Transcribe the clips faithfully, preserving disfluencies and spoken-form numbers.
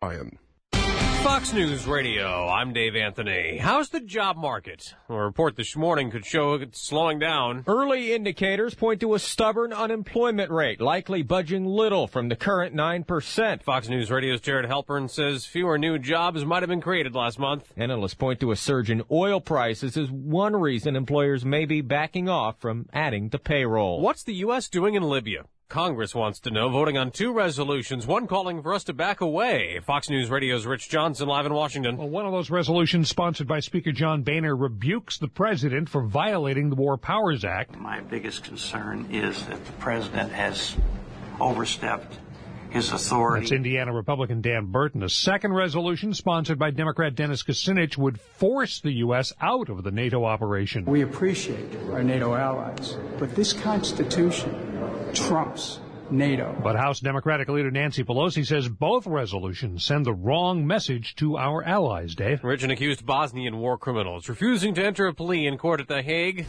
Bryan. Fox News Radio, I'm Dave Anthony. How's the job market? A report this morning could show it's slowing down. Early indicators point to a stubborn unemployment rate, likely budging little from the current nine percent. Fox News Radio's Jared Halpern says fewer new jobs might have been created last month. Analysts point to a surge in oil prices as one reason employers may be backing off from adding to payroll. What's the U S doing in Libya? Congress wants to know, voting on two resolutions, one calling for us to back away. Fox News Radio's Rich Johnson live in Washington. Well, one of those resolutions, sponsored by Speaker John Boehner, rebukes the president for violating the War Powers Act. My biggest concern is that the president has overstepped his authority. That's Indiana Republican Dan Burton. A second resolution, sponsored by Democrat Dennis Kucinich, would force the U S out of the NATO operation. We appreciate our NATO allies, but this Constitution trumps NATO. But House Democratic leader Nancy Pelosi says both resolutions send the wrong message to our allies, Dave. Rich, an accused Bosnian war criminal is refusing to enter a plea in court at The Hague.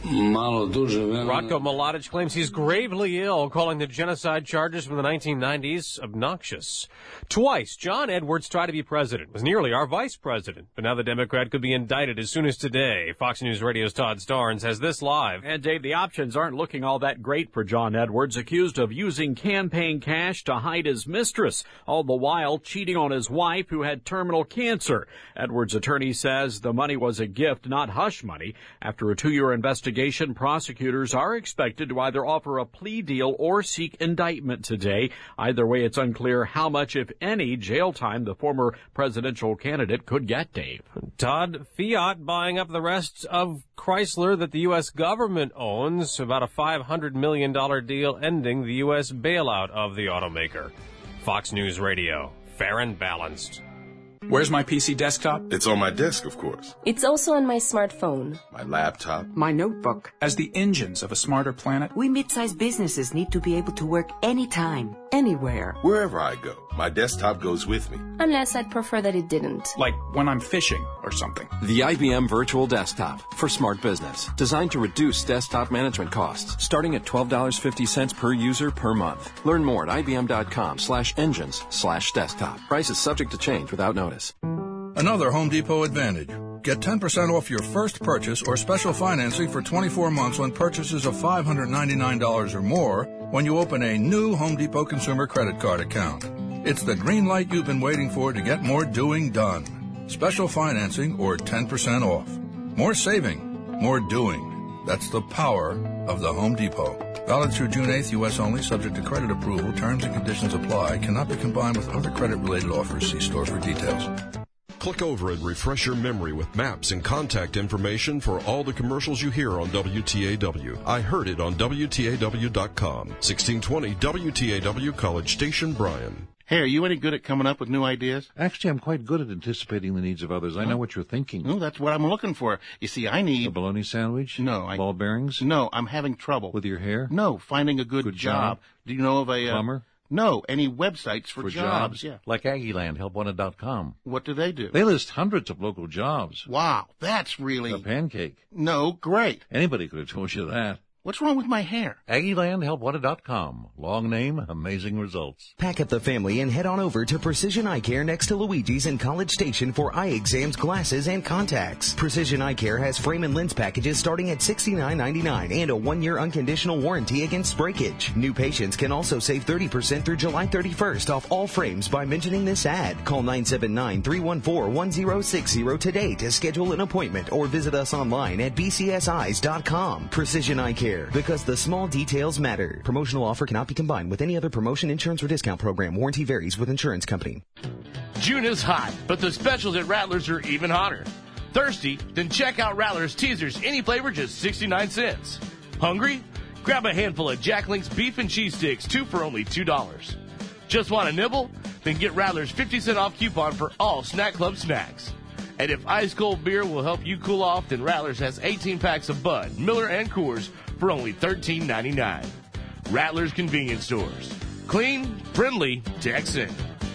Ratko Mladic claims he's gravely ill, calling the genocide charges from the nineteen nineties obnoxious. Twice, John Edwards tried to be president, was nearly our vice president, but now the Democrat could be indicted as soon as today. Fox News Radio's Todd Starnes has this live. And Dave, the options aren't looking all that great for John Edwards, accused of using campaign cash to hide his mistress, all the while cheating on his wife who had terminal cancer. Edwards' attorney says the money was a gift, not hush money. After a two-year investigation, prosecutors are expected to either offer a plea deal or seek indictment today. Either way, it's unclear how much, if any, jail time the former presidential candidate could get, Dave. Todd, Fiat buying up the rest of Chrysler that the U S government owns, about a five hundred million dollars deal ending the U S bailout of the automaker. Fox News Radio, fair and balanced. Where's my P C desktop? It's on my desk, of course. It's also on my smartphone. My laptop. My notebook. As the engines of a smarter planet, we mid-sized businesses need to be able to work anytime, anywhere. Wherever I go, my desktop goes with me. Unless I'd prefer that it didn't. Like when I'm fishing or something. The I B M Virtual Desktop for smart business. Designed to reduce desktop management costs, starting at twelve dollars and fifty cents per user per month. Learn more at ibm.com slash engines slash desktop. Price is subject to change without notice. Another Home Depot advantage. Get ten percent off your first purchase or special financing for twenty-four months on purchases of five hundred ninety-nine dollars or more when you open a new Home Depot consumer credit card account. It's the green light you've been waiting for to get more doing done. Special financing or ten percent off. More saving, more doing. That's the power of the Home Depot. Valid through June eighth, U S only, subject to credit approval. Terms and conditions apply. Cannot be combined with other credit-related offers. See store for details. Click over and refresh your memory with maps and contact information for all the commercials you hear on W T A W. I heard it on W T A W dot com. sixteen twenty W T A W, College Station, Bryan. Hey, are you any good at coming up with new ideas? Actually, I'm quite good at anticipating the needs of others. I know what you're thinking. No, that's what I'm looking for. You see, I need... A bologna sandwich? No. I... Ball bearings? No, I'm having trouble. With your hair? No, finding a good, good job. job. Do you know of a... Plumber? Uh... No, any websites for, for jobs. jobs. Yeah. Like Aggieland, help wanted dot com. What do they do? They list hundreds of local jobs. Wow, that's really... A pancake. No, great. Anybody could have told you that. What's wrong with my hair? Aggieland help wanted dot com. Long name, amazing results. Pack up the family and head on over to Precision Eye Care next to Luigi's in College Station for eye exams, glasses, and contacts. Precision Eye Care has frame and lens packages starting at sixty-nine ninety-nine and a one-year unconditional warranty against breakage. New patients can also save thirty percent through July thirty-first off all frames by mentioning this ad. Call nine seven nine, three one four, one zero six zero today to schedule an appointment or visit us online at b c s eyes dot com. Precision Eye Care, because the small details matter. Promotional offer cannot be combined with any other promotion, insurance, or discount program. Warranty varies with insurance company. June is hot, but the specials at Rattlers are even hotter. Thirsty? Then check out Rattlers Teasers, any flavor, just sixty-nine cents. Hungry? Grab a handful of Jack Link's beef and cheese sticks, two for only two dollars. Just want a nibble? Then get Rattlers fifty cent off coupon for all Snack Club snacks. And if ice cold beer will help you cool off, then Rattlers has eighteen packs of Bud, Miller, and Coors for only thirteen ninety-nine. Rattlers Convenience Stores. Clean, friendly, Texan.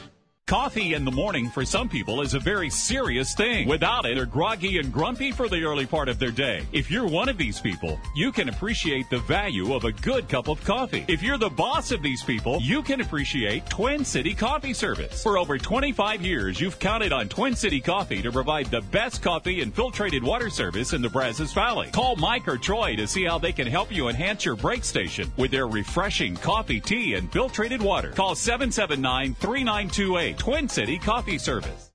Coffee in the morning for some people is a very serious thing. Without it, they're groggy and grumpy for the early part of their day. If you're one of these people, you can appreciate the value of a good cup of coffee. If you're the boss of these people, you can appreciate Twin City Coffee Service. For over twenty-five years, you've counted on Twin City Coffee to provide the best coffee and filtrated water service in the Brazos Valley. Call Mike or Troy to see how they can help you enhance your break station with their refreshing coffee, tea, and filtrated water. Call seven seven nine, three nine two eight. Twin City Coffee Service.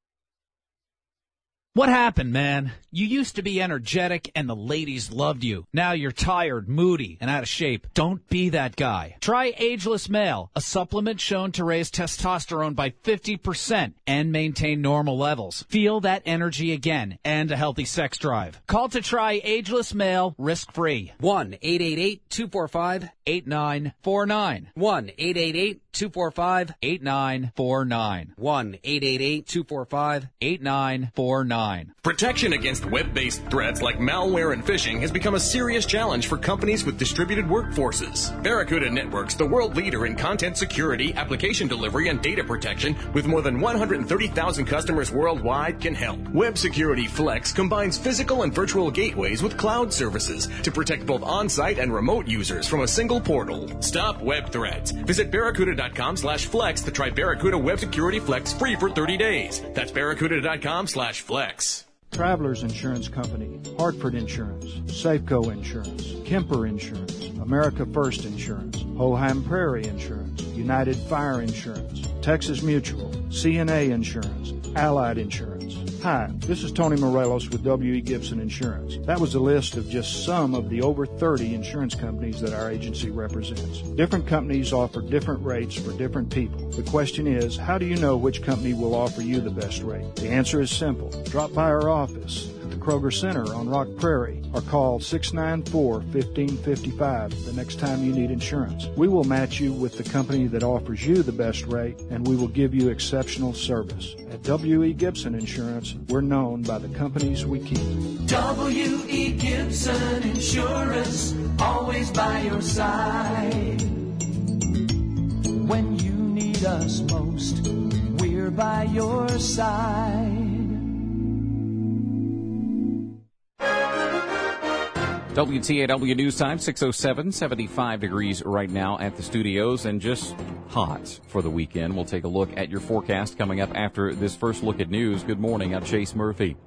What happened, man? You used to be energetic and the ladies loved you. Now you're tired, moody, and out of shape. Don't be that guy. Try Ageless Male, a supplement shown to raise testosterone by fifty percent and maintain normal levels. Feel that energy again and a healthy sex drive. Call to try Ageless Male risk-free. one eight eight eight, two four five, eight nine four nine. one eight eight eight, two four five, eight nine four nine. one eight eight eight, two four five, eight nine four nine. Protection against web-based threats like malware and phishing has become a serious challenge for companies with distributed workforces. Barracuda Networks, the world leader in content security, application delivery, and data protection, with more than one hundred thirty thousand customers worldwide, can help. Web Security Flex combines physical and virtual gateways with cloud services to protect both on-site and remote users from a single portal. Stop web threats. Visit barracuda.com slash flex to try Barracuda Web Security Flex free for thirty days. That's barracuda.com slash flex. Travelers Insurance Company, Hartford Insurance, Safeco Insurance, Kemper Insurance, America First Insurance, Hoheim Prairie Insurance, United Fire Insurance, Texas Mutual, C N A Insurance, Allied Insurance. Hi, this is Tony Morelos with W E. Gibson Insurance. That was a list of just some of the over thirty insurance companies that our agency represents. Different companies offer different rates for different people. The question is, how do you know which company will offer you the best rate? The answer is simple. Drop by our office at the Kroger Center on Rock Prairie or call six nine four, one five five five the next time you need insurance. We will match you with the company that offers you the best rate, and we will give you exceptional service. At W E. Gibson Insurance, we're known by the companies we keep. W E. Gibson Insurance, always by your side. When you need us most, we're by your side. W T A W News Time, six oh seven, seventy-five degrees right now at the studios, and just hot for the weekend. We'll take a look at your forecast coming up after this first look at news. Good morning, I'm Chase Murphy.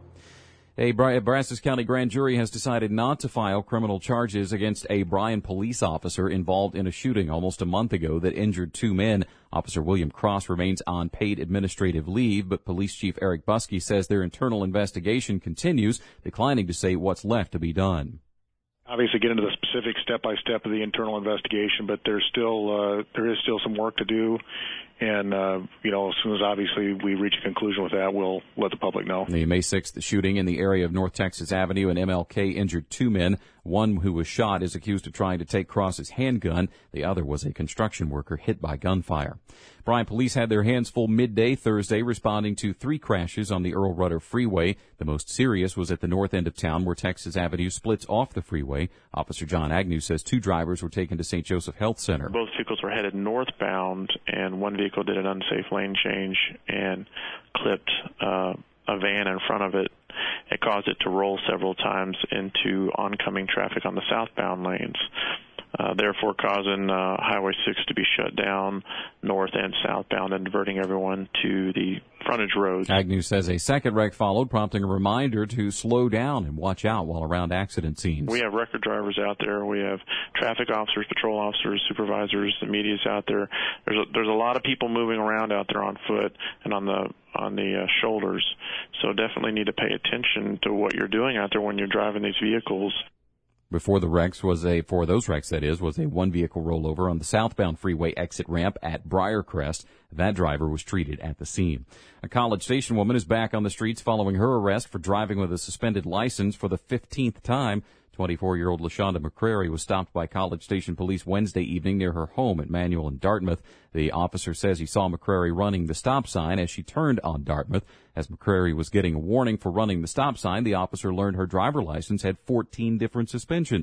A Brazos County grand jury has decided not to file criminal charges against a Bryan police officer involved in a shooting almost a month ago that injured two men. Officer William Cross remains on paid administrative leave, but Police Chief Eric Buskey says their internal investigation continues, declining to say what's left to be done. Obviously get into the specific step-by-step of the internal investigation, but there's still uh, there is still some work to do, and uh, you know, as soon as obviously we reach a conclusion with that, we'll let the public know. The May sixth shooting in the area of North Texas Avenue and M L K injured two men. One who was shot is accused of trying to take Cross's handgun. The other was a construction worker hit by gunfire. Bryan police had their hands full midday Thursday responding to three crashes on the Earl Rudder Freeway. The most serious was at the north end of town where Texas Avenue splits off the freeway. Officer John Agnew says two drivers were taken to Saint Joseph Health Center. Both vehicles were headed northbound, and one vehicle did an unsafe lane change and clipped uh, a van in front of it. It caused it to roll several times into oncoming traffic on the southbound lanes, uh, therefore causing uh, Highway six to be shut down north and southbound and diverting everyone to the frontage roads. Agnew says a second wreck followed, prompting a reminder to slow down and watch out while around accident scenes. We have record drivers out there. We have traffic officers, patrol officers, supervisors. The media's out there. There's a, there's a lot of people moving around out there on foot and on the on the uh, shoulders. So definitely need to pay attention to what you're doing out there when you're driving these vehicles. Before the wrecks was a, for those wrecks that is, was a one vehicle rollover on the southbound freeway exit ramp at Briarcrest. That driver was treated at the scene. A College Station woman is back on the streets following her arrest for driving with a suspended license for the fifteenth time. twenty-four-year-old LaShonda McCrary was stopped by College Station police Wednesday evening near her home at Manual and Dartmouth. The officer says he saw McCrary running the stop sign as she turned on Dartmouth. As McCrary was getting a warning for running the stop sign, the officer learned her driver license had fourteen different suspensions.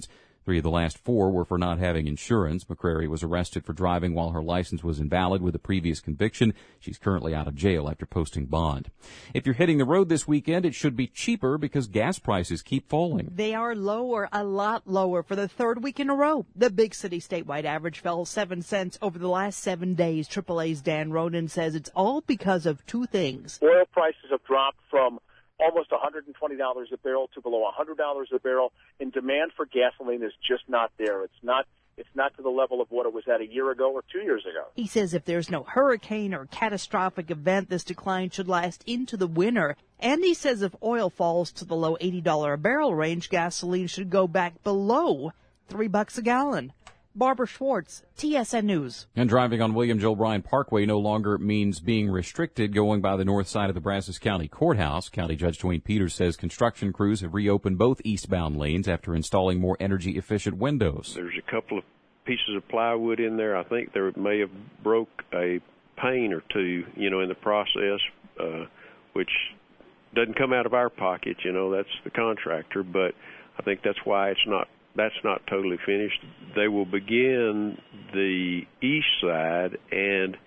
Three of the last four were for not having insurance. McCrary was arrested for driving while her license was invalid with a previous conviction. She's currently out of jail after posting bond. If you're hitting the road this weekend, it should be cheaper because gas prices keep falling. They are lower, a lot lower for the third week in a row. The big city statewide average fell seven cents over the last seven days. triple A's Dan Ronan says it's all because of two things. Oil prices have dropped from almost one hundred twenty dollars a barrel to below one hundred dollars a barrel, and demand for gasoline is just not there. It's not it's not to the level of what it was at a year ago or two years ago. He says if there's no hurricane or catastrophic event, this decline should last into the winter. And he says if oil falls to the low eighty dollars a barrel range, gasoline should go back below three bucks a gallon. Barbara Schwartz, T S N News. And driving on William Joe Bryan Parkway no longer means being restricted going by the north side of the Brazos County Courthouse. County Judge Dwayne Peters says construction crews have reopened both eastbound lanes after installing more energy-efficient windows. There's a couple of pieces of plywood in there. I think there may have broke a pane or two, you know, in the process, uh, which doesn't come out of our pocket, you know, that's the contractor, but I think that's why it's not That's not totally finished. They will begin the east side, and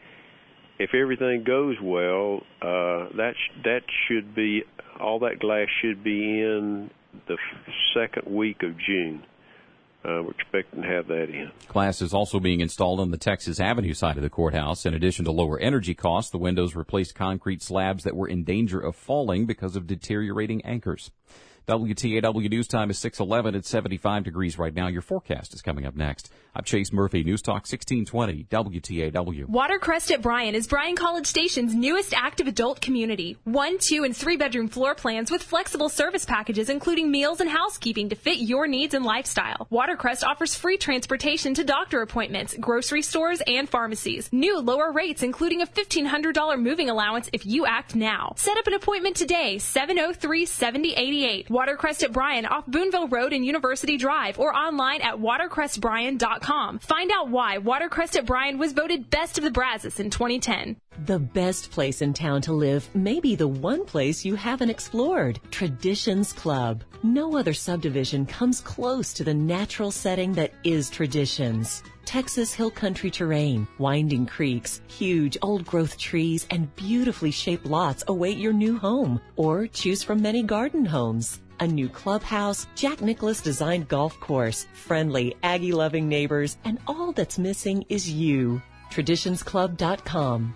if everything goes well, uh, that sh- that should be all that glass should be in the f- second week of June. Uh, we're expecting to have that in. Glass is also being installed on the Texas Avenue side of the courthouse. In addition to lower energy costs, the windows replaced concrete slabs that were in danger of falling because of deteriorating anchors. W T A W News Time is six eleven. It's seventy-five degrees right now. Your forecast is coming up next. I'm Chase Murphy, News Talk sixteen twenty, W T A W. Watercrest at Bryan is Bryan College Station's newest active adult community. One, two, and three-bedroom floor plans with flexible service packages, including meals and housekeeping to fit your needs and lifestyle. Watercrest offers free transportation to doctor appointments, grocery stores, and pharmacies. New lower rates, including a fifteen hundred dollars moving allowance if you act now. Set up an appointment today, seven oh three, seven oh eight eight. Watercrest at Bryan off Boonville Road and University Drive, or online at watercrest bryan dot com. Find out why Watercrest at Bryan was voted Best of the Brazos in twenty ten. The best place in town to live may be the one place you haven't explored. Traditions Club. No other subdivision comes close to the natural setting that is Traditions. Texas hill country terrain, winding creeks, huge old-growth trees, and beautifully shaped lots await your new home. Or choose from many garden homes. A new clubhouse, Jack Nicklaus designed golf course, friendly, Aggie-loving neighbors, and all that's missing is you. Traditions Club dot com.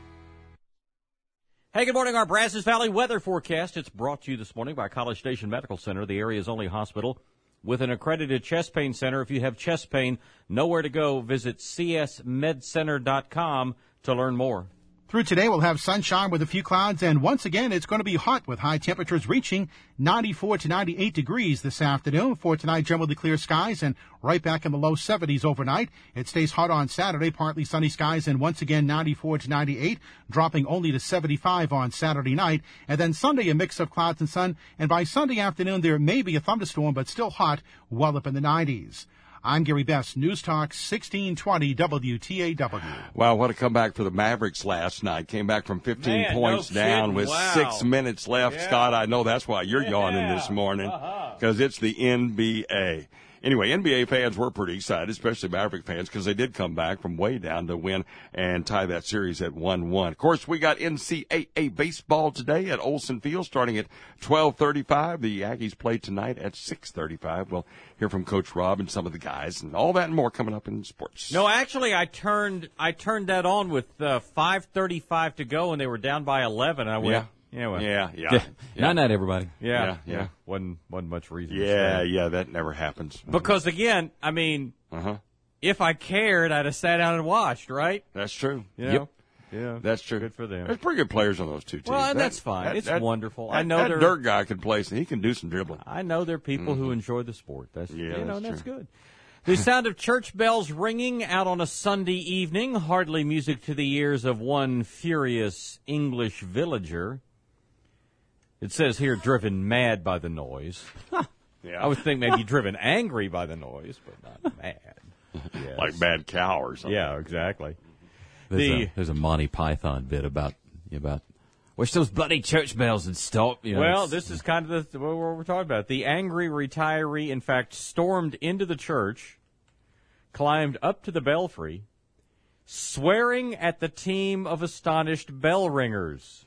Hey, good morning. Our Brazos Valley weather forecast. It's brought to you this morning by College Station Medical Center, the area's only hospital with an accredited chest pain center. If you have chest pain, nowhere to go. Visit c s med center dot com to learn more. Through today, we'll have sunshine with a few clouds, and once again, it's going to be hot with high temperatures reaching ninety-four to ninety-eight degrees this afternoon. For tonight, generally clear skies and right back in the low seventies overnight. It stays hot on Saturday, partly sunny skies, and once again ninety-four to ninety-eight, dropping only to seventy-five on Saturday night. And then Sunday, a mix of clouds and sun, and by Sunday afternoon, there may be a thunderstorm, but still hot, well up in the nineties. I'm Gary Best, News Talk sixteen twenty W T A W. Wow, what a comeback for the Mavericks last night. Came back from fifteen Man, points no down kidding. with Wow. six minutes left. Yeah. Scott, I know that's why you're Yeah. yawning this morning, because it's the N B A. Anyway, N B A fans were pretty excited, especially Maverick fans, because they did come back from way down to win and tie that series at one one. Of course, we got N C double A baseball today at Olsen Field starting at twelve thirty-five. The Aggies play tonight at six thirty-five. We'll hear from Coach Rob and some of the guys, and all that and more coming up in sports. No, actually, I turned I turned that on with uh, five thirty-five to go, and they were down by eleven. I went, Yeah. yeah, well, Yeah, yeah. yeah. Night night, everybody. Yeah, Yeah, yeah. Wasn't wasn't much reason. to Yeah, stay. yeah, that never happens. Because again, I mean, Uh-huh. if I cared, I'd have sat down and watched, right? That's true. You know? Yep. Yeah, That's true. Good for them. There's pretty good players on those two teams. Well, and That- that's fine. that- It's that- wonderful. That, I know that they're Dirk guy can play, so he can do some dribbling. I know there are people who Mhm. enjoy the sport. That's Yeah, you know, that's that's true. good. The sound of church bells ringing out on a Sunday evening, hardly music to the ears of one furious English villager. It says here, driven mad by the noise. Yeah. I would think maybe driven angry by the noise, but not mad. Yes. Like bad cow or something. Yeah, exactly. There's, The- a, there's a Monty Python bit about about Wish those bloody church bells would stop. You know, well, it's- this is kind of the, what we're talking about. The angry retiree, in fact, stormed into the church, climbed up to the belfry, swearing at the team of astonished bell ringers.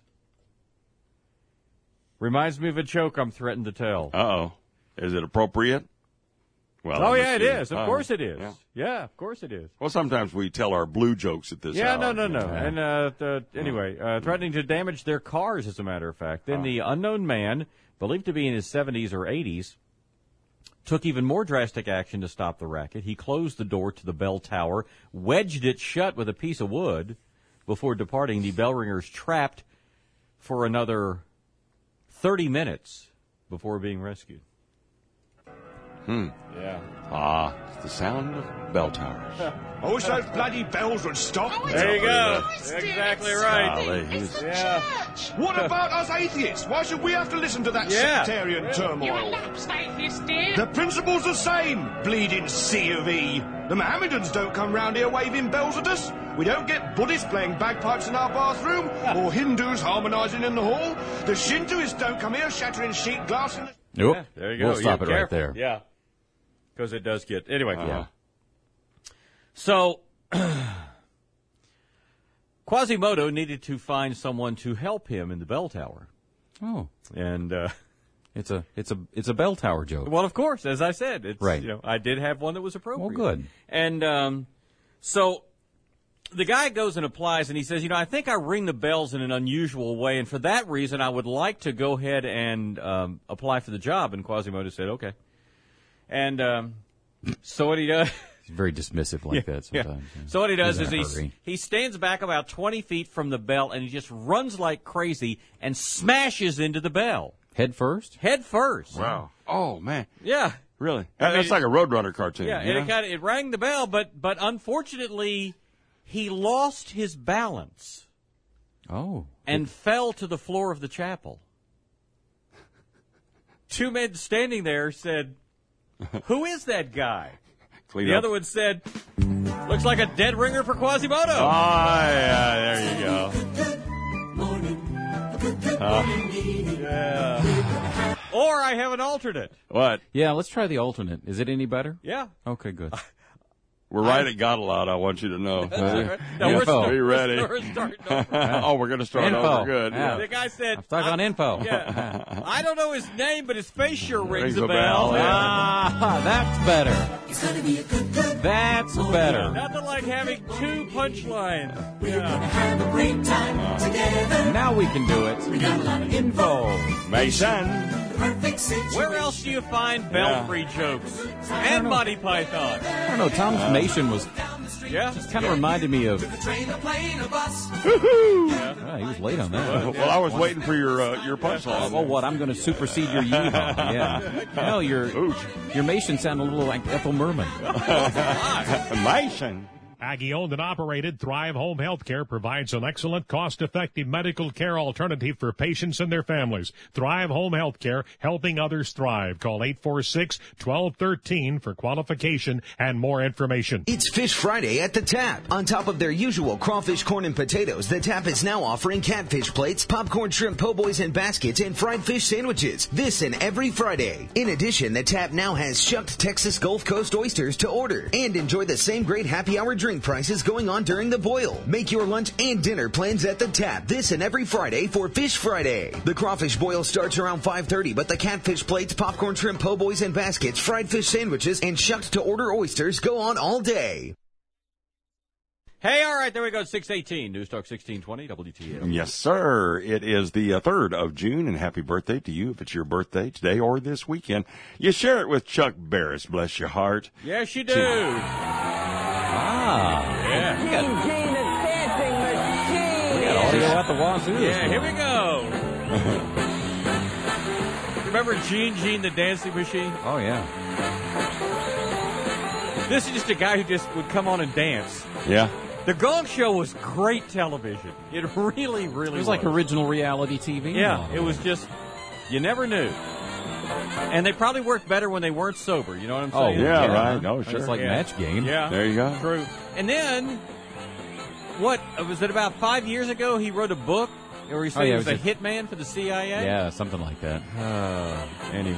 Reminds me of a joke I'm threatened to tell. Uh-oh. Is it appropriate? Well, oh, let me yeah, it see. is. Of Uh, course it is. Yeah. Yeah, of course it is. Well, sometimes we tell our blue jokes at this Yeah, hour. no, no, no. Yeah. And uh, the, anyway, uh, threatening to damage their cars, as a matter of fact. Then Oh. the unknown man, believed to be in his seventies or eighties, took even more drastic action to stop the racket. He closed the door to the bell tower, wedged it shut with a piece of wood. Before departing, the bell ringers trapped for another thirty minutes before being rescued. Hmm. Yeah. Ah, it's the sound of bell towers. I wish those bloody bells would stop. There you go. Exactly right. Golly, he's- Yeah. What about us atheists? Why should we have to listen to that Yeah. sectarian turmoil? The principle's the same, bleeding C of E. The Mohammedans don't come round here waving bells at us. We don't get Buddhists playing bagpipes in our bathroom or Hindus harmonising in the hall. The Shintoists don't come here shattering sheet glass in the... Nope. Yeah, there you go. We'll stop Yeah, it right careful. there. Yeah. Because it does get... Anyway. Uh-huh. Yeah. So, Quasimodo needed to find someone to help him in the bell tower. Oh. And, uh... It's a it's a it's a bell tower joke. Well, of course, as I said, it's, Right. you know, I did have one that was appropriate. Well, good. And um, so the guy goes and applies, and he says, you know, I think I ring the bells in an unusual way, and for that reason, I would like to go ahead and um, apply for the job. And Quasimodo said, okay. And um, so what he does... He's very dismissive like Yeah, that yeah. sometimes. yeah. So what he does He's is in a he hurry. he stands back about twenty feet from the bell, and he just runs like crazy and smashes into the bell. Head first? Head first. Wow. Oh, man. Yeah. Really? I That's mean, like a Roadrunner cartoon. Yeah, and it kind of it rang the bell, but but unfortunately, he lost his balance Oh. and fell to the floor of the chapel. Two men standing there said, "Who is that guy?" Clean the up. other one said, "Looks like a dead ringer for Quasimodo." Ah, yeah, there you go. Uh, Yeah. Or I have an alternate. what? Yeah, let's try the alternate. Is it any better? Yeah. Okay, good. We're right at Got a Lot, I want you to know. Right. No, we're Info. start- Be ready. We're starting over. Oh, we're going to start Info. over. Good. Yeah. The guy said, I'm stuck on info. Yeah. I don't know his name, but his face sure rings, Rings a a bell. bell, yeah. Ah, that's better. That's better. Nothing like having two punchlines. Now we can do it. Info. Mason. Where else do you find belfry jokes and Monty Python? I don't know. Tom Mason was Yeah, kind of reminded me of. Woohoo! Ah, he was late on that. Well, I was waiting for your uh, your punchline. Oh, what? I'm going to supersede your yeehaw. Yeah. No, your your Mason sounded a little like Ethel Merman. Mason. Aggie owned and operated Thrive Home Healthcare provides an excellent, cost-effective medical care alternative for patients and their families. Thrive Home Healthcare, helping others thrive. Call eight four six, one two one three for qualification and more information. It's Fish Friday at the Tap. On top of their usual crawfish, corn, and potatoes, the Tap is now offering catfish plates, popcorn, shrimp, po' boys, and baskets, and fried fish sandwiches. This and every Friday. In addition, the Tap now has shucked Texas Gulf Coast oysters to order. And enjoy the same great happy hour drink prices going on during the boil. Make your lunch and dinner plans at the Tap this and every Friday for Fish Friday. The crawfish boil starts around five thirty, but the catfish plates, popcorn, shrimp, po' boys, and baskets, fried fish sandwiches, and shucked to order oysters go on all day. Hey, all right, there we go. six eighteen, News Talk sixteen twenty, W T L. Yes, sir. It is the uh, third of June, and happy birthday to you if it's your birthday today or this weekend. You share it with Chuck Barris, bless your heart. Yes, you do. Ah. Yeah. We got, we got audio out the wazoo. Yeah, here we go. Remember Gene Gene the Dancing Machine? Oh, yeah. This is just a guy who just would come on and dance. Yeah. The Gong Show was great television. It really, really It was like original reality T V. Yeah, it was just, you never knew. And they probably worked better when they weren't sober, you know what I'm Oh, saying? yeah, right. No, It's sure. like Yeah. match game. Yeah. There you go. True. And then, what, was it about five years ago he wrote a book Or he said Oh, yeah, he it was a was just- hitman for the C I A? Yeah, something like that. Uh, Anyway.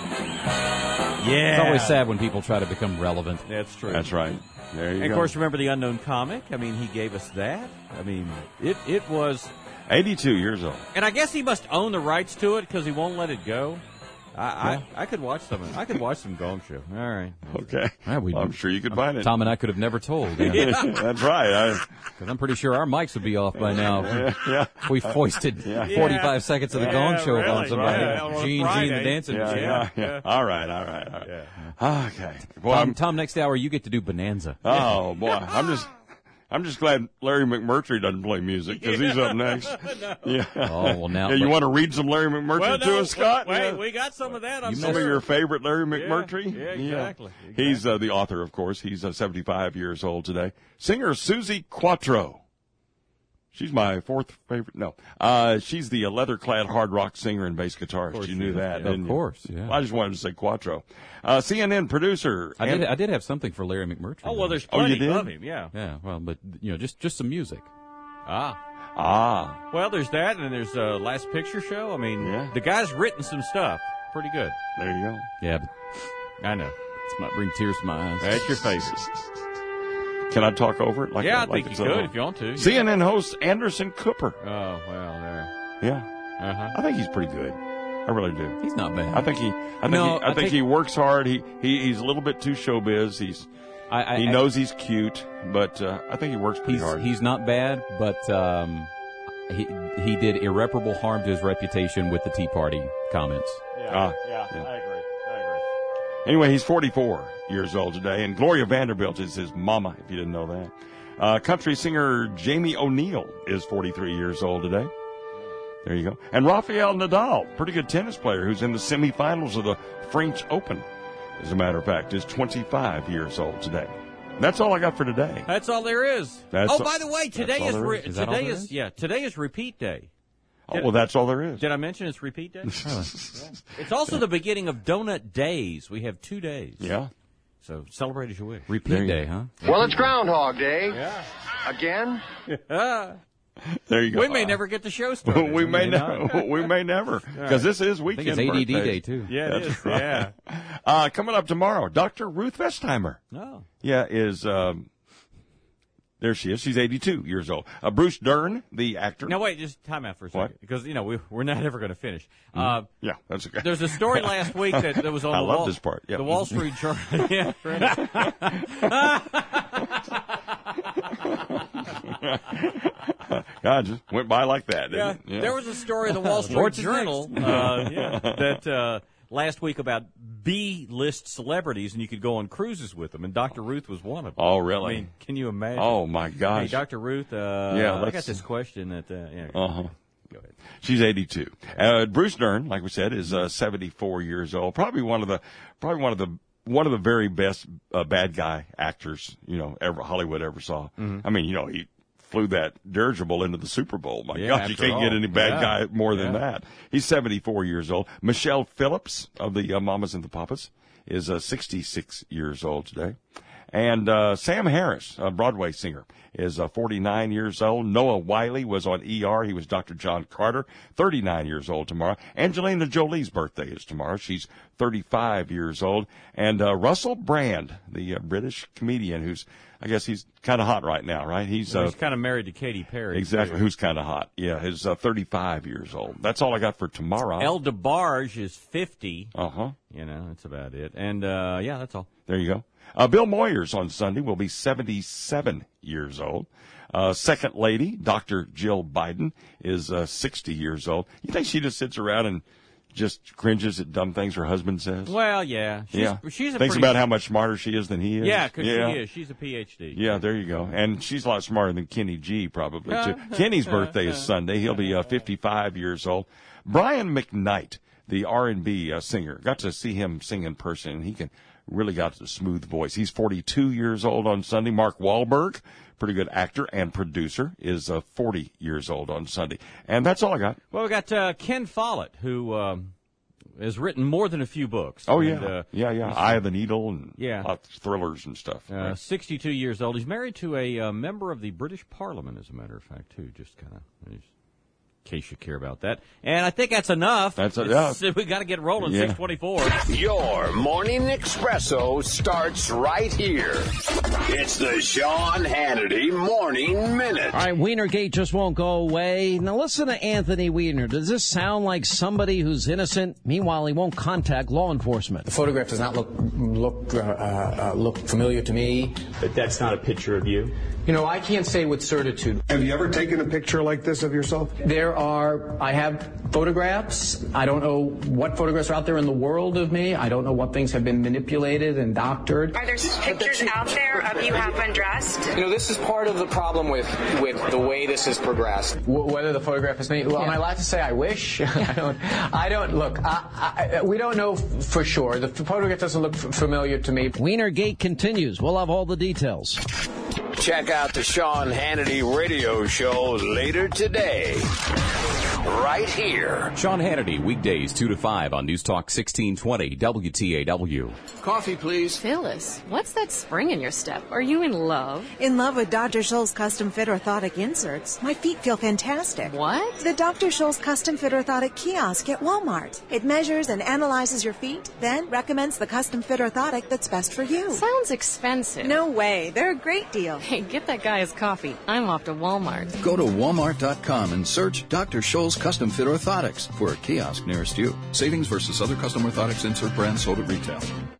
yeah. It's always sad when people try to become relevant. That's true. That's right. There you And go. of course, remember the Unknown Comic? I mean, he gave us that. I mean, it it was... eighty-two years old. And I guess he must own the rights to it because he won't let it go. I, Yeah. I I could watch some. I could watch some Gong Show. All right. Okay. Yeah, we- I'm sure you could find it. Tom and I could have never told. Yeah. Yeah. That's right. Because I'm pretty sure our mics would be off by now. I, yeah. If we foisted Yeah. forty-five seconds of the Yeah, Gong Show really, on somebody. yeah, on a Gene, Gene Friday. the dancing Yeah, machine. yeah, yeah, Yeah. All right, all right, all right. Okay. Well, Tom, I'm, Tom, next hour you get to do Bonanza. oh boy, I'm just, I'm just glad Larry McMurtry doesn't play music because he's up next. No. Yeah. Oh, well, now- Yeah, you but- want to read some Larry McMurtry Well, to no, us, Scott? Wait, Yeah. we got some of that. I'm Some sure. of your favorite Larry McMurtry? Yeah, exactly. He's uh, the author, of course. He's uh, seventy-five years old today. Singer Susie Quattro. She's my fourth favorite. No, uh, she's the uh, leather-clad hard rock singer and bass guitarist. You knew she is. that, Yeah, didn't of you? course, yeah. Well, I just wanted to say Quattro. Uh, C N N producer. I and- did. I did have something for Larry McMurtry. Oh, well, there's Oh, you plenty did? of him, yeah. Yeah, well, but you know, just just some music. Ah. Ah. Well, there's that, and there's uh, Last Picture Show. I mean, Yeah. the guy's written some stuff. Pretty good. There you go. Yeah, but I know. this might bring tears to my eyes. That's your favorite. Can I talk over it? Like Yeah, I like think it's you a- could if you want to. C N N host Anderson Cooper. Oh, well, there. Yeah. Uh-huh. I think he's pretty good. I really do. He's not bad. I think he. I think. No, he, I, I think, think- he works hard. He, he he's a little bit too showbiz. He's I, I, he I- knows he's cute, but uh, I think he works pretty he's hard. he's not bad, but um, he he did irreparable harm to his reputation with the Tea Party comments. Yeah, Ah, yeah, yeah. I agree. I agree. Anyway, he's forty-four years old today, and Gloria Vanderbilt is his mama. If you didn't know that, uh, country singer Jamie O'Neill is forty-three years old today. There you go. And Rafael Nadal, pretty good tennis player, who's in the semifinals of the French Open. As a matter of fact, is twenty-five years old today. That's all I got for today. That's all there is. That's oh, all- by the way, today all is, there re- is. Is that all today there is is? yeah today is repeat day. Oh, well, that's all there is. Did I mention it's repeat day? It's also the beginning of Donut Days. We have two days. Yeah. So celebrate as you wish. Repeat day, huh? Well, it's Groundhog Day. Yeah. Again? There you go. We may never get the show started. we may not. never. We may never. Because this is I think weekend it's A D D birthdays. day too. Yeah, it That's is. right. Yeah. Uh, coming up tomorrow, Doctor Ruth Vestheimer. Oh. Yeah, is um, there she is. She's eighty-two years old. Uh, Bruce Dern, the actor. Now wait, just time out for a second What? because you know we we're not ever going to finish. Uh, Yeah, that's okay. There's a story last week that, that was on I the love Wall, this part. Yep. the Wall Street Journal. Yeah, God, just went by like that. Didn't yeah, it? Yeah. there was a story in the Wall Street Sports is Journal uh, yeah, that uh, last week about B-list celebrities, and you could go on cruises with them, and Doctor Ruth was one of them. Oh, really? I mean, can you imagine? Oh my Hey, gosh. Doctor Ruth. Uh, Yeah, I got let's- this question that. Uh, yeah, Uh huh. Go ahead. She's eighty-two. Uh, Bruce Dern, like we said, is uh, seventy-four years old. Probably one of the, probably one of the, one of the very best uh, bad guy actors you know ever Hollywood ever saw. Mm-hmm. I mean, you know, he flew that dirigible into the Super Bowl. My Yeah, gosh, you after can't get all. any bad Yeah. guy more than Yeah. that. He's seventy-four years old. Michelle Phillips of the uh, Mamas and the Papas is uh, sixty-six years old today. And uh, Sam Harris, a Broadway singer, is uh, forty-nine years old. Noah Wiley was on E R. He was Doctor John Carter, thirty-nine years old tomorrow. Angelina Jolie's birthday is tomorrow. She's thirty-five years old. And uh, Russell Brand, the uh, British comedian who's, I guess he's kind of hot right now, right? He's, Well, uh, he's kind of married to Katy Perry. exactly, too. who's kind of hot. Yeah, he's uh, thirty-five years old. That's all I got for tomorrow. El DeBarge is fifty. Uh-huh. You know, that's about it. And uh, yeah, that's all. There you go. Uh, Bill Moyers on Sunday will be seventy-seven years old. Uh, second lady, Doctor Jill Biden, is uh, sixty years old. You think she just sits around and just cringes at dumb things her husband says? Well, yeah. She's, yeah. She's a Thinks pretty, about how much smarter she is than he is. Yeah, because yeah. she is. She's a P H D. Yeah, there you go. And she's a lot smarter than Kenny G, probably, too. Kenny's birthday is Sunday. He'll be uh, fifty-five years old. Brian McKnight, the R and B uh, singer, got to see him sing in person, and he can really got a smooth voice. He's forty-two years old on Sunday. Mark Wahlberg, pretty good actor and producer, is uh, forty years old on Sunday. And that's all I got. Well, we got uh, Ken Follett, who um, has written more than a few books. Oh, yeah. And, uh, yeah, yeah. he's- Eye of the Needle and Yeah. lots of thrillers and stuff. Uh, right? sixty-two years old. He's married to a uh, member of the British Parliament, as a matter of fact, too. Just kind of case you care about that. And I think that's enough. That's enough. We got to get rolling. Yeah. six twenty-four. Your morning espresso starts right here. It's the Sean Hannity Morning Minute. All right, Wienergate just won't go away. Now listen to Anthony Weiner. Does this sound like somebody who's innocent? Meanwhile, he won't contact law enforcement. The photograph does not look look uh, uh, look familiar to me. But that's not a picture of you. You know, I can't say with certitude. Have you ever taken a picture like this of yourself? There are, I have photographs. I don't know what photographs are out there in the world of me. I don't know what things have been manipulated and doctored. Are there pictures out there of you half undressed? You know, this is part of the problem with, with the way this has progressed. W- whether the photograph is me, well, yeah. Am I allowed to say I wish? I don't, I don't, look, I, I, we don't know f- for sure. The photograph doesn't look f- familiar to me. Wienergate continues. We'll have all the details. Check out the Sean Hannity radio show later today. Right here. Sean Hannity, weekdays two to five on News Talk sixteen twenty W T A W. Coffee, please. Phyllis, what's that spring in your step? Are you in love? In love with Doctor Scholl's custom fit orthotic inserts. My feet feel fantastic. What? The Doctor Scholl's custom fit orthotic kiosk at Walmart. It measures and analyzes your feet, then recommends the custom fit orthotic that's best for you. Sounds expensive. No way. They're a great deal. Hey, get that guy his coffee. I'm off to Walmart. Go to walmart dot com and search Doctor Scholl's Custom Fit Orthotics for a kiosk nearest you. Savings versus other custom orthotics insert brands sold at retail.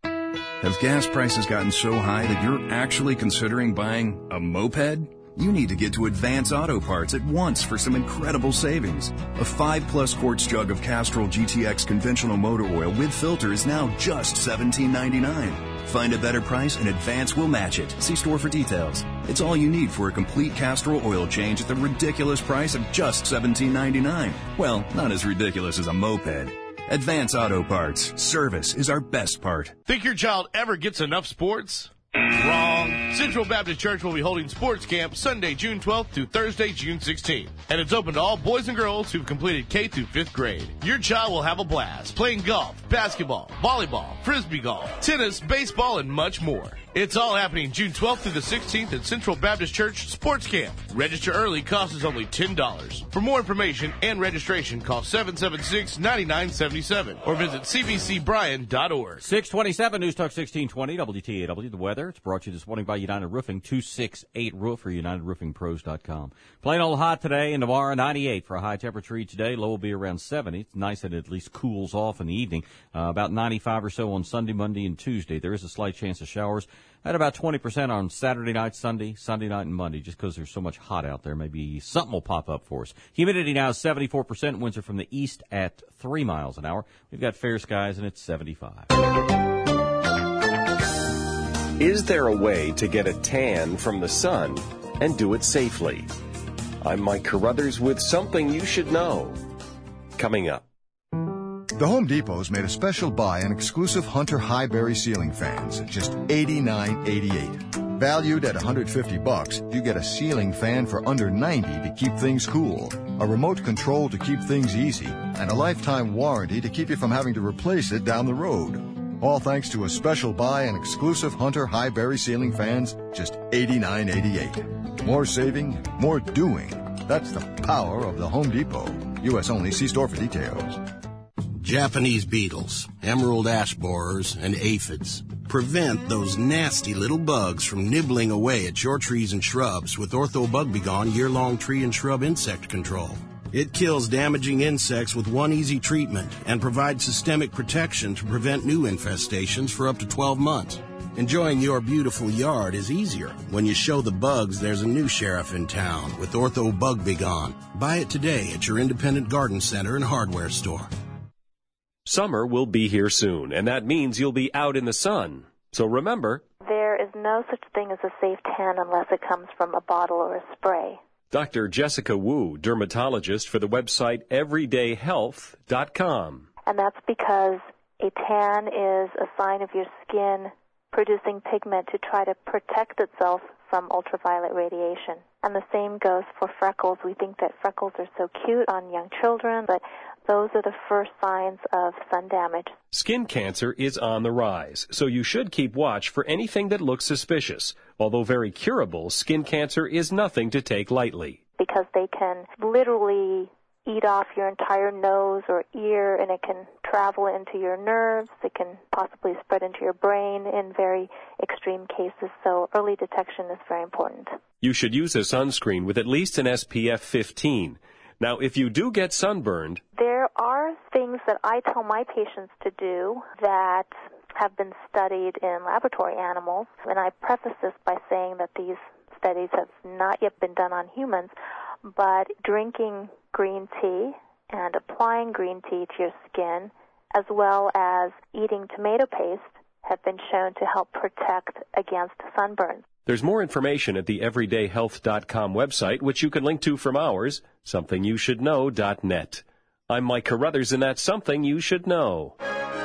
Have gas prices gotten so high that you're actually considering buying a moped? You need to get to Advance Auto Parts at once for some incredible savings. A five plus quarts jug of Castrol G T X conventional motor oil with filter is now just seventeen ninety-nine. Find a better price and Advance will match it. See store for details. It's all you need for a complete Castrol oil change at the ridiculous price of just seventeen ninety-nine. Well, not as ridiculous as a moped. Advance Auto Parts. Service is our best part. Think your child ever gets enough sports? Wrong. Central Baptist Church will be holding sports camp Sunday, June twelfth through Thursday, June sixteenth. And it's open to all boys and girls who've completed K through fifth grade. Your child will have a blast playing golf, basketball, volleyball, frisbee golf, tennis, baseball, and much more. It's all happening June twelfth through the sixteenth at Central Baptist Church Sports Camp. Register early, cost is only ten dollars. For more information and registration, call seven seven six, nine nine seven seven or visit c b c bryan dot org. six twenty-seven, News Talk sixteen twenty, W T A W. The weather, it's brought to you this morning by United Roofing, two six eight roof or united roofing pros dot com. Plain old hot today and tomorrow, ninety-eight for a high temperature today. Low will be around seventy. It's nice that it at least cools off in the evening. Uh, about ninety-five or so on Sunday, Monday, and Tuesday. There is a slight chance of showers. At about twenty percent on Saturday night, Sunday, Sunday night, and Monday, just because there's so much hot out there. Maybe something will pop up for us. Humidity now is seventy-four percent. Winds are from the east at three miles an hour. We've got fair skies, and it's seventy-five. Is there a way to get a tan from the sun and do it safely? I'm Mike Carruthers with something you should know. Coming up. The Home Depot's made a special buy on exclusive Hunter Highbury ceiling fans at just eighty-nine eighty-eight. Valued at one hundred fifty bucks, you get a ceiling fan for under ninety to keep things cool, a remote control to keep things easy, and a lifetime warranty to keep you from having to replace it down the road. All thanks to a special buy on exclusive Hunter Highbury ceiling fans, just eighty-nine eighty-eight. More saving, more doing. That's the power of the Home Depot. U S only. See store for details. Japanese beetles, emerald ash borers, and aphids. Prevent those nasty little bugs from nibbling away at your trees and shrubs with Ortho Bug B Gone year-long tree and shrub insect control. It kills damaging insects with one easy treatment and provides systemic protection to prevent new infestations for up to twelve months. Enjoying your beautiful yard is easier when you show the bugs there's a new sheriff in town with Ortho Bug B Gone. Buy it today at your independent garden center and hardware store. Summer will be here soon, and that means you'll be out in the sun. So remember, there is no such thing as a safe tan unless it comes from a bottle or a spray. Doctor Jessica Wu, dermatologist for the website everyday health dot com. And that's because a tan is a sign of your skin producing pigment to try to protect itself from ultraviolet radiation. And the same goes for freckles. We think that freckles are so cute on young children, but those are the first signs of sun damage. Skin cancer is on the rise, so you should keep watch for anything that looks suspicious. Although very curable, skin cancer is nothing to take lightly. Because they can literally eat off your entire nose or ear, and it can travel into your nerves. It can possibly spread into your brain in very extreme cases, so early detection is very important. You should use a sunscreen with at least an S P F fifteen. Now, if you do get sunburned, there are things that I tell my patients to do that have been studied in laboratory animals, and I preface this by saying that these studies have not yet been done on humans, but drinking green tea and applying green tea to your skin, as well as eating tomato paste, have been shown to help protect against sunburns. There's more information at the everyday health dot com website, which you can link to from ours, something you should know dot net. I'm Mike Carruthers, and that's Something You Should Know.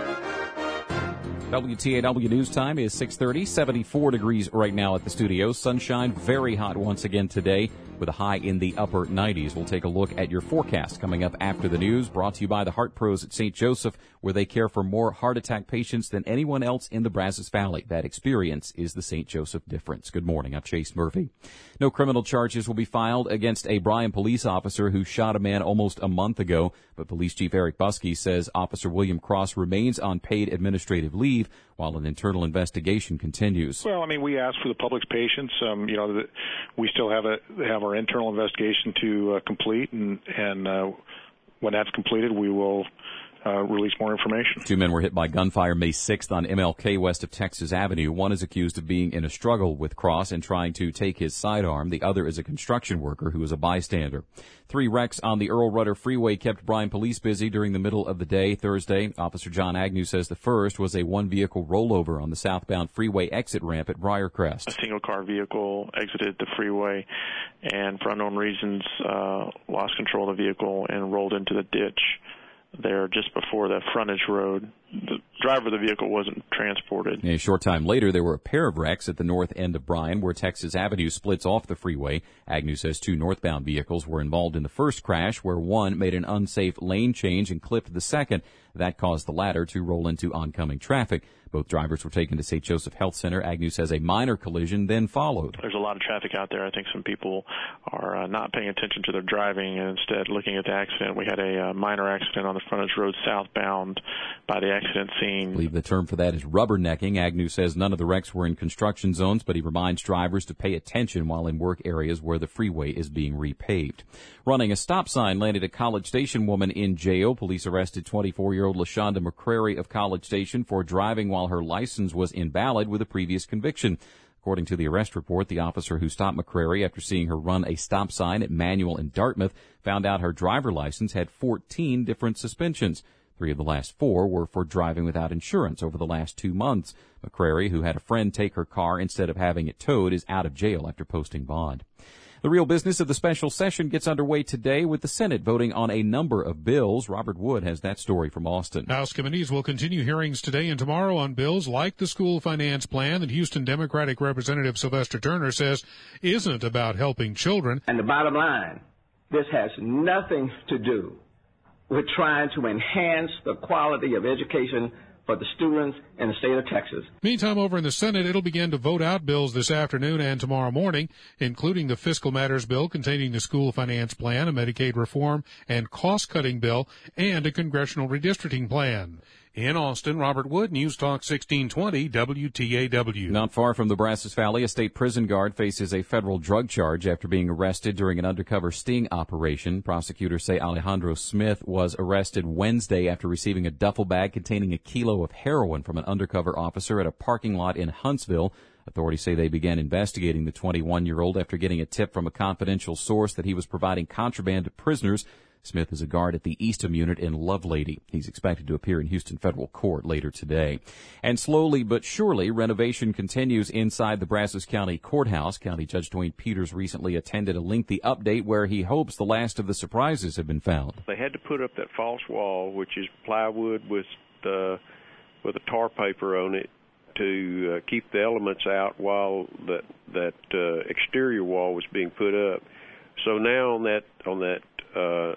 W T A W News Time is six thirty, seventy-four degrees right now at the studio. Sunshine, very hot once again today with a high in the upper nineties. We'll take a look at your forecast coming up after the news, brought to you by the Heart Pros at Saint Joseph, where they care for more heart attack patients than anyone else in the Brazos Valley. That experience is the Saint Joseph difference. Good morning. I'm Chase Murphy. No criminal charges will be filed against a Bryan police officer who shot a man almost a month ago, but Police Chief Eric Buskey says Officer William Cross remains on paid administrative leave while an internal investigation continues. Well, I mean, we ask for the public's patience. Um, you know, that we still have a have our internal investigation to uh, complete, and and uh, when that's completed, we will uh, release more information. Two men were hit by gunfire May sixth on M L K west of Texas Avenue. One is accused of being in a struggle with Cross and trying to take his sidearm. The other is a construction worker who is a bystander. Three wrecks on the Earl Rudder Freeway kept Bryan police busy during the middle of the day Thursday. Officer John Agnew says the first was a one-vehicle rollover on the southbound freeway exit ramp at Briarcrest. A single-car vehicle exited the freeway and, for unknown reasons, uh, lost control of the vehicle and rolled into the ditch there just before the frontage road. The driver of the vehicle wasn't transported. A short time later, there were a pair of wrecks at the north end of Bryan where Texas Avenue splits off the freeway. Agnew says two northbound vehicles were involved in the first crash, where one made an unsafe lane change and clipped the second. That caused the latter to roll into oncoming traffic. Both drivers were taken to Saint Joseph Health Center. Agnew says a minor collision then followed. There's a lot of traffic out there. I think some people are uh, not paying attention to their driving and instead looking at the accident. We had a uh, minor accident on the frontage road southbound by the accident scene. I believe the term for that is rubbernecking. Agnew says none of the wrecks were in construction zones, but he reminds drivers to pay attention while in work areas where the freeway is being repaved. Running a stop sign landed a College Station woman in jail. Police arrested twenty-four-year-old LaShonda McCrary of College Station for driving while her license was invalid with a previous conviction. According to the arrest report, the officer who stopped McCrary after seeing her run a stop sign at Manual in Dartmouth found out her driver license had fourteen different suspensions. Three of the last four were for driving without insurance over the last two months. McCrary, who had a friend take her car instead of having it towed, is out of jail after posting bond. The real business of the special session gets underway today with the Senate voting on a number of bills. Robert Wood has that story from Austin. House committees will continue hearings today and tomorrow on bills like the school finance plan that Houston Democratic Representative Sylvester Turner says isn't about helping children. And the bottom line, this has nothing to do with trying to enhance the quality of education for the students in the state of Texas. Meantime, over in the Senate, it'll begin to vote out bills this afternoon and tomorrow morning, including the Fiscal Matters Bill containing the school finance plan, a Medicaid reform and cost-cutting bill, and a congressional redistricting plan. In Austin, Robert Wood, News Talk sixteen twenty W T A W. Not far from the Brazos Valley, a state prison guard faces a federal drug charge after being arrested during an undercover sting operation. Prosecutors say Alejandro Smith was arrested Wednesday after receiving a duffel bag containing a kilo of heroin from an undercover officer at a parking lot in Huntsville. Authorities say they began investigating the twenty-one-year-old after getting a tip from a confidential source that he was providing contraband to prisoners. Smith is a guard at the Eastham unit in Lovelady. He's expected to appear in Houston federal court later today. And slowly but surely, renovation continues inside the Brazos County Courthouse. County Judge Dwayne Peters recently attended a lengthy update where he hopes the last of the surprises have been found. They had to put up that false wall, which is plywood with uh, with a tar paper on it, to uh, keep the elements out while that that uh, exterior wall was being put up. So now on that on that uh,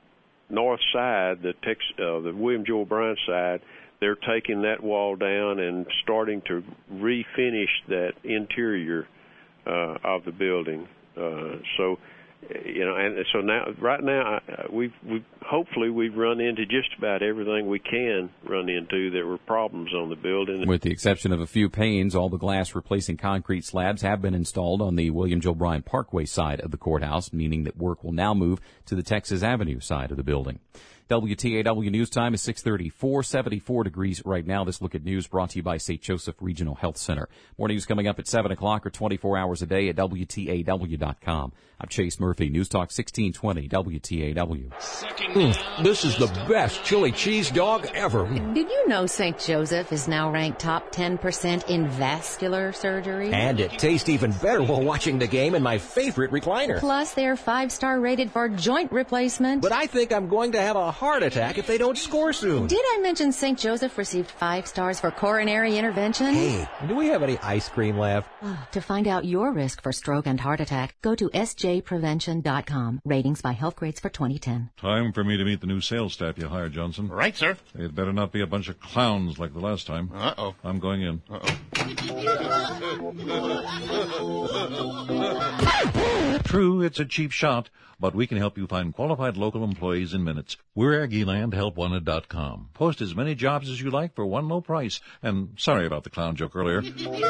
north side, the Tex, uh, the William Joel Bryan side, they're taking that wall down and starting to refinish that interior uh, of the building. Uh, so You know, and so now, right now, we've we hopefully we've run into just about everything we can run into that were problems on the building. With the exception of a few panes, all the glass replacing concrete slabs have been installed on the William Joe Bryan Parkway side of the courthouse, meaning that work will now move to the Texas Avenue side of the building. W T A W News Time is six thirty-four, seventy-four degrees right now. This look at news brought to you by Saint Joseph Regional Health Center. More news coming up at seven o'clock or twenty-four hours a day at W T A W dot com. I'm Chase Murphy, News Talk sixteen twenty W T A W. Mm, this is the best chili cheese dog ever. Did you know Saint Joseph is now ranked top ten percent in vascular surgery? And it tastes even better while watching the game in my favorite recliner. Plus, they're five-star rated for joint replacement. But I think I'm going to have a heart attack if they don't score soon. Did I mention Saint Joseph received five stars for coronary intervention? Hey, do we have any ice cream left? To find out your risk for stroke and heart attack, go to S J prevention dot com. Ratings by Health Grades for twenty ten. Time for me to meet the new sales staff you hired, Johnson. Right, sir. It better not be a bunch of clowns like the last time. Uh-oh. I'm going in. Uh-oh. True, it's a cheap shot, but we can help you find qualified local employees in minutes. We're Aggieland Help Wanted dot com. Post as many jobs as you like for one low price. And sorry about the clown joke earlier.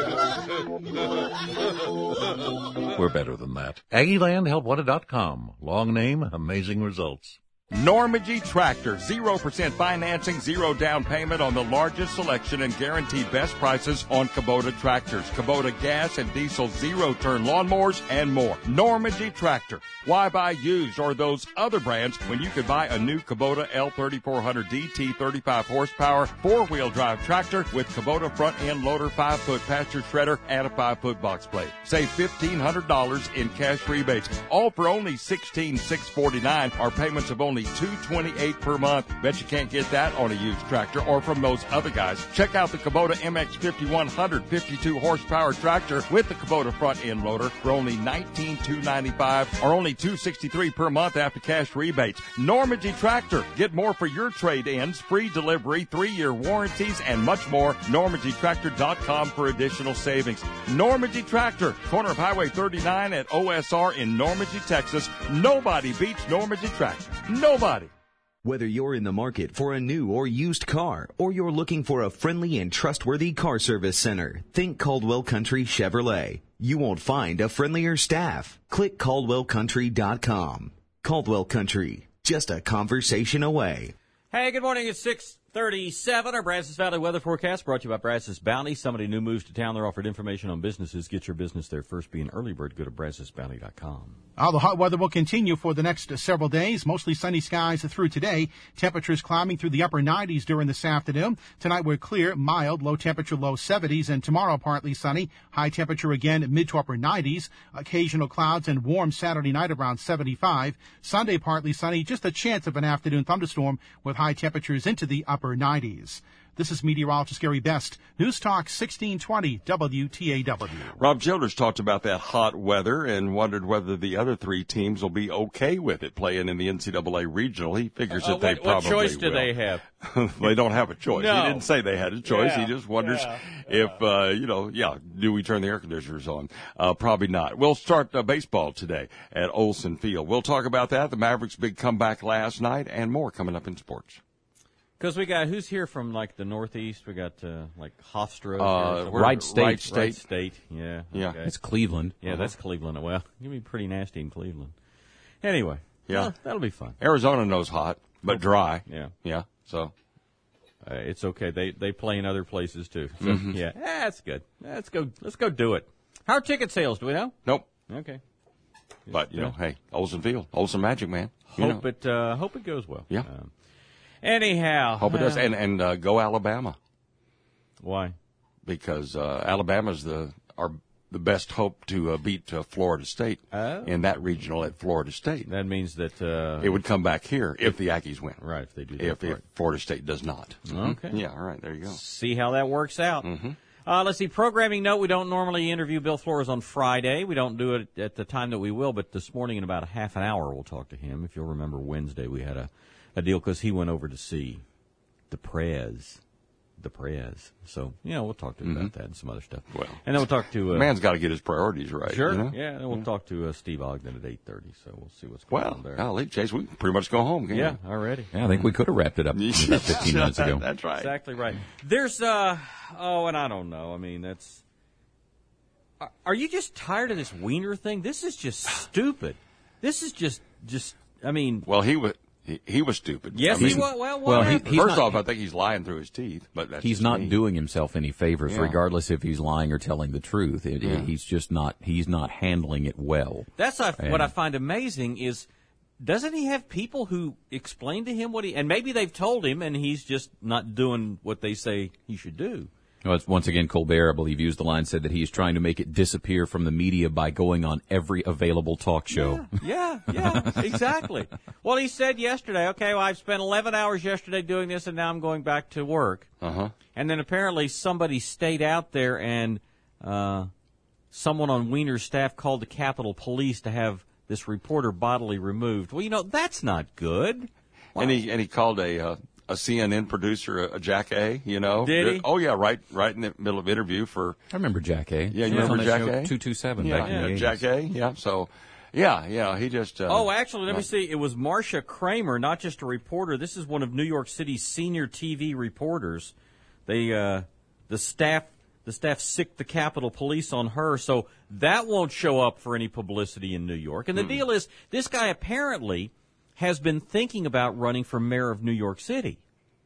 We're better than that. Aggieland Help Wanted dot com. Long name, amazing results. Normandy Tractor. zero percent financing, zero down payment on the largest selection and guaranteed best prices on Kubota tractors, Kubota gas and diesel zero-turn lawnmowers, and more. Normandy Tractor. Why buy used or those other brands when you could buy a new Kubota L thirty-four hundred D T thirty-five horsepower four-wheel drive tractor with Kubota front-end loader, five-foot pasture shredder, and a five-foot box plate. Save fifteen hundred dollars in cash rebates, all for only sixteen thousand six hundred forty-nine dollars. Our payments of only two hundred twenty-eight dollars per month. Bet you can't get that on a used tractor or from those other guys. Check out the Kubota M X fifty-one hundred fifty-two horsepower tractor with the Kubota front-end loader for only nineteen thousand two hundred ninety-five dollars or only two hundred sixty-three dollars per month after cash rebates. Normandy Tractor. Get more for your trade-ins, free delivery, three-year warranties, and much more. Normandy Tractor dot com for additional savings. Normandy Tractor, corner of Highway thirty-nine at O S R in Normandy, Texas. Nobody beats Normandy Tractor. Nobody. Whether you're in the market for a new or used car, or you're looking for a friendly and trustworthy car service center, think Caldwell Country Chevrolet. You won't find a friendlier staff. Click Caldwell Country dot com. Caldwell Country, just a conversation away. Hey, good morning. It's six thirty-seven. Our Brazos Valley weather forecast brought to you by Brazos Bounty. Somebody new moves to town. They're offered information on businesses. Get your business there first. Be an early bird. Go to Brazos Bounty dot com. Uh, the hot weather will continue for the next uh, several days. Mostly sunny skies through today. Temperatures climbing through the upper nineties during this afternoon. Tonight we're clear, mild, low temperature, low seventies, and tomorrow partly sunny. High temperature again, mid to upper nineties. Occasional clouds and warm Saturday night around seventy-five. Sunday partly sunny, just a chance of an afternoon thunderstorm with high temperatures into the upper nineties. This is meteorologist Gary Best. News Talk sixteen twenty W T A W. Rob Childers talked about that hot weather and wondered whether the other three teams will be okay with it playing in the N C double A regional. He figures uh, that they what, probably will. What choice do will. they have? They don't have a choice. No. He didn't say they had a choice. Yeah. He just wonders yeah. if, uh, you know, yeah, do we turn the air conditioners on? Uh, probably not. We'll start uh, baseball today at Olson Field. We'll talk about that, the Mavericks' big comeback last night, and more coming up in sports. Because we got, who's here from, like, the Northeast? We got, uh, like, Hofstra. Uh, Wright State. Wright State. Wright State, yeah. Yeah. Okay. It's Cleveland. Yeah, uh-huh. That's Cleveland. Well, it's going to be pretty nasty in Cleveland. Anyway. Yeah. Well, that'll be fun. Arizona knows hot, but dry. Yeah. Yeah, so. Uh, it's okay. They they play in other places, too. So, mm-hmm. yeah, that's good. Let's go Let's go do it. How are ticket sales? Do we know? Nope. Okay. But, you know, hey, Olson Field, Olson Magic, man. You hope know. it uh, hope it goes well. Yeah. Um, anyhow. Hope it does. Uh, And, and uh, go Alabama. Why? Because uh, Alabama's the our the best hope to uh, beat uh, Florida State oh. in that regional at Florida State. That means that uh, it would come back here if, if the Aggies win. Right, if they do. If, if Florida State does not. Okay. Mm-hmm. Yeah, all right, there you go. See how that works out. Mm-hmm. Uh, let's see, programming note, we don't normally interview Bill Flores on Friday. We don't do it at the time that we will, but this morning in about a half an hour we'll talk to him. If you'll remember Wednesday we had a, a deal because he went over to see the Prez the prez. So, you know, we'll talk to him Mm-hmm. about that and some other stuff. Well, and then we'll talk to... Uh, man's got to get his priorities right. Sure, you know? yeah. And we'll Yeah. talk to uh, Steve Ogden at eight thirty, so we'll see what's going Well, on there. golly, Chase, we can pretty much go home, can't Yeah, we? already. Yeah, I think we could have wrapped it up about fifteen minutes ago. That's right. Exactly right. There's, uh, oh, and I don't know. I mean, that's... Are, are you just tired of this Wiener thing? This is just stupid. This is just, just, I mean... Well, he was... He, he was stupid. Yes, I mean, he was. Well, well, he, whatever. he's first not, off, I think he's lying through his teeth. But that's he's just not me. doing himself any favors, Yeah. regardless if he's lying or telling the truth. It, Yeah. He's just not. He's not handling it well. That's not, And- what I find amazing is, doesn't he have people who explain to him what he, and maybe they've told him and he's just not doing what they say he should do. Well, it's, once again, Colbert, I believe, used the line, said that he is trying to make it disappear from the media by going on every available talk show. Yeah, yeah, exactly. Well, he said yesterday, okay, well, I've spent eleven hours yesterday doing this and now I'm going back to work. Uh-huh. And then apparently somebody stayed out there and uh, someone on Wiener's staff called the Capitol Police to have this reporter bodily removed. Well, you know, that's not good. And he and he called a uh, a C N N producer a, a Jack A. You know? Did he? Oh yeah, right, right in the middle of interview for. I remember Jack A. Yeah, you He was remember on that Jack show A? two two seven Yeah, back in yeah, the eighties. Jack A. Yeah, so yeah, yeah, he just. Uh, Oh, actually, let uh, me see. It was Marcia Kramer, not just a reporter. This is one of New York City's senior T V reporters. They, uh, the staff, the staff sicked the Capitol Police on her, so that won't show up for any publicity in New York. And the Hmm. deal is, this guy apparently has been thinking about running for mayor of New York City.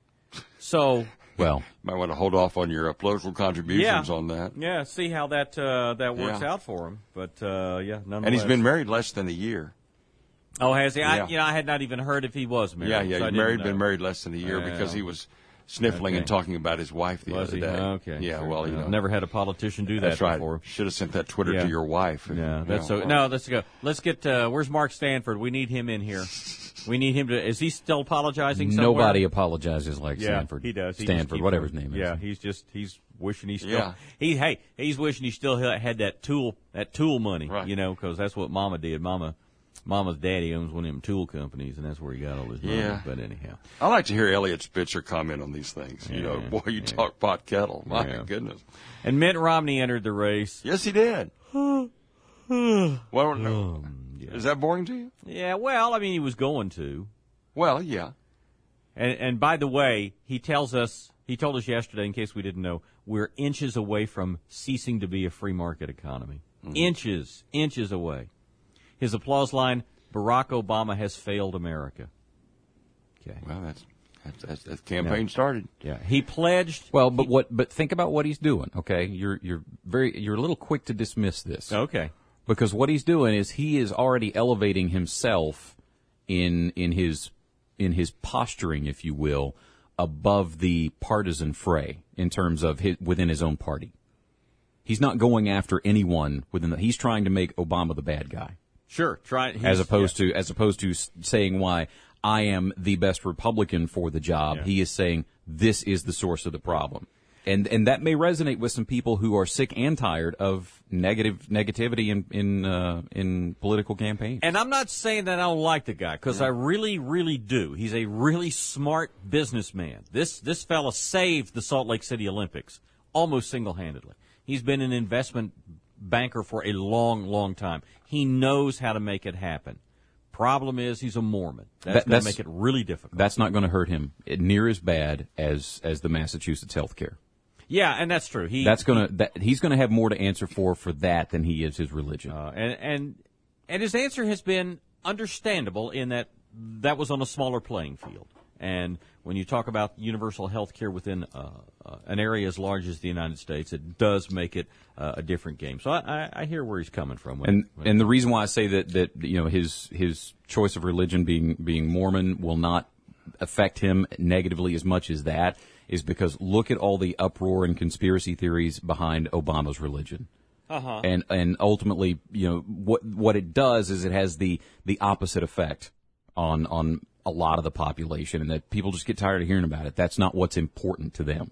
So, well, might want to hold off on your uh, political contributions yeah, on that. yeah, see how that uh, that works Yeah. out for him. But uh, yeah, nonetheless. And he's been married less than a year. Oh, has he? I, Yeah. you know, I had not even heard if he was married. Yeah, yeah, so I he's didn't married, know. been married less than a year Yeah. because he was sniffling Okay. and talking about his wife the Was other he? day. Okay. Yeah, Sure. well, you I've know, never had a politician do that that's right. before. Should have sent that Twitter Yeah. to your wife. Yeah, that's you know, so. No, let's go. Let's get. Uh, where's Mark Stanford? We need him in here. We need him to. Is he still apologizing? Somewhere? Nobody apologizes like Yeah, Stanford. he does. He just Stanford, keeps whatever on- his name is. Yeah, he's just he's wishing he still. Yeah. He hey he's wishing he still had that tool that tool money. Right. You know, because that's what Mama did. Mama. Mama's daddy owns one of them tool companies, and that's where he got all his money. Yeah. But anyhow. I like to hear Elliot Spitzer comment on these things. You know, Yeah. boy, you talk pot kettle. My Yeah. goodness. And Mitt Romney entered the race. Yes, he did. well, no. Um, yeah. Is that boring to you? Yeah, well, I mean, he was going to. Well, yeah. And, and by the way, he tells us, he told us yesterday, in case we didn't know, we're inches away from ceasing to be a free market economy. Mm-hmm. Inches, inches away. His applause line, Barack Obama has failed America. Okay. Well, that's that's, that's, that's campaign started. Yeah. He pledged. Well, but what? But think about what he's doing. Okay, you're you're very you're a little quick to dismiss this. Okay. Because what he's doing is he is already elevating himself in in his in his posturing, if you will, above the partisan fray in terms of his, within his own party. He's not going after anyone within the. He's trying to make Obama the bad guy. Sure. Try, as opposed to as opposed to saying why I am the best Republican for the job. Yeah. He is saying this is the source of the problem. And and that may resonate with some people who are sick and tired of negative negativity in in uh, in political campaigns. And I'm not saying that I don't like the guy, because I really, really do. He's a really smart businessman. This this fella saved the Salt Lake City Olympics almost single-handedly. He's been an investment banker for a long, long time. He knows how to make it happen. Problem is, he's a Mormon. That's That- going to that's- make it really difficult. That's not going to hurt him near as bad as as the Massachusetts healthcare. Yeah, and that's true. He That's going to that he's going to have more to answer for for that than he is his religion. Uh, and, and and his answer has been understandable in that that was on a smaller playing field. And when you talk about universal health care within uh, uh, an area as large as the United States, it does make it uh, a different game. So I, I, I hear where he's coming from. When, And when, and the reason why I say that that you know his his choice of religion being being Mormon will not affect him negatively as much as that is because look at all the uproar and conspiracy theories behind Obama's religion. Uh-huh. And and ultimately, you know, what what it does is it has the the opposite effect on on a lot of the population, and that people just get tired of hearing about it. That's not what's important to them.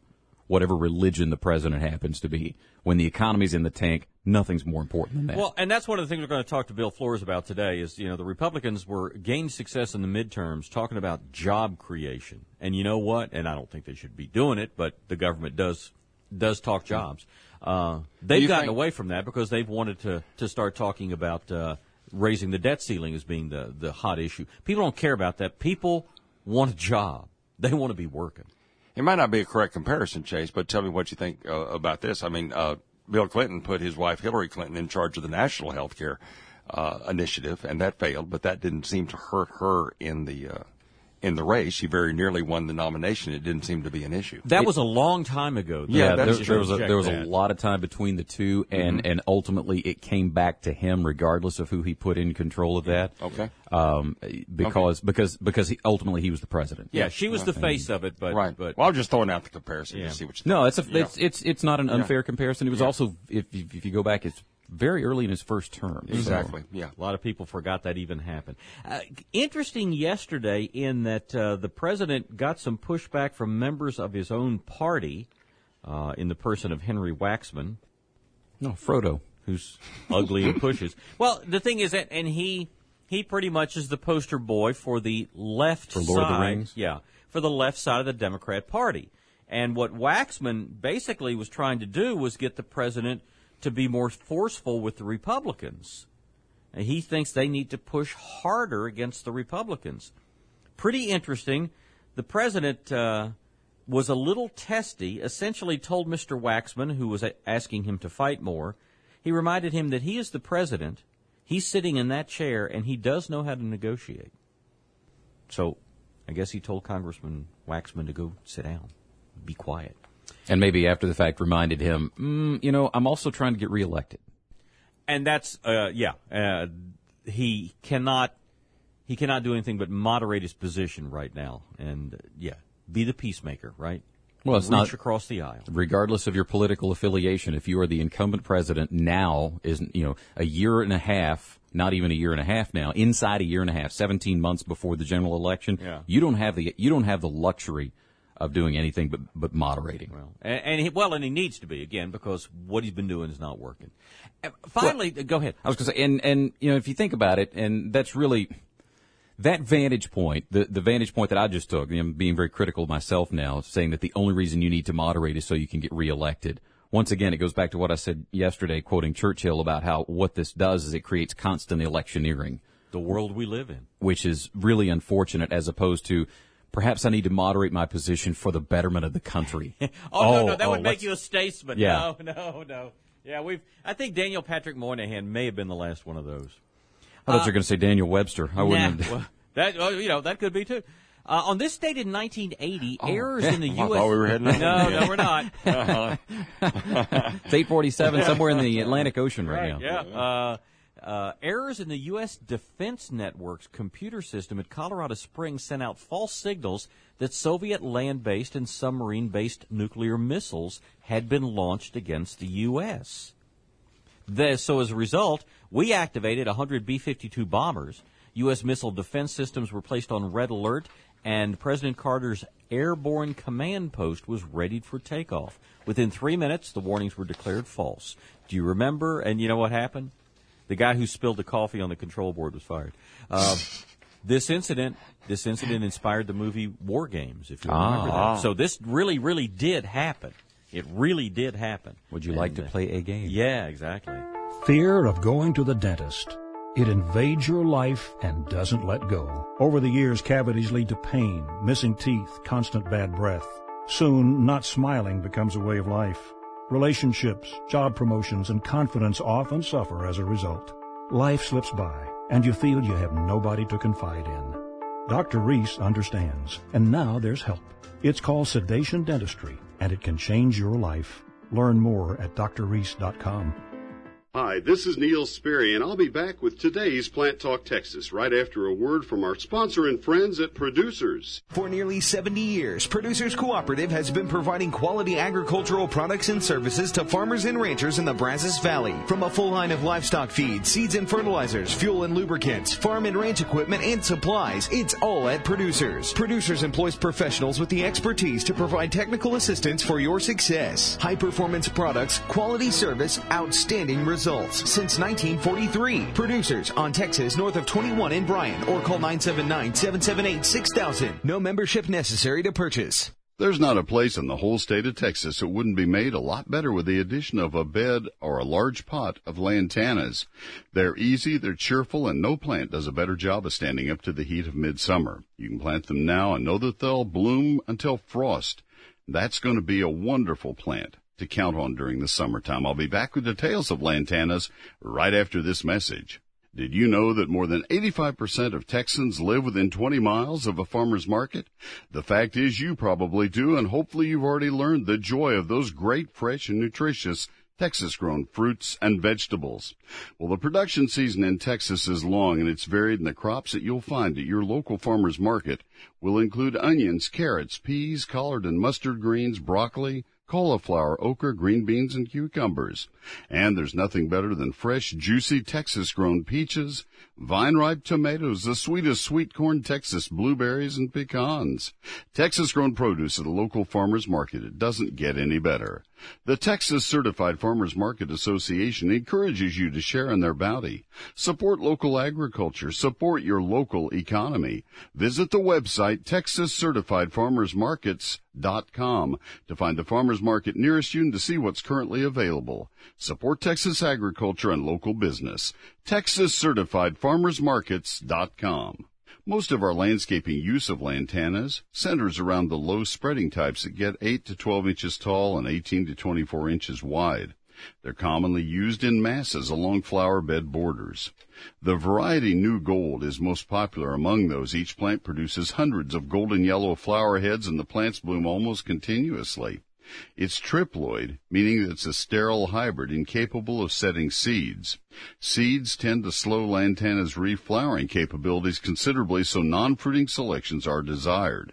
whatever religion the president happens to be. When the economy's in the tank, nothing's more important than that. Well, and that's one of the things we're going to talk to Bill Flores about today is, you know, the Republicans were gained success in the midterms talking about job creation. And you know what? And I don't think they should be doing it, but the government does does talk jobs. Uh, they've gotten think- away from that because they've wanted to, to start talking about uh, raising the debt ceiling as being the, the hot issue. People don't care about that. People want a job. They want to be working. It might not be a correct comparison, Chase, but tell me what you think uh, about this. I mean, uh, Bill Clinton put his wife Hillary Clinton in charge of the national health care uh, initiative, and that failed, but that didn't seem to hurt her in the uh, in the race. She very nearly won the nomination. It didn't seem to be an issue. That it, was a long time ago. Yeah, Yeah, there, that's there was a, Check there was that. a lot of time between the two, and, Mm-hmm. and ultimately it came back to him, regardless of who he put in control of that. Okay. Um, because because because he, ultimately he was the president. Yeah, she was the face of it, but right. but Well, I'm just throwing out the comparison Yeah. to see what you think. No, it's a, Yeah. it's it's it's not an unfair Yeah. comparison. It was Yeah. also, if you, if you go back, it's very early in his first term. so- Exactly. Yeah. A lot of people forgot that even happened. Uh, interesting yesterday in that uh, the president got some pushback from members of his own party uh, in the person of Henry Waxman. No, Frodo. Who's ugly and pushes. Well, the thing is that, and he he pretty much is the poster boy for the left For Lord of the side. Rings? Yeah, for the left side of the Democrat Party. And what Waxman basically was trying to do was get the president to be more forceful with the Republicans. And he thinks they need to push harder against the Republicans. Pretty interesting. The president uh, was a little testy, essentially told Mister Waxman, who was a- asking him to fight more, he reminded him that he is the president, he's sitting in that chair, and he does know how to negotiate. So I guess he told Congressman Waxman to go sit down, be quiet. And maybe after the fact reminded him, mm, you know, I'm also trying to get reelected. And that's, uh, yeah, uh, he cannot, he cannot do anything but moderate his position right now. And, uh, yeah, be the peacemaker, right? Well, it's Reach not across the aisle. Regardless of your political affiliation, if you are the incumbent president now, is you know a year and a half, not even a year and a half now, inside a year and a half, seventeen months before the general election, Yeah. you don't have the you don't have the luxury of doing anything but but moderating. Well, and, and he, well, and he needs to be again because what he's been doing is not working. Uh, Finally, Well, go ahead. I was going to say, and and you know, if you think about it, and that's really that vantage point, the the vantage point that I just took. I'm being very critical of myself now, saying that the only reason you need to moderate is so you can get reelected. Once again, it goes back to what I said yesterday, quoting Churchill about how what this does is it creates constant electioneering. The world we live in, which is really unfortunate, as opposed to perhaps I need to moderate my position for the betterment of the country. oh, no, no, that oh, would make let's- you a statesman. Yeah. No, no, no. Yeah, we've. I think Daniel Patrick Moynihan may have been the last one of those. I thought you were going to say Daniel Webster. I wouldn't. Nah, have- well, that well, you know that could be too. Uh, on this date in nineteen eighty, Oh. errors in the I U S. thought we were heading no, on. no, we're not. It's eight forty-seven, somewhere in the Atlantic Ocean right, Right, now. yeah. Uh, uh, errors in the U S. Defense Network's computer system at Colorado Springs sent out false signals that Soviet land-based and submarine-based nuclear missiles had been launched against the U S. The, so as a result, we activated one hundred B fifty-two bombers. U S missile defense systems were placed on red alert, and President Carter's airborne command post was readied for takeoff. Within three minutes, the warnings were declared false. Do you remember? And you know what happened? The guy who spilled the coffee on the control board was fired. Uh, this incident, this incident inspired the movie War Games, if you remember Ah. that. So this really, really did happen. It really did happen. Would you like And, to uh, play a game? Yeah, exactly. Fear of going to the dentist. It invades your life and doesn't let go. Over the years, cavities lead to pain, missing teeth, constant bad breath. Soon, not smiling becomes a way of life. Relationships, job promotions, and confidence often suffer as a result. Life slips by, and you feel you have nobody to confide in. Doctor Reese understands, and now there's help. It's called sedation dentistry, and it can change your life. Learn more at D R Reese dot com. Hi, this is Neil Sperry, and I'll be back with today's Plant Talk Texas right after a word from our sponsor and friends at Producers. For nearly seventy years, Producers Cooperative has been providing quality agricultural products and services to farmers and ranchers in the Brazos Valley. From a full line of livestock feed, seeds and fertilizers, fuel and lubricants, farm and ranch equipment, and supplies, it's all at Producers. Producers employs professionals with the expertise to provide technical assistance for your success. High-performance products, quality service, outstanding results. Since nineteen forty-three. Producers on Texas north of twenty-one in Bryan, or call nine seven nine, seven seven eight, six thousand. No membership necessary to purchase. There's not a place in the whole state of Texas that wouldn't be made a lot better with the addition of a bed or a large pot of lantanas. They're easy, they're cheerful, and no plant does a better job of standing up to the heat of midsummer. You can plant them now and know that they'll bloom until frost. That's going to be a wonderful plant to count on during the summertime. I'll be back with details of lantanas right after this message. Did you know that more than eighty-five percent of Texans live within twenty miles of a farmer's market? The fact is you probably do, and hopefully you've already learned the joy of those great, fresh, and nutritious Texas-grown fruits and vegetables. Well, the production season in Texas is long, and it's varied, and the crops that you'll find at your local farmer's market will include onions, carrots, peas, collard and mustard greens, broccoli, cauliflower, okra, green beans, and cucumbers. And there's nothing better than fresh, juicy Texas-grown peaches, vine-ripe tomatoes, the sweetest sweet corn Texas blueberries, and pecans. Texas-grown produce at a local farmer's market. It doesn't get any better. The Texas Certified Farmers Market Association encourages you to share in their bounty. Support local agriculture. Support your local economy. Visit the website texas certified farmers markets dot com to find the farmers market nearest you and to see what's currently available. Support Texas agriculture and local business. texas certified farmers markets dot com. Most of our landscaping use of lantanas centers around the low spreading types that get eight to twelve inches tall and eighteen to twenty-four inches wide. They're commonly used in masses along flower bed borders. The variety New Gold is most popular among those. Each plant produces hundreds of golden yellow flower heads, and the plants bloom almost continuously. It's triploid, meaning that it's a sterile hybrid incapable of setting seeds. Seeds tend to slow lantana's reflowering capabilities considerably, so non-fruiting selections are desired.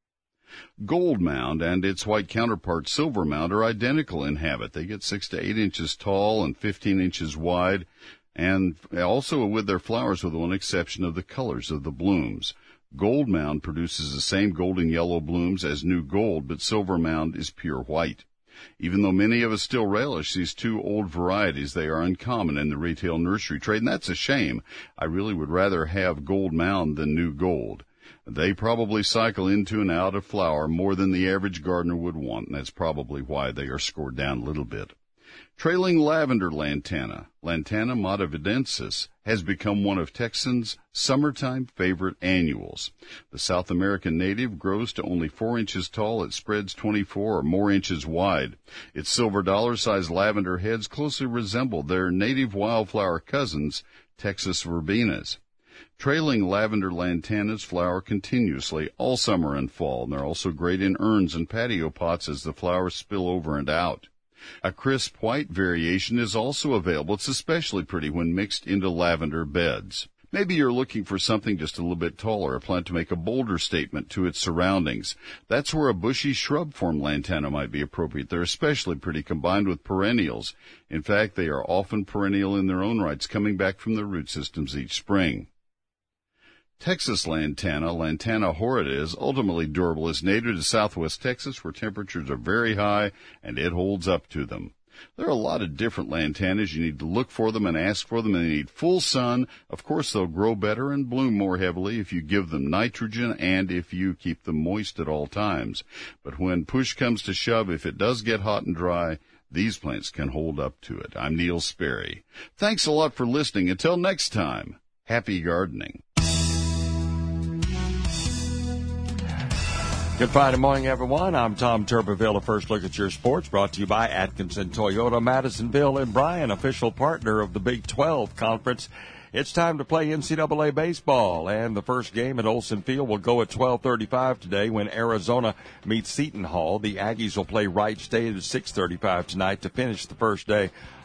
Gold Mound and its white counterpart Silver Mound are identical in habit. They get six to eight inches tall and fifteen inches wide, and also with their flowers, with one exception of the colors of the blooms. Gold Mound produces the same golden yellow blooms as New Gold, but Silver Mound is pure white. Even though many of us still relish these two old varieties, they are uncommon in the retail nursery trade, and that's a shame. I really would rather have Gold Mound than New Gold. They probably cycle into and out of flower more than the average gardener would want, and that's probably why they are scored down a little bit. Trailing lavender lantana, Lantana motividensis, has become one of Texans' summertime favorite annuals. The South American native grows to only four inches tall. It spreads twenty-four or more inches wide. Its silver dollar-sized lavender heads closely resemble their native wildflower cousins, Texas verbenas. Trailing lavender lantanas flower continuously all summer and fall, and they're also great in urns and patio pots as the flowers spill over and out. A crisp white variation is also available. It's especially pretty when mixed into lavender beds. Maybe you're looking for something just a little bit taller, a plant to make a bolder statement to its surroundings. That's where a bushy shrub form lantana might be appropriate. They're especially pretty combined with perennials. In fact, they are often perennial in their own rights, coming back from their root systems each spring. Texas lantana, Lantana horrida, is ultimately durable. It's native to southwest Texas, where temperatures are very high, and it holds up to them. There are a lot of different lantanas. You need to look for them and ask for them. They need full sun. Of course, they'll grow better and bloom more heavily if you give them nitrogen and if you keep them moist at all times. But when push comes to shove, if it does get hot and dry, these plants can hold up to it. I'm Neil Sperry. Thanks a lot for listening. Until next time, happy gardening. Good Friday morning, everyone. I'm Tom Turbeville. A first look at your sports brought to you by Atkinson Toyota, Madisonville and Bryan, official partner of the Big twelve Conference. It's time to play N C double A baseball, and the first game at Olson Field will go at twelve thirty-five today when Arizona meets Seton Hall. The Aggies will play Wright State at six thirty-five tonight to finish the first day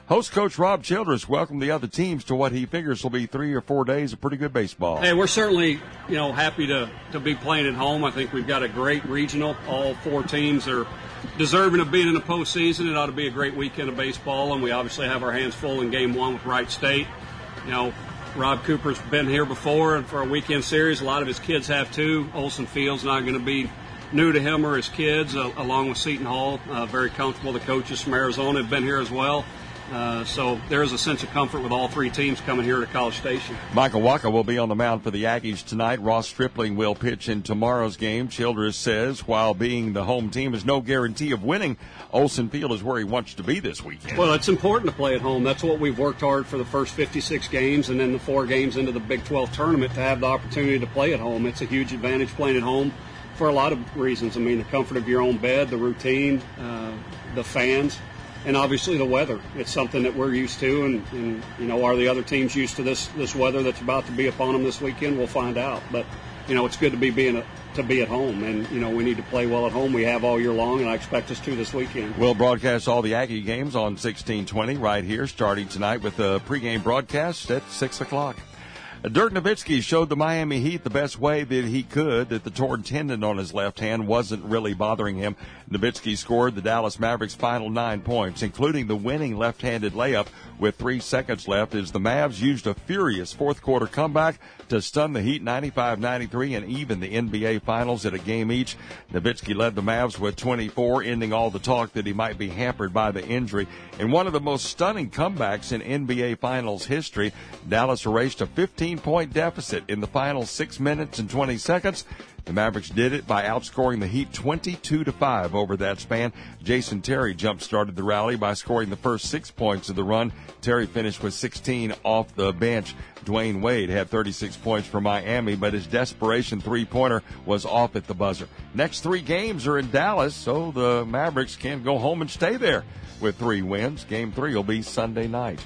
Host coach Rob Childress welcomed the other teams to what he figures will be three or four days of pretty good baseball. Hey, we're certainly, you know, happy to, to be playing at home. I think we've got a great regional. All four teams are deserving of being in the postseason. It ought to be a great weekend of baseball, and we obviously have our hands full in game one with Wright State. You know, Rob Cooper's been here before and for a weekend series. A lot of his kids have too. Olsen Field's not going to be new to him or his kids, uh, along with Seton Hall. Uh, very comfortable. The coaches from Arizona have been here as well. Uh, so there is a sense of comfort with all three teams coming here to College Station. Michael Waka will be on the mound for the Aggies tonight. Ross Stripling will pitch in tomorrow's game. Childress says while being the home team is no guarantee of winning, Olsen Field is where he wants to be this weekend. Well, it's important to play at home. That's what we've worked hard for the first fifty-six games and then the four games into the Big twelve tournament to have the opportunity to play at home. It's a huge advantage playing at home for a lot of reasons. I mean, the comfort of your own bed, the routine, uh, the fans, and obviously the weather. It's something that we're used to, and, and you know, are the other teams used to this this weather that's about to be upon them this weekend? We'll find out. But you know, it's good to be being a, to be at home, and you know, we need to play well at home. We have all year long, and I expect us to this weekend. We'll broadcast all the Aggie games on sixteen twenty right here, starting tonight with a pregame broadcast at six o'clock. Dirk Nowitzki showed the Miami Heat the best way that he could, that the torn tendon on his left hand wasn't really bothering him. Nowitzki scored the Dallas Mavericks' final nine points, including the winning left-handed layup with three seconds left, as the Mavs used a furious fourth-quarter comeback to stun the Heat ninety-five ninety-three and even the N B A Finals at a game each. Nowitzki led the Mavs with twenty-four, ending all the talk that he might be hampered by the injury. In one of the most stunning comebacks in N B A Finals history, Dallas erased a fifteen-point deficit in the final six minutes and twenty seconds. The Mavericks did it by outscoring the Heat twenty-two to five over that span. Jason Terry jump-started the rally by scoring the first six points of the run. Terry finished with sixteen off the bench. Dwayne Wade had thirty-six points for Miami, but his desperation three-pointer was off at the buzzer. Next three games are in Dallas, so the Mavericks can go home and stay there with three wins. Game three will be Sunday night.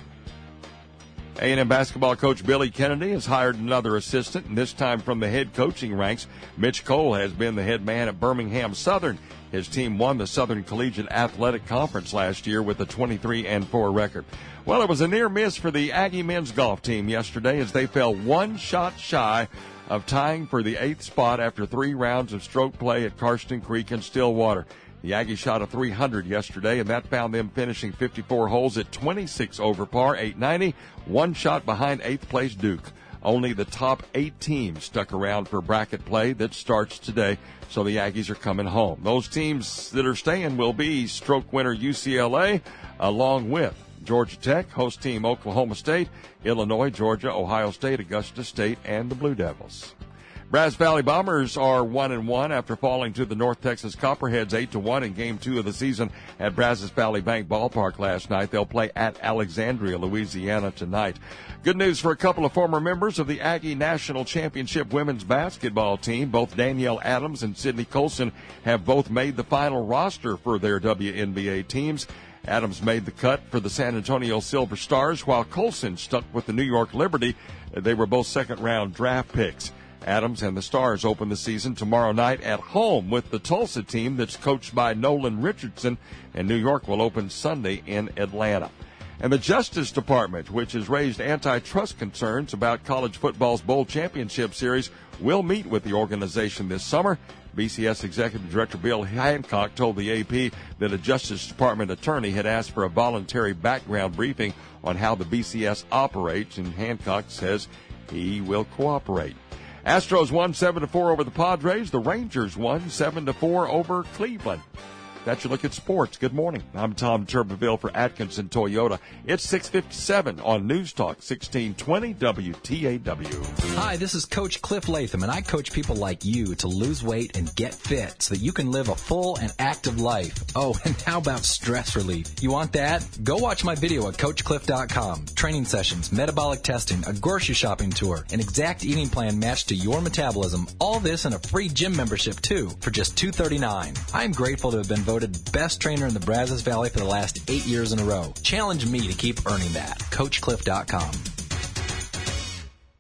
A and M basketball coach Billy Kennedy has hired another assistant, and this time from the head coaching ranks. Mitch Cole has been the head man at Birmingham Southern. His team won the Southern Collegiate Athletic Conference last year with a twenty-three and four record. Well, it was a near miss for the Aggie men's golf team yesterday as they fell one shot shy of tying for the eighth spot after three rounds of stroke play at Karsten Creek and Stillwater. The Aggies shot a three hundred yesterday, and that found them finishing fifty-four holes at twenty-six over par, eight ninety, one shot behind eighth place Duke. Only the top eight teams stuck around for bracket play that starts today, so the Aggies are coming home. Those teams that are staying will be stroke winner U C L A, along with Georgia Tech, host team Oklahoma State, Illinois, Georgia, Ohio State, Augusta State, and the Blue Devils. Brazos Valley Bombers are one and one after falling to the North Texas Copperheads eight to one in game two of the season at Brazos Valley Bank Ballpark last night. They'll play at Alexandria, Louisiana tonight. Good news for a couple of former members of the Aggie National Championship women's basketball team. Both Danielle Adams and Sydney Colson have both made the final roster for their W N B A teams. Adams made the cut for the San Antonio Silver Stars, while Colson stuck with the New York Liberty. They were both second-round draft picks. Adams and the Stars open the season tomorrow night at home with the Tulsa team that's coached by Nolan Richardson, and New York will open Sunday in Atlanta. And the Justice Department, which has raised antitrust concerns about college football's Bowl Championship Series, will meet with the organization this summer. B C S Executive Director Bill Hancock told the A P that a Justice Department attorney had asked for a voluntary background briefing on how the B C S operates, and Hancock says he will cooperate. Astros won seven to four over the Padres. The Rangers won seven to four over Cleveland. That's your look at sports. Good morning. I'm Tom Turbeville for Atkinson Toyota. It's six fifty-seven on News Talk sixteen twenty W T A W. Hi, this is Coach Cliff Latham, and I coach people like you to lose weight and get fit so that you can live a full and active life. Oh, and how about stress relief? You want that? Go watch my video at coach cliff dot com. Training sessions, metabolic testing, a grocery shopping tour, an exact eating plan matched to your metabolism. All this and a free gym membership, too, for just two hundred thirty-nine dollars. I'm grateful to have been voted best trainer in the Brazos Valley for the last eight years in a row. Challenge me to keep earning that. coach cliff dot com.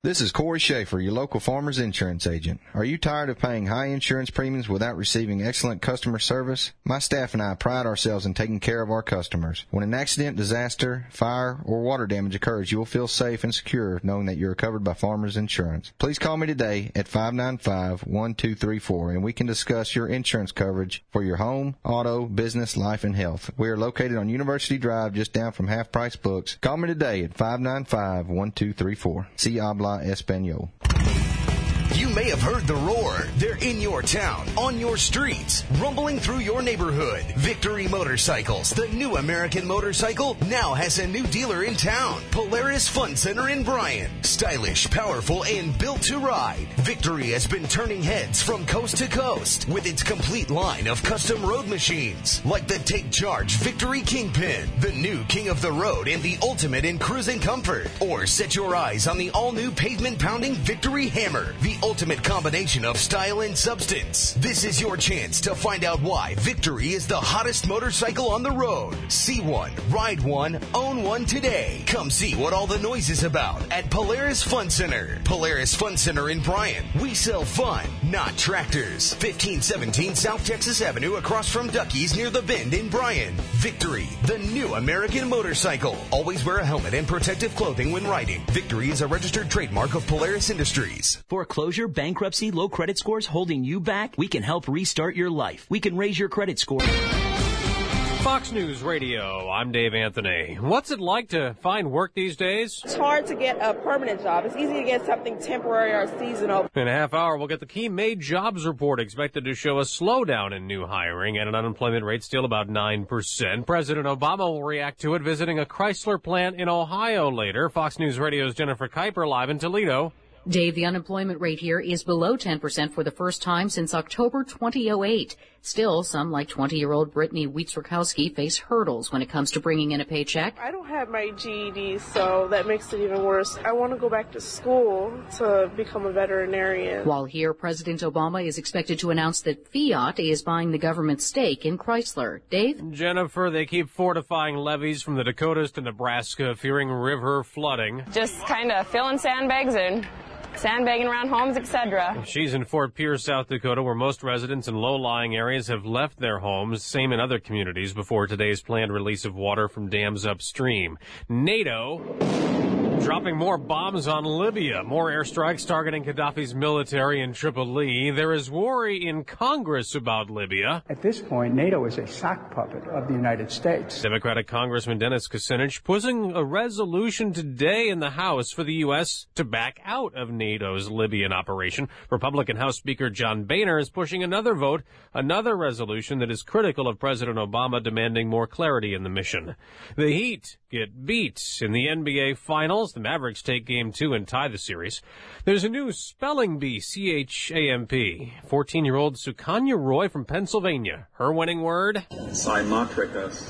This is Corey Schaefer, your local Farmers Insurance agent. Are you tired of paying high insurance premiums without receiving excellent customer service? My staff and I pride ourselves in taking care of our customers. When an accident, disaster, fire, or water damage occurs, you will feel safe and secure knowing that you are covered by Farmers Insurance. Please call me today at five nine five, one two three four and we can discuss your insurance coverage for your home, auto, business, life, and health. We are located on University Drive just down from Half Price Books. Call me today at five nine five, one two three four. See Habla Espanol. You may have heard the roar. They're in your town, on your streets, rumbling through your neighborhood. Victory Motorcycles, the new American motorcycle, now has a new dealer in town. Polaris Fun Center in Bryan. Stylish, powerful, and built to ride. Victory has been turning heads from coast to coast with its complete line of custom road machines, like the Take Charge Victory Kingpin, the new king of the road and the ultimate in cruising comfort. Or set your eyes on the all-new pavement-pounding Victory Hammer, the ultimate combination of style and substance. This is your chance to find out why Victory is the hottest motorcycle on the road. See one, ride one, own one today. Come see what all the noise is about at Polaris Fun Center. Polaris Fun Center in Bryan. We sell fun, not tractors. fifteen seventeen South Texas Avenue across from Ducky's near the Bend in Bryan. Victory, the new American motorcycle. Always wear a helmet and protective clothing when riding. Victory is a registered trademark of Polaris Industries. Foreclosure, bankruptcy, low credit scores holding you back? We can help restart your life. We can raise your credit score. Fox News Radio, I'm Dave Anthony. What's it like to find work these days? It's hard to get a permanent job. It's easy to get something temporary or seasonal. In a half hour, we'll get the key May jobs report expected to show a slowdown in new hiring and an unemployment rate still about nine percent. President Obama will react to it visiting a Chrysler plant in Ohio later. Fox News Radio's Jennifer Kuiper live in Toledo. Dave, the unemployment rate here is below ten percent for the first time since October two thousand eight. Still, some like twenty-year-old Brittany Wietzrikowski face hurdles when it comes to bringing in a paycheck. I don't have my G E D, so that makes it even worse. I want to go back to school to become a veterinarian. While here, President Obama is expected to announce that Fiat is buying the government's stake in Chrysler. Dave? Jennifer, they keep fortifying levees from the Dakotas to Nebraska, fearing river flooding. Just kind of filling sandbags and sandbagging around homes, et cetera. She's in Fort Pierce, South Dakota, where most residents in low-lying areas have left their homes, same in other communities, before today's planned release of water from dams upstream. NATO dropping more bombs on Libya, more airstrikes targeting Gaddafi's military in Tripoli. There is worry in Congress about Libya. At this point, NATO is a sock puppet of the United States. Democratic Congressman Dennis Kucinich pushing a resolution today in the House for the U S to back out of NATO's Libyan operation. Republican House Speaker John Boehner is pushing another vote, another resolution that is critical of President Obama demanding more clarity in the mission. The Heat get beat in the N B A Finals. The Mavericks take game two and tie the series. There's a new spelling bee, C H A M P. fourteen-year-old Sukanya Roy from Pennsylvania. Her winning word? Cymotricus.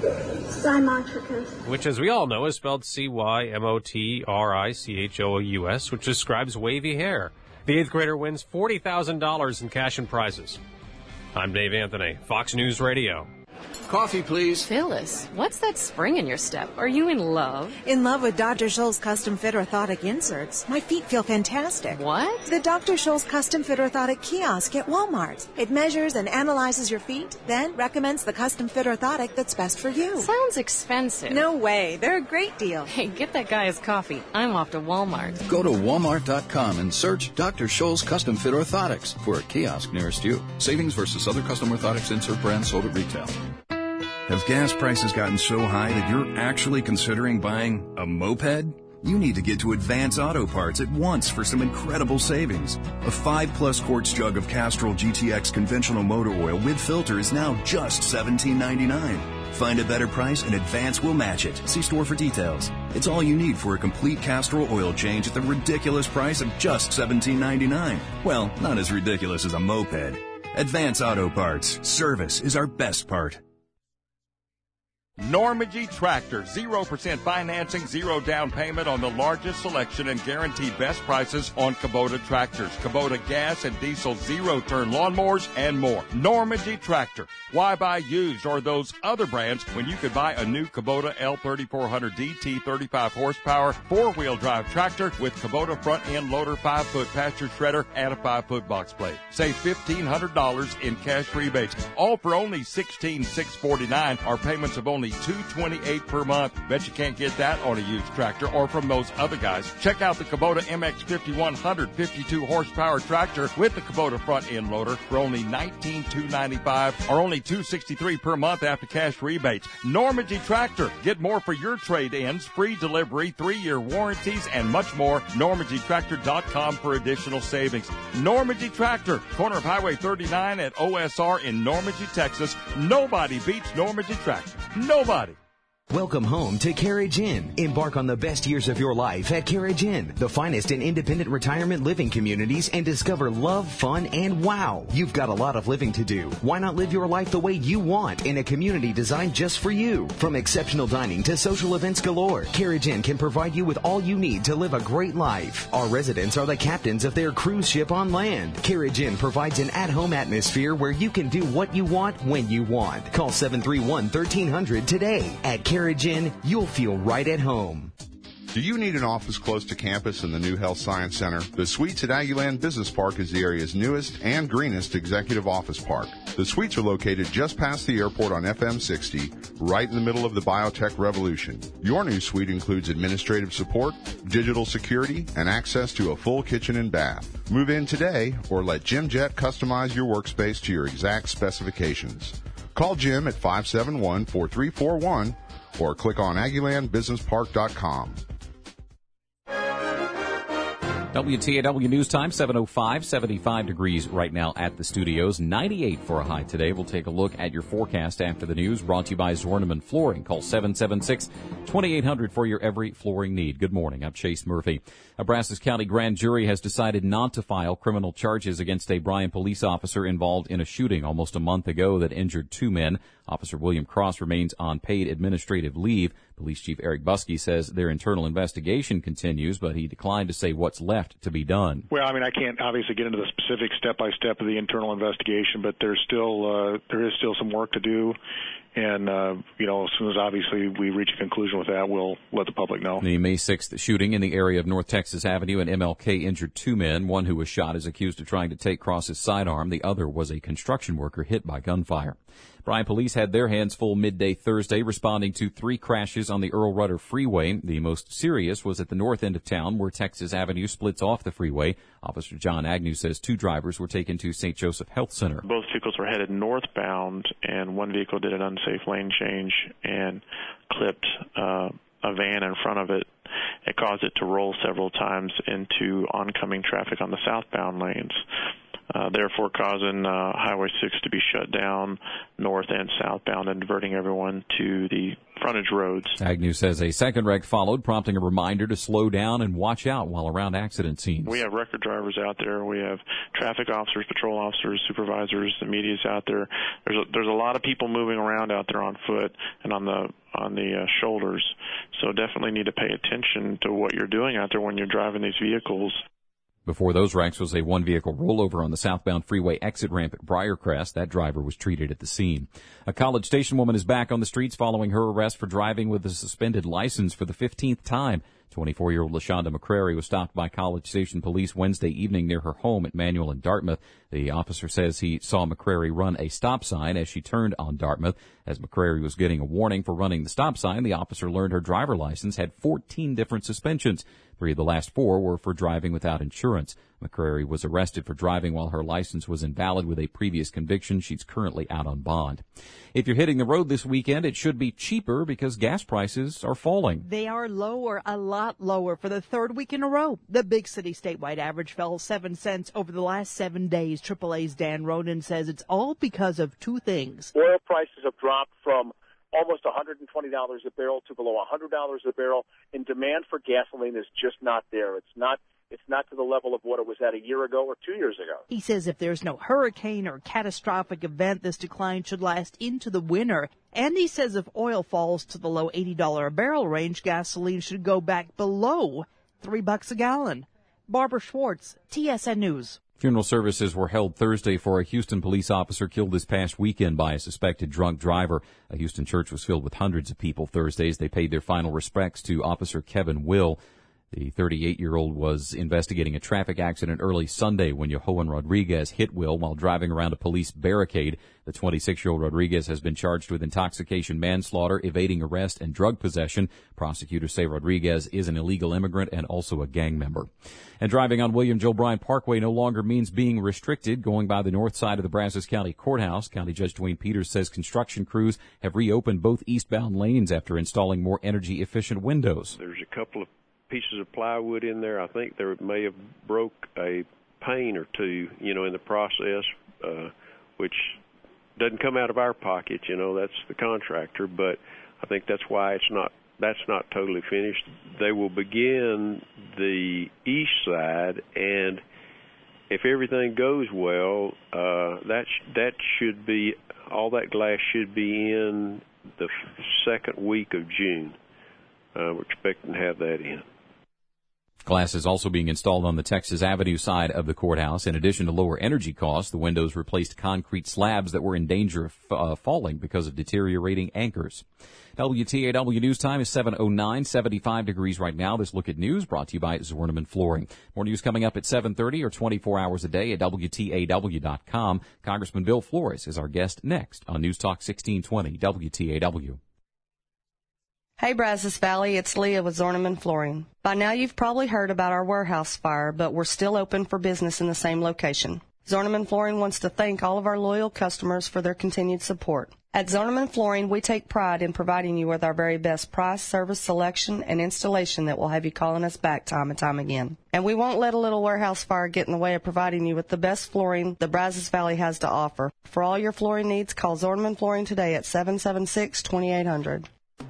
Cymotricus. Which, as we all know, is spelled C Y M O T R I C H O U S, which describes wavy hair. The eighth grader wins forty thousand dollars in cash and prizes. I'm Dave Anthony, Fox News Radio. Coffee, please. Phyllis, what's that spring in your step? Are you in love? In love with Doctor Scholl's custom fit orthotic inserts. My feet feel fantastic. What? The Doctor Scholl's custom fit orthotic kiosk at Walmart. It measures and analyzes your feet, then recommends the custom fit orthotic that's best for you. Sounds expensive. No way. They're a great deal. Hey, get that guy his coffee. I'm off to Walmart. Go to walmart dot com and search Doctor Scholl's custom fit orthotics for a kiosk nearest you. Savings versus other custom orthotics insert brands sold at retail. Have gas prices gotten so high that you're actually considering buying a moped? You need to get to Advance Auto Parts at once for some incredible savings. A five plus quarts jug of Castrol G T X conventional motor oil with filter is now just seventeen ninety-nine. Find a better price and Advance will match it. See store for details. It's all you need for a complete Castrol oil change at the ridiculous price of just seventeen ninety-nine. Well, not as ridiculous as a moped. Advance Auto Parts. Service is our best part. Normandy Tractor, zero percent financing, zero down payment on the largest selection and guaranteed best prices on Kubota tractors, Kubota gas and diesel zero-turn lawnmowers, and more. Normandy Tractor. Why buy used or those other brands when you could buy a new Kubota L thirty-four hundred D T thirty-five horsepower four-wheel drive tractor with Kubota front-end loader, five-foot pasture shredder, and a five-foot box blade. Save fifteen hundred dollars in cash rebates, all for only sixteen thousand six hundred forty-nine dollars. Our payments of only two hundred twenty-eight dollars per month. Bet you can't get that on a used tractor or from those other guys. Check out the Kubota M X fifty-one hundred fifty-two horsepower tractor with the Kubota front end loader for only nineteen thousand two hundred ninety-five dollars or only two hundred sixty-three dollars per month after cash rebates. Normandy Tractor. Get more for your trade-ins, free delivery, three-year warranties, and much more. Normandy Tractor dot com for additional savings. Normandy Tractor, corner of Highway thirty-nine at O S R in Normandy, Texas. Nobody beats Normandy Tractor. Nobody. Welcome home to Carriage Inn. Embark on the best years of your life at Carriage Inn, the finest in independent retirement living communities, and discover love, fun, and wow. You've got a lot of living to do. Why not live your life the way you want in a community designed just for you? From exceptional dining to social events galore, Carriage Inn can provide you with all you need to live a great life. Our residents are the captains of their cruise ship on land. Carriage Inn provides an at-home atmosphere where you can do what you want when you want. Call seven three one, one three hundred today. At Carriage Inn, you'll feel right at home. Do you need an office close to campus in the new Health Science Center? The Suites at Aggieland Business Park is the area's newest and greenest executive office park. The Suites are located just past the airport on F M sixty, right in the middle of the biotech revolution. Your new suite includes administrative support, digital security, and access to a full kitchen and bath. Move in today or let Jim Jett customize your workspace to your exact specifications. Call Jim at five seven one, four three four one or click on Aggieland Business Park dot com. W T A W News Time, seven oh five, seventy-five degrees right now at the studios, ninety-eight for a high today. We'll take a look at your forecast after the news, brought to you by Zorneman Flooring. Call seven seven six, two eight hundred for your every flooring need. Good morning. I'm Chase Murphy. A Brazos County grand jury has decided not to file criminal charges against a Bryan police officer involved in a shooting almost a month ago that injured two men. Officer William Cross remains on paid administrative leave. Police Chief Eric Buskey says their internal investigation continues, but he declined to say what's left to be done. Well, I mean, I can't obviously get into the specific step-by-step of the internal investigation, but there's still uh, there is still some work to do. And, uh, you know, as soon as obviously we reach a conclusion with that, we'll let the public know. The May sixth shooting in the area of North Texas Avenue and M L K injured two men. One who was shot is accused of trying to take Cross's sidearm. The other was a construction worker hit by gunfire. Bryan police had their hands full midday Thursday responding to three crashes on the Earl Rudder Freeway. The most serious was at the north end of town where Texas Avenue splits off the freeway. Officer John Agnew says two drivers were taken to Saint Joseph Health Center. Both vehicles were headed northbound, and one vehicle did an unsafe lane change and clipped uh, a van in front of it. It caused it to roll several times into oncoming traffic on the southbound lanes. Uh, therefore causing uh, Highway six to be shut down north and southbound and diverting everyone to the frontage roads. Agnew says a second wreck followed, prompting a reminder to slow down and watch out while around accident scenes. We have record drivers out there. We have traffic officers, patrol officers, supervisors. The media's out there. There's a, there's a lot of people moving around out there on foot and on the on the uh, shoulders. So definitely need to pay attention to what you're doing out there when you're driving these vehicles. Before those wrecks was a one-vehicle rollover on the southbound freeway exit ramp at Briarcrest. That driver was treated at the scene. A College Station woman is back on the streets following her arrest for driving with a suspended license for the fifteenth time. twenty-four-year-old LaShonda McCrary was stopped by College Station police Wednesday evening near her home at Manual and Dartmouth. The officer says he saw McCrary run a stop sign as she turned on Dartmouth. As McCrary was getting a warning for running the stop sign, the officer learned her driver license had fourteen different suspensions. Three of the last four were for driving without insurance. McCrary was arrested for driving while her license was invalid with a previous conviction. She's currently out on bond. If you're hitting the road this weekend, it should be cheaper because gas prices are falling. They are lower, a lot lower for the third week in a row. The big city statewide average fell seven cents over the last seven days. triple A's Dan Ronan says it's all because of two things. Oil prices have dropped from almost one hundred twenty dollars a barrel to below one hundred dollars a barrel, and demand for gasoline is just not there. It's not it's not to the level of what it was at a year ago or two years ago. He says if there's no hurricane or catastrophic event, this decline should last into the winter. And he says if oil falls to the low eighty dollars a barrel range, gasoline should go back below three bucks a gallon. Barbara Schwartz, T S N News. Funeral services were held Thursday for a Houston police officer killed this past weekend by a suspected drunk driver. A Houston church was filled with hundreds of people Thursday as they paid their final respects to Officer Kevin Will. The thirty-eight-year-old was investigating a traffic accident early Sunday when Johan Rodriguez hit Will while driving around a police barricade. The twenty-six-year-old Rodriguez has been charged with intoxication, manslaughter, evading arrest, and drug possession. Prosecutors say Rodriguez is an illegal immigrant and also a gang member. And driving on William Joe Bryant Parkway no longer means being restricted. Going by the north side of the Brazos County Courthouse, County Judge Dwayne Peters says construction crews have reopened both eastbound lanes after installing more energy-efficient windows. There's a couple of pieces of plywood in there. I think there may have broke a pane or two, you know, in the process, uh, which doesn't come out of our pocket, you know, that's the contractor, but I think that's why it's not, that's not totally finished. They will begin the east side, and if everything goes well, uh, that, sh- that should be, all that glass should be in the second week of June. Uh, we're expecting to have that in. Glass is also being installed on the Texas Avenue side of the courthouse. In addition to lower energy costs, the windows replaced concrete slabs that were in danger of uh, falling because of deteriorating anchors. W T A W News Time is seven oh nine, seventy-five degrees right now. This look at news brought to you by Zorneman Flooring. More news coming up at seven thirty or twenty-four hours a day at W T A W dot com. Congressman Bill Flores is our guest next on News Talk sixteen twenty W T A W. Hey Brazos Valley, it's Leah with Zorneman Flooring. By now you've probably heard about our warehouse fire, but we're still open for business in the same location. Zorneman Flooring wants to thank all of our loyal customers for their continued support. At Zorneman Flooring, we take pride in providing you with our very best price, service, selection, and installation that will have you calling us back time and time again. And we won't let a little warehouse fire get in the way of providing you with the best flooring the Brazos Valley has to offer. For all your flooring needs, call Zorneman Flooring today at seven seven six, two eight zero zero.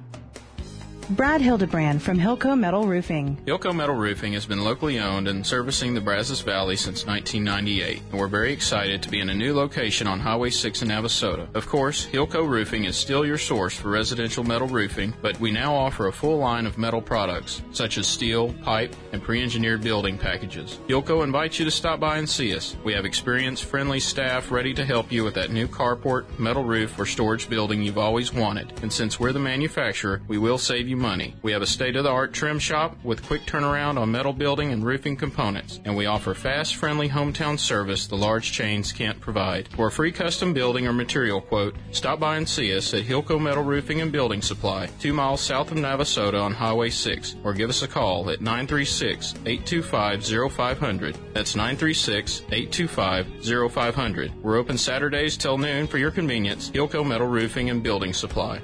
Brad Hildebrand from Hilco Metal Roofing. Hilco Metal Roofing has been locally owned and servicing the Brazos Valley since nineteen ninety-eight, and we're very excited to be in a new location on Highway six in Navasota. Of course, Hilco Roofing is still your source for residential metal roofing, but we now offer a full line of metal products, such as steel, pipe, and pre-engineered building packages. Hilco invites you to stop by and see us. We have experienced, friendly staff ready to help you with that new carport, metal roof, or storage building you've always wanted. And since we're the manufacturer, we will save you money. We have a state-of-the-art trim shop with quick turnaround on metal building and roofing components, and we offer fast, friendly hometown service the large chains can't provide. For a free custom building or material quote, stop by and see us at Hilco Metal Roofing and Building Supply, two miles south of Navasota on Highway six, or give us a call at nine three six, eight two five, zero five zero zero. That's nine three six, eight two five, zero five zero zero. We're open Saturdays till noon for your convenience. Hilco Metal Roofing and Building Supply.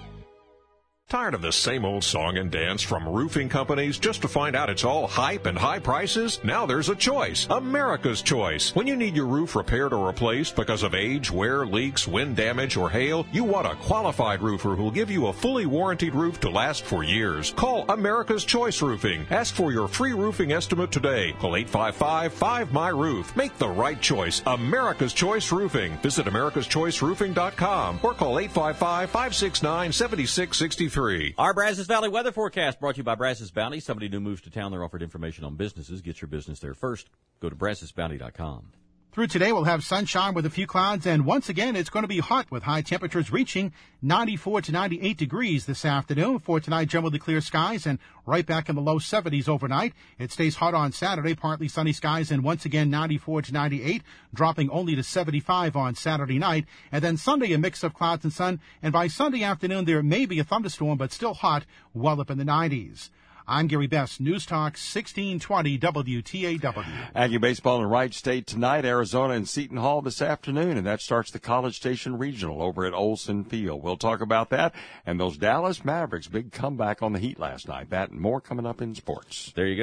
Tired of the same old song and dance from roofing companies just to find out it's all hype and high prices? Now there's a choice. America's Choice. When you need your roof repaired or replaced because of age, wear, leaks, wind damage, or hail, you want a qualified roofer who'll give you a fully warranted roof to last for years. Call America's Choice Roofing. Ask for your free roofing estimate today. Call eight five five, five my roof. Make the right choice. America's Choice Roofing. Visit americas choice roofing dot com or call eight five five, five six nine, seven six six three. Our Brazos Valley weather forecast brought to you by Brazos Bounty. Somebody new moves to town. They're offered information on businesses. Get your business there first. Go to brazos bounty dot com. Through today, we'll have sunshine with a few clouds, and once again, it's going to be hot with high temperatures reaching ninety-four to ninety-eight degrees this afternoon. For tonight, generally clear skies and right back in the low seventies overnight. It stays hot on Saturday, partly sunny skies, and once again ninety-four to ninety-eight, dropping only to seventy-five on Saturday night. And then Sunday, a mix of clouds and sun, and by Sunday afternoon, there may be a thunderstorm, but still hot, well up in the nineties. I'm Gary Best, News Talk sixteen twenty W T A W. Aggie baseball in Wright State tonight, Arizona and Seton Hall this afternoon, and that starts the College Station Regional over at Olson Field. We'll talk about that and those Dallas Mavericks, big comeback on the Heat last night. That and more coming up in sports. There you go.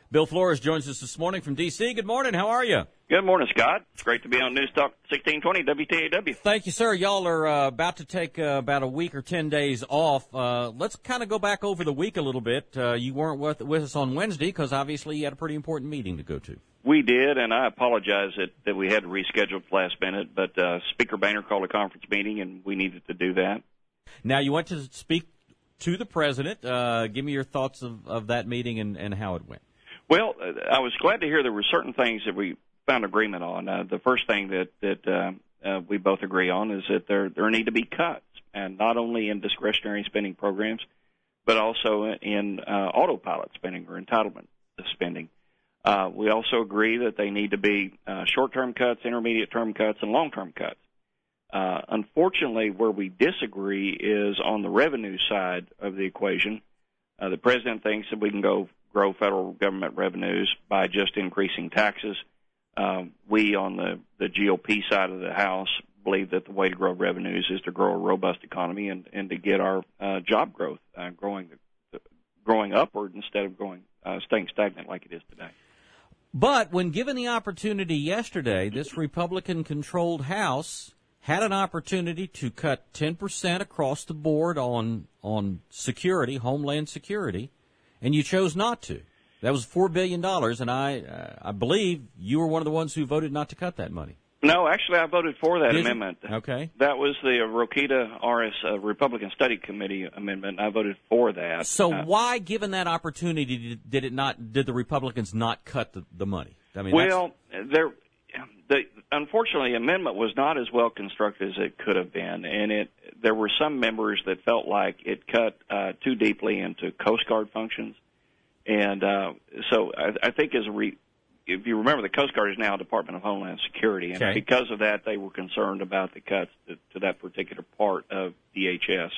Bill Flores joins us this morning from D C. Good morning. How are you? Good morning, Scott. It's great to be on News Talk sixteen twenty W T A W. Thank you, sir. Y'all are uh, about to take uh, about a week or ten days off. Uh, let's kind of go back over the week a little bit. Uh, you weren't with, with us on Wednesday because obviously you had a pretty important meeting to go to. We did, and I apologize that, that we had to reschedule at the last minute, but uh, Speaker Boehner called a conference meeting, and we needed to do that. Now, you went to speak to the president. Uh, give me your thoughts of, of that meeting and, and how it went. Well, I was glad to hear there were certain things that we found agreement on. Uh, the first thing that, that uh, uh, we both agree on is that there, there need to be cuts, and not only in discretionary spending programs, but also in uh, autopilot spending or entitlement spending. Uh, we also agree that they need to be uh, short-term cuts, intermediate-term cuts, and long-term cuts. Uh, unfortunately, where we disagree is on the revenue side of the equation. Uh, the president thinks that we can go grow federal government revenues by just increasing taxes. Um, we on the, the G O P side of the House believe that the way to grow revenues is to grow a robust economy and, and to get our uh, job growth uh, growing growing upward instead of going uh, staying stagnant like it is today. But when given the opportunity yesterday, this Republican-controlled House had an opportunity to cut ten percent across the board on on security, homeland security, and you chose not to. That was four billion dollars, and I uh, I believe you were one of the ones who voted not to cut that money. No, actually, I voted for that Did amendment. You? Okay. That was the Rokita R S uh, Republican Study Committee amendment. I voted for that. So uh, why, given that opportunity, did, did it not? Did the Republicans not cut the, the money? I mean, well, there, the unfortunately, the amendment was not as well constructed as it could have been, and it there were some members that felt like it cut uh, too deeply into Coast Guard functions. And uh, so I, I think as a re, if you remember, the Coast Guard is now Department of Homeland Security, and okay. because of that, they were concerned about the cuts to, to that particular part of D H S.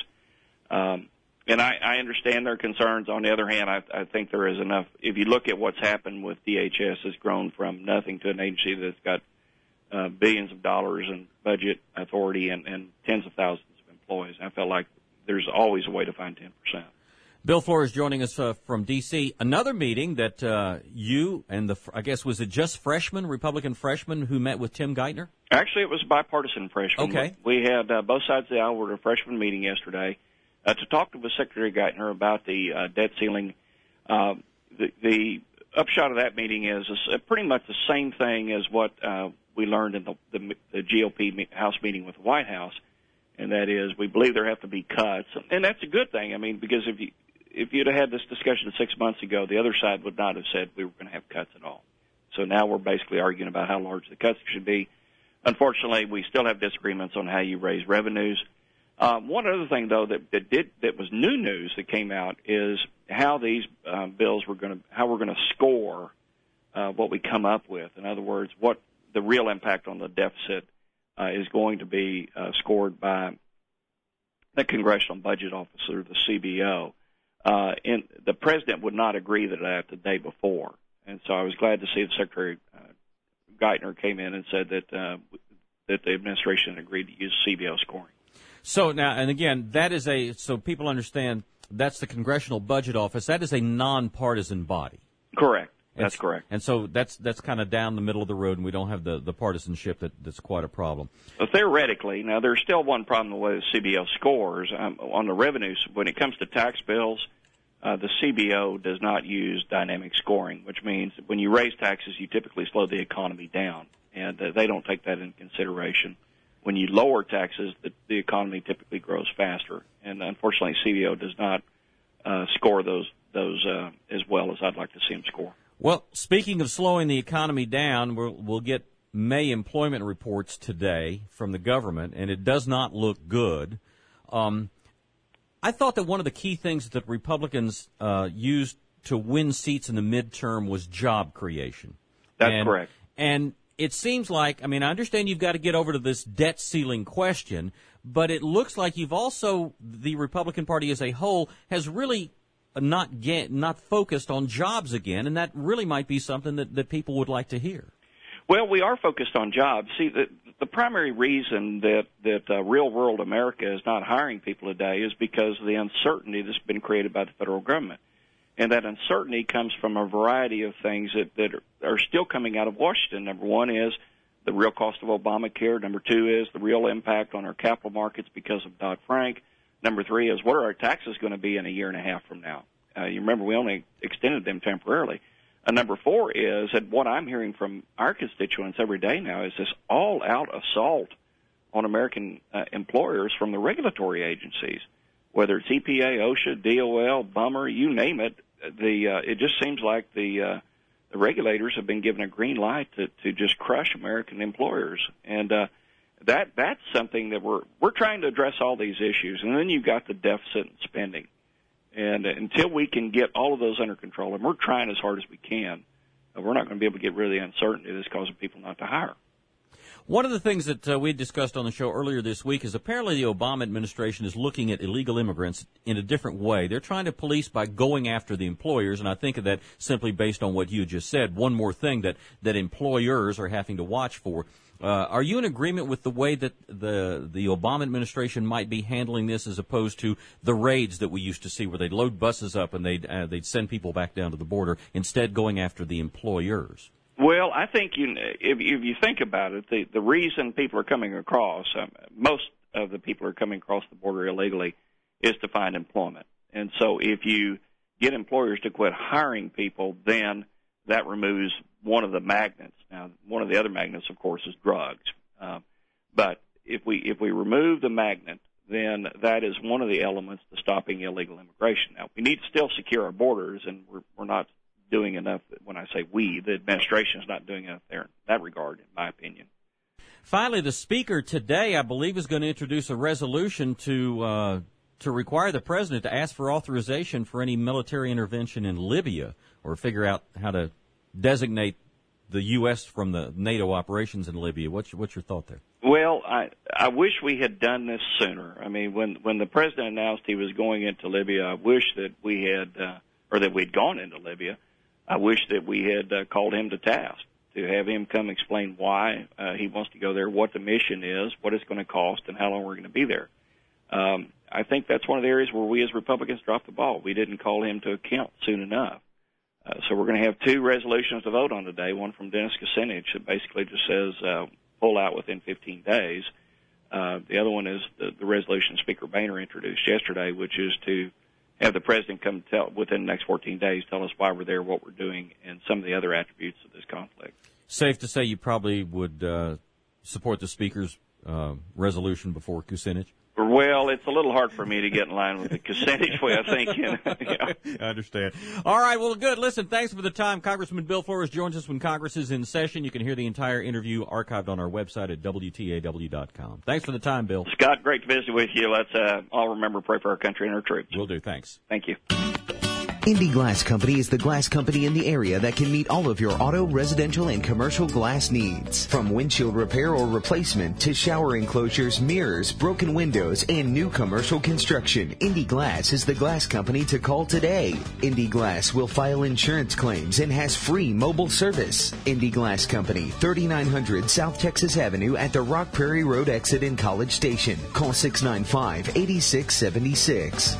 Um, and I, I understand their concerns. On the other hand, I, I think there is enough. If you look at what's happened with D H S, it's grown from nothing to an agency that's got uh, billions of dollars in budget authority and, and tens of thousands of employees. I felt like there's always a way to find ten percent. Bill Flores joining us uh, from D C. Another meeting that uh, you and the, I guess, was it just freshmen, Republican freshmen, who met with Tim Geithner? Actually, it was bipartisan freshmen. Okay. We had uh, both sides of the aisle were at a freshman meeting yesterday uh, to talk with Secretary Geithner about the uh, debt ceiling. Uh, the, the upshot of that meeting is uh, pretty much the same thing as what uh, we learned in the, the, the G O P House meeting with the White House, and that is we believe there have to be cuts. And that's a good thing, I mean, because if you If you'd have had this discussion six months ago, the other side would not have said we were going to have cuts at all. So now we're basically arguing about how large the cuts should be. Unfortunately, we still have disagreements on how you raise revenues. Um, one other thing, though, that, that did that was new news that came out is how these uh, bills were going to how we're going to score uh, what we come up with. In other words, what the real impact on the deficit uh, is going to be uh, scored by the Congressional Budget Office, or the C B O. Uh, and the president would not agree to that the day before. And so I was glad to see that Secretary uh, Geithner came in and said that uh, that the administration agreed to use C B O scoring. So now, and again, that is a, so people understand, that's the Congressional Budget Office. That is a nonpartisan body. Correct. That's and, correct. And so that's that's kind of down the middle of the road, and we don't have the, the partisanship that, that's quite a problem. Well, theoretically, now there's still one problem with the way the C B O scores. Um, on the revenues, when it comes to tax bills, uh, the C B O does not use dynamic scoring, which means when you raise taxes, you typically slow the economy down, and uh, they don't take that into consideration. When you lower taxes, the, the economy typically grows faster, and unfortunately, C B O does not uh, score those those uh, as well as I'd like to see them score. Well, speaking of slowing the economy down, we'll, we'll get May employment reports today from the government, and it does not look good. Um, I thought that one of the key things that Republicans uh, used to win seats in the midterm was job creation. That's and, correct. And it seems like, I mean, I understand you've got to get over to this debt ceiling question, but it looks like you've also, the Republican Party as a whole, has really not get, not focused on jobs again, and that really might be something that, that people would like to hear. Well, we are focused on jobs. See, the, the primary reason that, that uh, real-world America is not hiring people today is because of the uncertainty that's been created by the federal government. And that uncertainty comes from a variety of things that, that are, are still coming out of Washington. Number one is the real cost of Obamacare. Number two is the real impact on our capital markets because of Dodd-Frank. Number three is what are our taxes going to be in a year and a half from now? Uh, you remember we only extended them temporarily. Uh, number four is, and what I'm hearing from our constituents every day now, is this all-out assault on American uh, employers from the regulatory agencies, whether it's E P A, OSHA, D O L, Bummer, you name it. The uh, it just seems like the uh, the regulators have been given a green light to, to just crush American employers, and uh, that that's something that we're we're trying to address all these issues. And then you've got the deficit and spending, and uh, until we can get all of those under control, and we're trying as hard as we can, uh, we're not going to be able to get rid of the uncertainty that's causing people not to hire. One of the things that uh, we discussed on the show earlier this week is apparently the Obama administration is looking at illegal immigrants in a different way. They're trying to police by going after the employers, and I think of that simply based on what you just said. One more thing that, that employers are having to watch for. Uh, are you in agreement with the way that the the Obama administration might be handling this as opposed to the raids that we used to see where they'd load buses up and they'd, uh, they'd send people back down to the border, instead going after the employers? Well, I think you, if, if you think about it, the, the reason people are coming across, um, most of the people who are coming across the border illegally, is to find employment. And so if you get employers to quit hiring people, then that removes one of the magnets. Now, one of the other magnets, of course, is drugs. Um, but if we if we remove the magnet, then that is one of the elements to stopping illegal immigration. Now, we need to still secure our borders, and we're, we're not doing enough. When I say we, the administration is not doing enough there in that regard, in my opinion. Finally, the Speaker today, I believe, is going to introduce a resolution to uh, to require the President to ask for authorization for any military intervention in Libya, or figure out how to designate the U S from the NATO operations in Libya. What's your, what's your thought there? Well, I I wish we had done this sooner. I mean, when when the President announced he was going into Libya, I wish that we had, uh, or that we'd gone into Libya. I wish that we had uh, called him to task, to have him come explain why uh, he wants to go there, what the mission is, what it's going to cost, and how long we're going to be there. Um, I think that's one of the areas where we as Republicans dropped the ball. We didn't call him to account soon enough. Uh, so we're going to have two resolutions to vote on today, one from Dennis Kucinich that basically just says uh, pull out within fifteen days. Uh, the other one is the, the resolution Speaker Boehner introduced yesterday, which is to have the President come tell within the next fourteen days, tell us why we're there, what we're doing, and some of the other attributes of this conflict. Safe to say you probably would uh, support the Speaker's uh, resolution before Kucinich? Well, it's a little hard for me to get in line with the Kucinich way of thinking. Yeah. I understand. All right, well, good. Listen, thanks for the time. Congressman Bill Flores joins us when Congress is in session. You can hear the entire interview archived on our website at W T A W dot com. Thanks for the time, Bill. Scott, great to visit with you. Let's uh, all remember, pray for our country and our troops. Will do. Thanks. Thank you. Indy Glass Company is the glass company in the area that can meet all of your auto, residential, and commercial glass needs. From windshield repair or replacement to shower enclosures, mirrors, broken windows, and new commercial construction, Indy Glass is the glass company to call today. Indy Glass will file insurance claims and has free mobile service. Indy Glass Company, thirty-nine hundred South Texas Avenue at the Rock Prairie Road exit in College Station. Call six nine five, eight six seven six.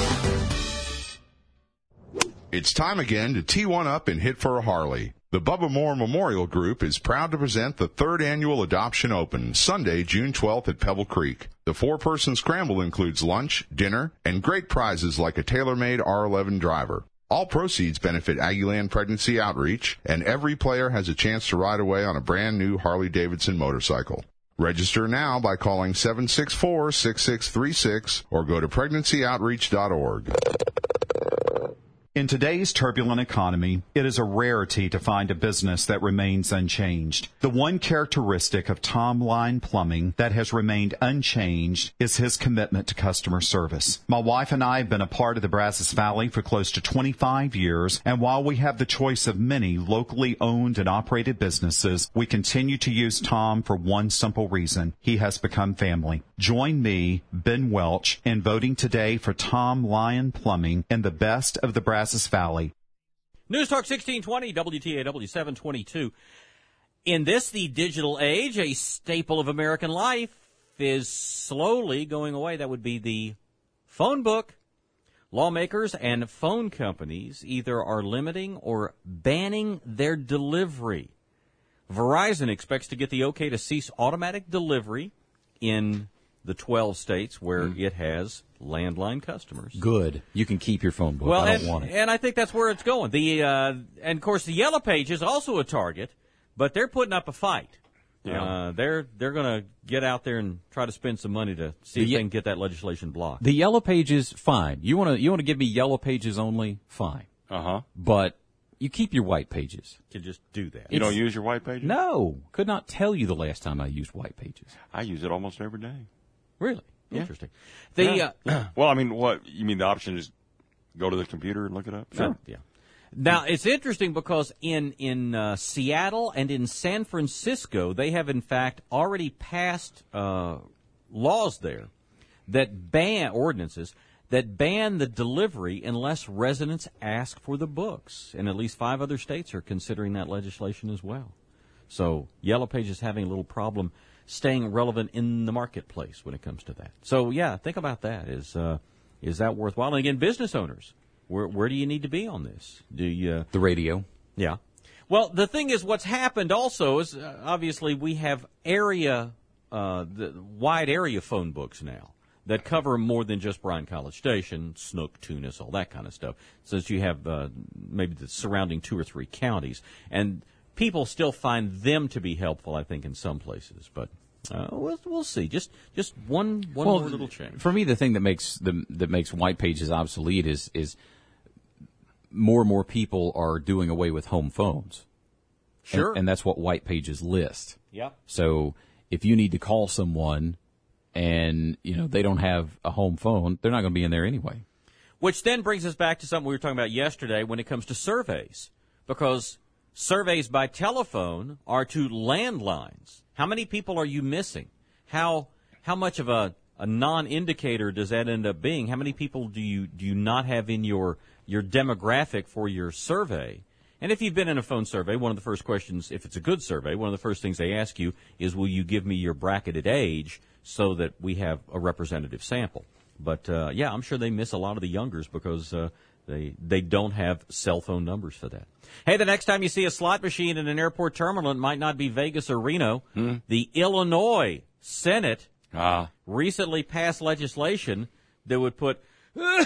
It's time again to tee one up and hit for a Harley. The Bubba Moore Memorial Group is proud to present the third annual Adoption Open, Sunday, June twelfth at Pebble Creek. The four-person scramble includes lunch, dinner, and great prizes like a tailor-made R eleven driver. All proceeds benefit Aggieland Pregnancy Outreach, and every player has a chance to ride away on a brand-new Harley-Davidson motorcycle. Register now by calling seven six four, six six three six or go to pregnancy outreach dot org. In today's turbulent economy, it is a rarity to find a business that remains unchanged. The one characteristic of Tom Line Plumbing that has remained unchanged is his commitment to customer service. My wife and I have been a part of the Brazos Valley for close to twenty-five years, and while we have the choice of many locally owned and operated businesses, we continue to use Tom for one simple reason. He has become family. Join me, Ben Welch, in voting today for Tom Line Plumbing in the best of the Brazos Valley. News Talk sixteen twenty, W T A W seven twenty-two. In this, the digital age, a staple of American life is slowly going away. That would be the phone book. Lawmakers and phone companies either are limiting or banning their delivery. Verizon expects to get the okay to cease automatic delivery in the twelve states where mm. it has landline customers. Good. You can keep your phone book. Well, I don't and, want it. And I think that's where it's going. The uh, and of course the Yellow Page is also a target, but they're putting up a fight. Yeah. Uh, they're they're going to get out there and try to spend some money to see the, if they can get that legislation blocked. The Yellow Pages, fine. You want to you want to give me Yellow Pages only, fine. Uh huh. But you keep your White Pages. You can just do that. You It's, don't use your White Pages? No, could not tell you the last time I used White Pages. I use it almost every day. Really yeah. Interesting. The yeah. uh, well, I mean, what you mean? The option is go to the computer and look it up. Sure. No? Yeah. Now, it's interesting because in, in uh, Seattle and in San Francisco, they have, in fact, already passed uh, laws there that ban, ordinances, that ban the delivery unless residents ask for the books. And at least five other states are considering that legislation as well. So Yellow Page is having a little problem staying relevant in the marketplace when it comes to that. So, yeah, think about that. Is, uh, is that worthwhile? And again, business owners. Where where do you need to be on this? Do you uh, the radio? Yeah. Well, the thing is, what's happened also is uh, obviously we have area, uh, the wide area phone books now that cover more than just Bryan College Station, Snook, Tunis, all that kind of stuff. Since you have uh, maybe the surrounding two or three counties, and people still find them to be helpful, I think, in some places, but. Uh, we'll, we'll see. Just just one one well, more little change. For me, the thing that makes the that makes White Pages obsolete is is more and more people are doing away with home phones. Sure. And, and that's what White Pages list. Yep. So if you need to call someone and, you know, they don't have a home phone, they're not going to be in there anyway. Which then brings us back to something we were talking about yesterday when it comes to surveys. Because surveys by telephone are to landlines. How many people are you missing? How how much of a, a non-indicator does that end up being? How many people do you do you not have in your your demographic for your survey? And if you've been in a phone survey, one of the first questions, if it's a good survey, one of the first things they ask you is, will you give me your bracketed age so that we have a representative sample? But, uh, yeah, I'm sure they miss a lot of the youngers because uh, they they don't have cell phone numbers for that. Hey, the next time you see a slot machine in an airport terminal, it might not be Vegas or Reno. Hmm. The Illinois Senate ah. recently passed legislation that would put uh.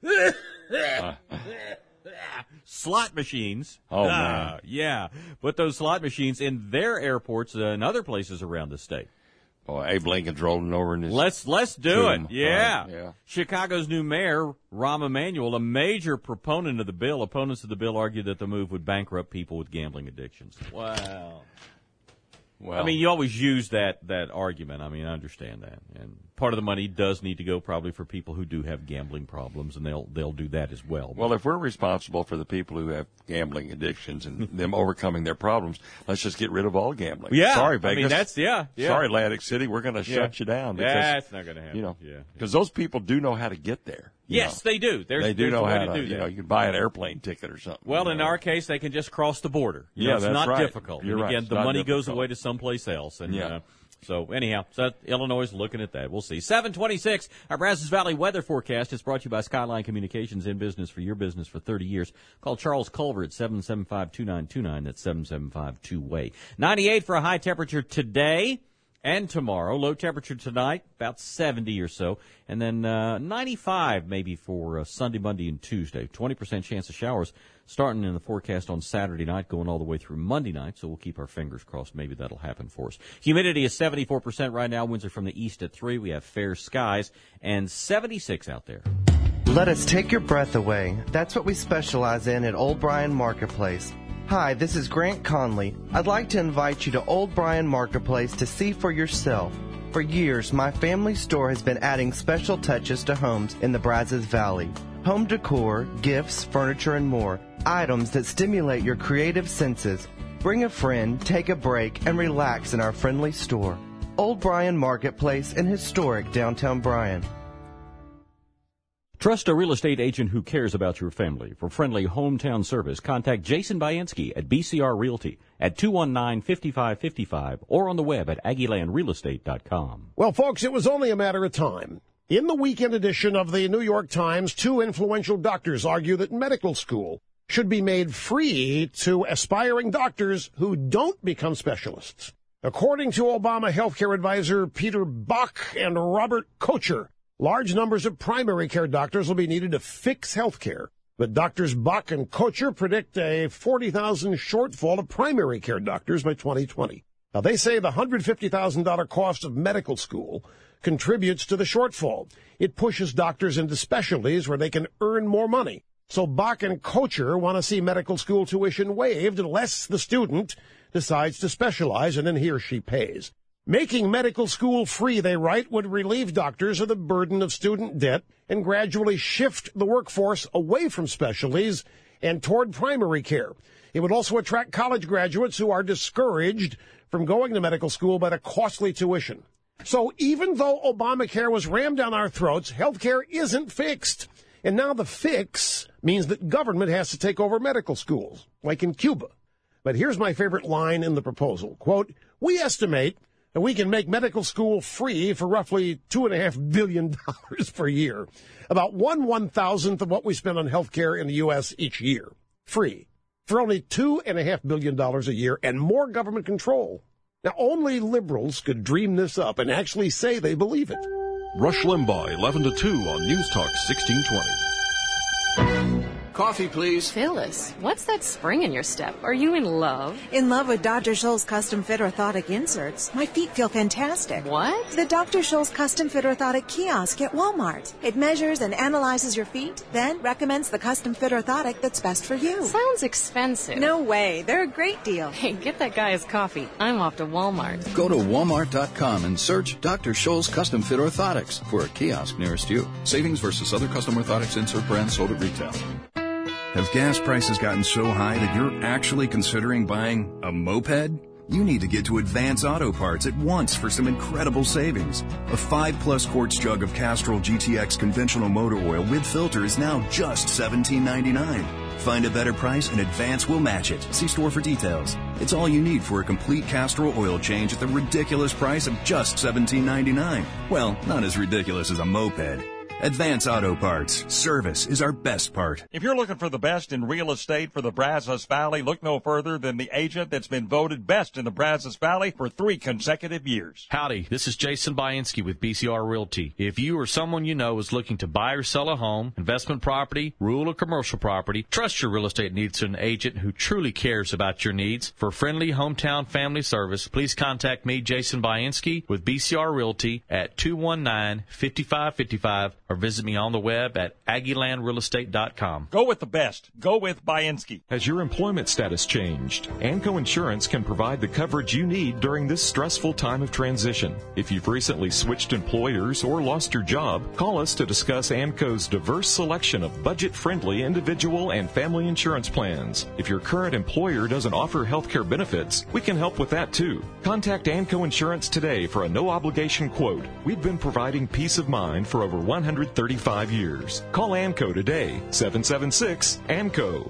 slot machines. Oh, uh, man. Yeah, put those slot machines in their airports uh, and other places around the state. Oh, Abe Lincoln's rolling over in his Let's let's do tomb. it. Yeah. Right. yeah. Chicago's new mayor, Rahm Emanuel, a major proponent of the bill. Opponents of the bill argue that the move would bankrupt people with gambling addictions. Wow. Well, I mean, you always use that, that argument. I mean, I understand that. And part of the money does need to go probably for people who do have gambling problems, and they'll they'll do that as well. Well, if we're responsible for the people who have gambling addictions and them overcoming their problems, let's just get rid of all gambling. Yeah. Sorry, Vegas. I mean, that's, yeah. yeah. Sorry, Atlantic City. We're going to yeah. shut you down. Because, that's not going to happen. You know, yeah. because those people do know how to get there. Yes, know. they do. There's, they do there's know a way how to, to do you that. know, you can buy an airplane ticket or something. Well, you in know. our case, they can just cross the border. You Yeah, know, it's that's not right. difficult. You're and right. again, It's the not money goes difficult. away to someplace else. And, Yeah. uh, so, anyhow, so Illinois is looking at that. We'll see. seven twenty-six, our Brazos Valley weather forecast is brought to you by Skyline Communications, in business for your business for thirty years. Call Charles Culver at seven seven five, two nine two nine. That's seven seven five two way. ninety-eight for a high temperature today and tomorrow. Low temperature tonight, about seventy or so. And then uh, ninety-five maybe for uh, Sunday, Monday, and Tuesday. twenty percent chance of showers starting in the forecast on Saturday night, going all the way through Monday night. So we'll keep our fingers crossed. Maybe that'll happen for us. Humidity is seventy-four percent right now. Winds are from the east at three. We have fair skies and seventy-six out there. Let us take your breath away. That's what we specialize in at Old Bryan Marketplace. Hi, this is Grant Conley. I'd like to invite you to Old Bryan Marketplace to see for yourself. For years, my family store has been adding special touches to homes in the Brazos Valley. Home decor, gifts, furniture, and more. Items that stimulate your creative senses. Bring a friend, take a break, and relax in our friendly store. Old Bryan Marketplace in historic downtown Bryan. Trust a real estate agent who cares about your family. For friendly hometown service, contact Jason Bainski at B C R Realty at two one nine, five five five five or on the web at Aggieland Real Estate dot com. Well, folks, it was only a matter of time In the weekend edition of the New York Times, two influential doctors argue that medical school should be made free to aspiring doctors who don't become specialists. According to Obama healthcare advisor Peter Bach and Robert Kocher, large numbers of primary care doctors will be needed to fix healthcare. But Doctors Bach and Kocher predict a forty thousand shortfall of primary care doctors by twenty twenty. Now, they say the one hundred fifty thousand dollars cost of medical school contributes to the shortfall. It pushes doctors into specialties where they can earn more money. So Bach and Kocher want to see medical school tuition waived unless the student decides to specialize and then he or she pays. Making medical school free, they write, would relieve doctors of the burden of student debt and gradually shift the workforce away from specialties and toward primary care. It would also attract college graduates who are discouraged from going to medical school by the costly tuition. So even though Obamacare was rammed down our throats, healthcare isn't fixed. And now the fix means that government has to take over medical schools, like in Cuba. But here's my favorite line in the proposal. Quote, we estimate that we can make medical school free for roughly two and a half billion dollars per year, about one one-thousandth of what we spend on healthcare in the U S each year. Free. For only two and a half billion dollars a year and more government control. Now, only liberals could dream this up and actually say they believe it. Rush Limbaugh, eleven to two on News Talk sixteen twenty. Coffee, please. Phyllis, what's that spring in your step? Are you in love? In love with Doctor Scholl's custom fit orthotic inserts. My feet feel fantastic. What? The Doctor Scholl's custom fit orthotic kiosk at Walmart. It measures and analyzes your feet, then recommends the custom fit orthotic that's best for you. Sounds expensive. No way. They're a great deal. Hey, get that guy his coffee. I'm off to Walmart. Go to walmart dot com and search Doctor Scholl's custom fit orthotics for a kiosk nearest you. Savings versus other custom orthotics insert brands sold at retail. Have gas prices gotten so high that you're actually considering buying a moped? You need to get to Advance Auto Parts at once for some incredible savings. A five plus quarts jug of Castrol G T X conventional motor oil with filter is now just seventeen ninety-nine. Find a better price and Advance will match it. See store for details. It's all you need for a complete Castrol oil change at the ridiculous price of just seventeen ninety-nine. Well, not as ridiculous as a moped. Advance Auto Parts. Service is our best part. If you're looking for the best in real estate for the Brazos Valley, look no further than the agent that's been voted best in the Brazos Valley for three consecutive years. Howdy, this is Jason Bainski with B C R Realty. If you or someone you know is looking to buy or sell a home, investment property, rural or commercial property, trust your real estate needs to an agent who truly cares about your needs. For friendly hometown family service, please contact me, Jason Bainski, with B C R Realty at two one nine, five five five five or visit me on the web at aggie land real estate dot com. Go with the best. Go with Bainski. Has your employment status changed? ANCO Insurance can provide the coverage you need during this stressful time of transition. If you've recently switched employers or lost your job, call us to discuss ANCO's diverse selection of budget-friendly individual and family insurance plans. If your current employer doesn't offer health care benefits, we can help with that too. Contact ANCO Insurance today for a no-obligation quote. We've been providing peace of mind for over one hundred thirty-five years. Call ANCO today, seven seven six A N C O.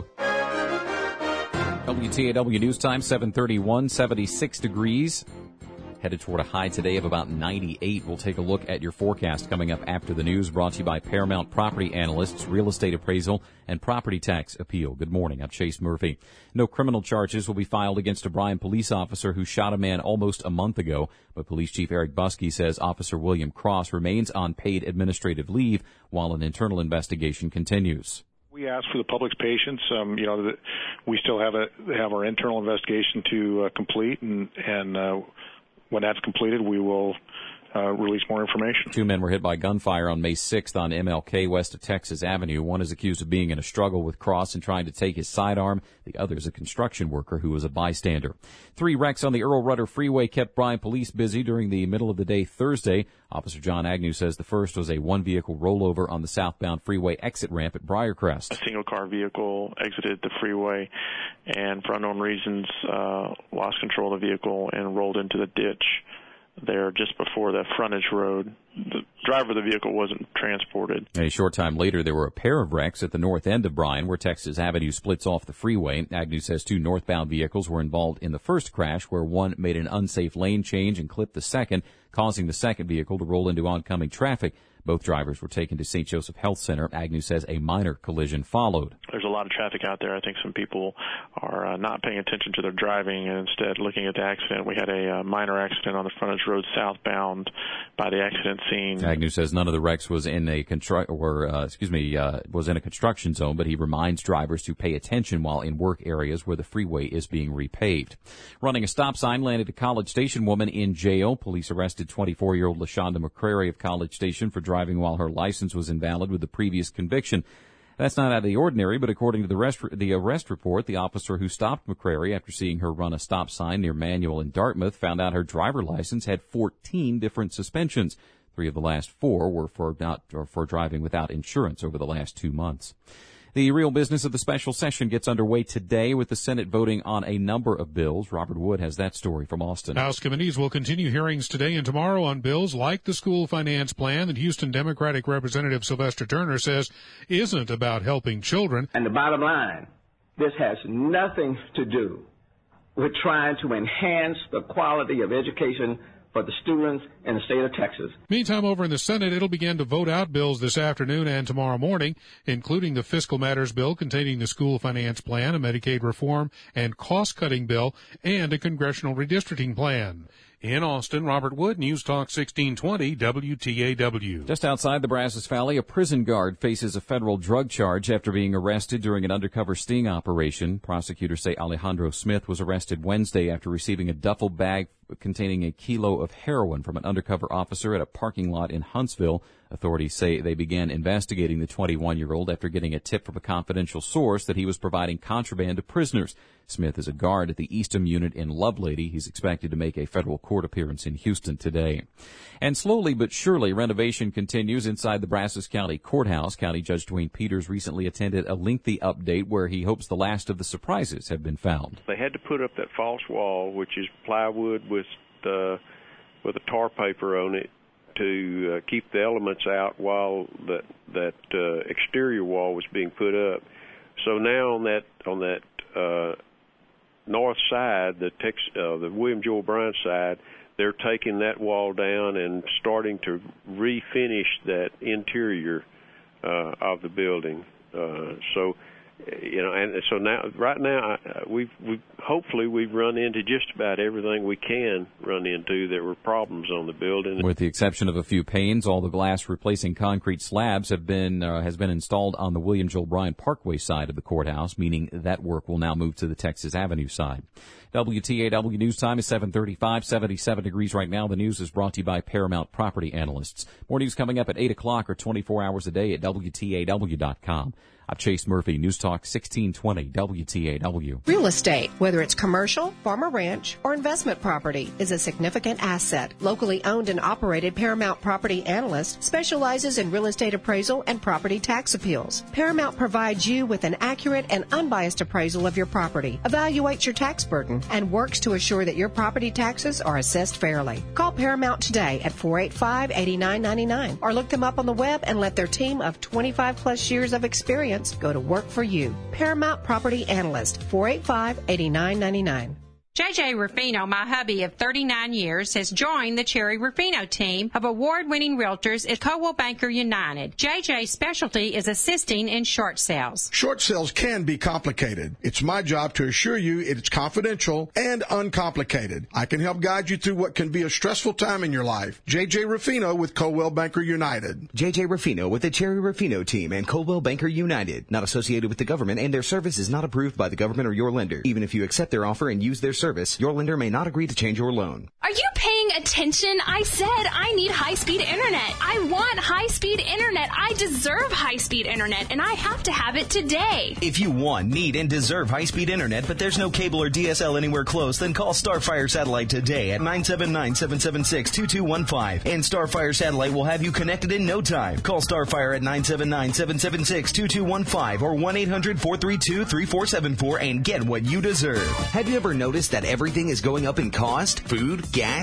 W T A W News Time, seven thirty-one, seventy-six degrees. Headed toward a high today of about ninety-eight. We'll take a look at your forecast coming up after the news, brought to you by Paramount Property Analysts, Real Estate Appraisal, and Property Tax Appeal. Good morning. I'm Chase Murphy. No criminal charges will be filed against a Bryan police officer who shot a man almost a month ago, but Police Chief Eric Buskey says Officer William Cross remains on paid administrative leave while an internal investigation continues. We ask for the public's patience. Um, you know, that we still have a have our internal investigation to uh, complete, and and uh, when that's completed, we will uh, release more information. Two men were hit by gunfire on May sixth on M L K west of Texas Avenue. One is accused of being in a struggle with Cross and trying to take his sidearm. The other is a construction worker who was a bystander. Three wrecks on the Earl Rudder Freeway kept Bryan police busy during the middle of the day Thursday. Officer John Agnew says the first was a one-vehicle rollover on the southbound freeway exit ramp at Briarcrest. A single-car vehicle exited the freeway and, for unknown reasons, uh, lost control of the vehicle and rolled into the ditch there just before that frontage road. The driver of the vehicle wasn't transported. A short time later, there were a pair of wrecks at the north end of Bryan where Texas Avenue splits off the freeway. Agnew says two northbound vehicles were involved in the first crash, where one made an unsafe lane change and clipped the second, causing the second vehicle to roll into oncoming traffic. Both drivers were taken to Saint Joseph Health Center. Agnew says a minor collision followed. There's a lot of traffic out there. I think some people are uh, not paying attention to their driving and instead looking at the accident. We had a uh, minor accident on the frontage road southbound by the accident scene. Agnew says none of the wrecks was in a constru- or uh, excuse me uh, was in a construction zone, but he reminds drivers to pay attention while in work areas where the freeway is being repaved. Running a stop sign landed a College Station woman in jail. Police arrested twenty-four-year-old LaShonda McCrary of College Station for driving while her license was invalid with the previous conviction. That's not out of the ordinary, but according to the arrest, the arrest report, the officer who stopped McCrary after seeing her run a stop sign near Manual in Dartmouth found out her driver license had fourteen different suspensions. Three of the last four were for not or for driving without insurance over the last two months. The real business of the special session gets underway today with the Senate voting on a number of bills. Robert Wood has that story from Austin. House committees will continue hearings today and tomorrow on bills like the school finance plan that Houston Democratic Representative Sylvester Turner says isn't about helping children. And the bottom line, this has nothing to do with trying to enhance the quality of education for the students in the state of Texas. Meantime, over in the Senate, it'll begin to vote out bills this afternoon and tomorrow morning, including the Fiscal Matters bill containing the school finance plan, a Medicaid reform and cost-cutting bill, and a congressional redistricting plan. In Austin, Robert Wood, News Talk sixteen twenty W T A W. Just outside the Brazos Valley, a prison guard faces a federal drug charge after being arrested during an undercover sting operation. Prosecutors say Alejandro Smith was arrested Wednesday after receiving a duffel bag containing a kilo of heroin from an undercover officer at a parking lot in Huntsville. Authorities say they began investigating the twenty-one-year-old after getting a tip from a confidential source that he was providing contraband to prisoners. Smith is a guard at the Eastham unit in Lovelady. He's expected to make a federal court appearance in Houston today. And slowly but surely, renovation continues inside the Brazos County Courthouse. County Judge Dwayne Peters recently attended a lengthy update where he hopes the last of the surprises have been found. They had to put up that false wall, which is plywood with the, with a tar paper on it, to uh, keep the elements out while that that uh, exterior wall was being put up. So now on that on that uh, north side, the Tex, uh, the William Joel Bryant side, they're taking that wall down and starting to refinish that interior uh, of the building. Uh, so. You know, and so now, right now, we've, we've hopefully we've run into just about everything we can run into that were problems on the building. With the exception of a few panes, all the glass replacing concrete slabs have been uh, has been installed on the William Joel Bryant Parkway side of the courthouse, meaning that work will now move to the Texas Avenue side. W T A W News Time is seven thirty-five, seventy-seven degrees right now. The news is brought to you by Paramount Property Analysts. More news coming up at eight o'clock or twenty-four hours a day at W T A W dot com. I'm Chase Murphy, News Talk sixteen twenty W T A W. Real estate, whether it's commercial, farm or ranch, or investment property, is a significant asset. Locally owned and operated Paramount Property Analyst specializes in real estate appraisal and property tax appeals. Paramount provides you with an accurate and unbiased appraisal of your property, evaluates your tax burden, and works to assure that your property taxes are assessed fairly. Call Paramount today at four eight five, eight nine nine nine or look them up on the web and let their team of twenty-five plus years of experience go to work for you. Paramount Property Analyst, four eight five, eight nine nine nine. J J Ruffino, my hubby of thirty-nine years, has joined the Cherry Ruffino team of award-winning realtors at Coldwell Banker United. J J's specialty is assisting in short sales. Short sales can be complicated. It's my job to assure you it's confidential and uncomplicated. I can help guide you through what can be a stressful time in your life. J J Ruffino with Coldwell Banker United. J J Ruffino with the Cherry Ruffino team and Coldwell Banker United. Not associated with the government, and their service is not approved by the government or your lender. Even if you accept their offer and use their service, Service, your lender may not agree to change your loan. Are you paying attention? I said I need high-speed internet. I want high-speed internet. I deserve high-speed internet, and I have to have it today. If you want, need, and deserve high-speed internet, but there's no cable or D S L anywhere close, then call Starfire Satellite today at nine seven nine, seven seven six, two two one five, and Starfire Satellite will have you connected in no time. Call Starfire at nine seven nine, seven seven six, two two one five or one eight hundred, four three two, three four seven four and get what you deserve. Have you ever noticed that everything is going up in cost? Food, gas, cable,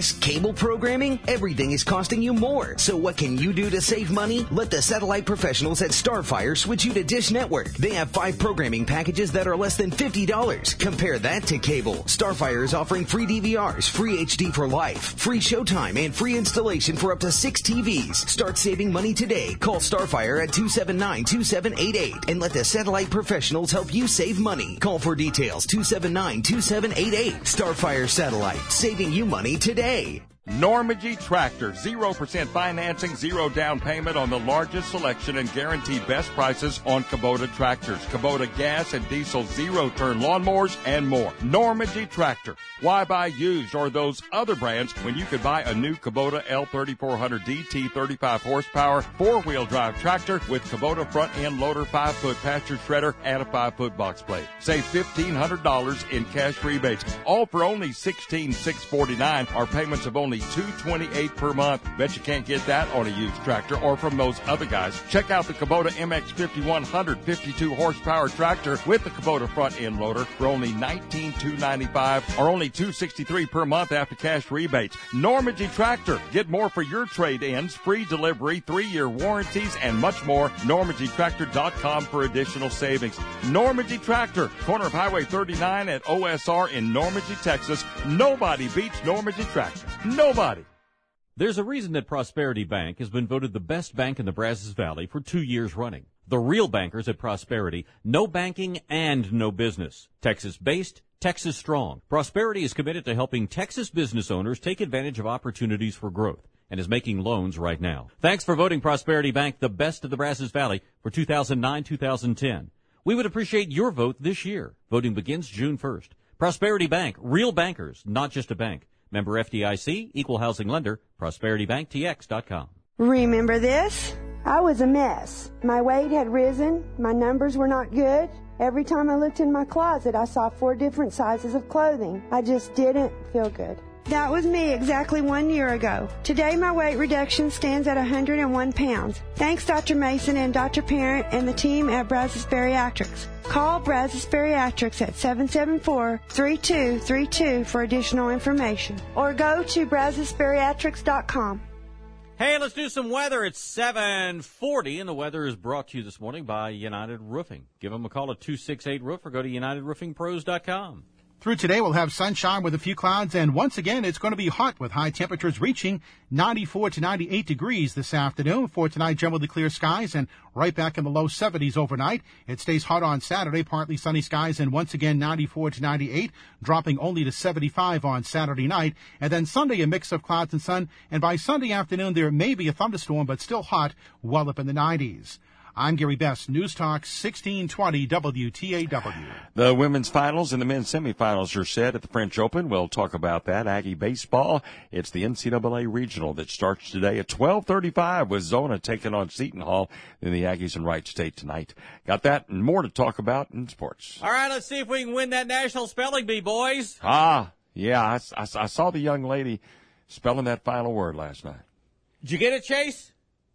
cable programming? Everything is costing you more. So what can you do to save money? Let the satellite professionals at Starfire switch you to Dish Network. They have five programming packages that are less than fifty dollars. Compare that to cable. Starfire is offering free D V Rs, free H D for life, free Showtime, and free installation for up to six T Vs. Start saving money today. Call Starfire at two seven nine, two seven eight eight and let the satellite professionals help you save money. Call for details, two seven nine, two seven eight eight. Starfire Satellite, saving you money today. Normagy Tractor, zero percent financing, zero down payment on the largest selection and guaranteed best prices on Kubota tractors, Kubota gas and diesel zero-turn lawnmowers, and more. Normagy Tractor. Why buy used or those other brands when you could buy a new Kubota L thirty-four hundred D T thirty-five horsepower four-wheel drive tractor with Kubota front-end loader, five-foot pasture shredder, and a five-foot box blade. Save fifteen hundred dollars in cash rebates, all for only sixteen thousand six hundred forty-nine dollars. Our payments of only two hundred twenty-eight dollars per month. Bet you can't get that on a used tractor or from those other guys. Check out the Kubota M X fifty-one hundred fifty-two horsepower tractor with the Kubota front end loader for only nineteen thousand two hundred ninety-five dollars or only two hundred sixty-three dollars per month after cash rebates. Normagy Tractor. Get more for your trade-ins, free delivery, three-year warranties, and much more. Normagy Tractor dot com for additional savings. Normagy Tractor, corner of Highway thirty-nine at O S R in Normagy, Texas. Nobody beats Normagy Tractor. Nobody. There's a reason that Prosperity Bank has been voted the best bank in the Brazos Valley for two years running. The real bankers at Prosperity, no banking and no business. Texas-based, Texas strong. Prosperity is committed to helping Texas business owners take advantage of opportunities for growth and is making loans right now. Thanks for voting Prosperity Bank the best of the Brazos Valley for two thousand nine to two thousand ten. We would appreciate your vote this year. Voting begins June first. Prosperity Bank, real bankers, not just a bank. Member F D I C, Equal Housing Lender, Prosperity Bank T X dot com. Remember this? I was a mess. My weight had risen. My numbers were not good. Every time I looked in my closet, I saw four different sizes of clothing. I just didn't feel good. That was me exactly one year ago. Today, my weight reduction stands at one hundred one pounds. Thanks, Doctor Mason and Doctor Parent and the team at Brazos Bariatrics. Call Brazos Bariatrics at seven seven four, three two three two for additional information. Or go to brazos bariatrics dot com. Hey, let's do some weather. It's seven forty, and the weather is brought to you this morning by United Roofing. Give them a call at two six eight roof or go to united roofing pros dot com. Through today, we'll have sunshine with a few clouds, and once again, it's going to be hot with high temperatures reaching ninety-four to ninety-eight degrees this afternoon. For tonight, generally clear skies and right back in the low seventies overnight. It stays hot on Saturday, partly sunny skies, and once again ninety-four to ninety-eight, dropping only to seventy-five on Saturday night. And then Sunday, a mix of clouds and sun, and by Sunday afternoon, there may be a thunderstorm, but still hot, well up in the nineties. I'm Gary Best, News Talk sixteen twenty W T A W. The women's finals and the men's semifinals are set at the French Open. We'll talk about that. Aggie baseball. It's the N C double A regional that starts today at twelve thirty-five with Zona taking on Seton Hall. Then the Aggies in Wright State tonight. Got that and more to talk about in sports. All right, let's see if we can win that National Spelling Bee, boys. Ah, yeah, I, I, I saw the young lady spelling that final word last night. Did you get it, Chase?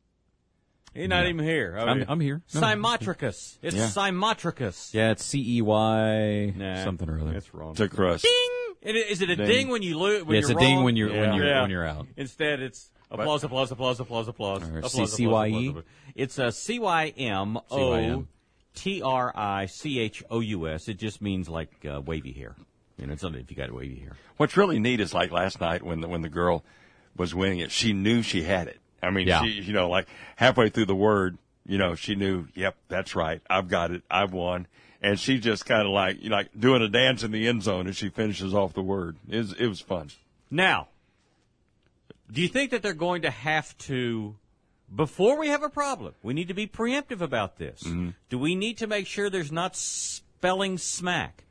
He's not no. even here. Oh, I'm, I'm here. No. Cymotricus. It's yeah. Cymotricus. Yeah, it's C E Y nah, something or other. That's wrong. To crush. Ding! Is it a ding, ding when you lose? Yeah, it's you're a ding wrong? when you're yeah. when you're yeah. when you're out. Instead, it's applause, applause, applause, applause, applause. Right. applause C Y E. It's a C Y M O T R I C H O U S. It just means like uh, wavy hair. You know, it's not if you got wavy hair. What's really neat is like last night when the, when the girl was winning it, she knew she had it. I mean, yeah. she, you know, like halfway through the word. You know, she knew, yep, that's right. I've got it. I've won. And she just kind of like, you know, like doing a dance in the end zone as she finishes off the word. It was, it was fun. Now, do you think that they're going to have to, before we have a problem, we need to be preemptive about this. Mm-hmm. Do we need to make sure there's not spelling smack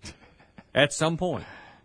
at some point?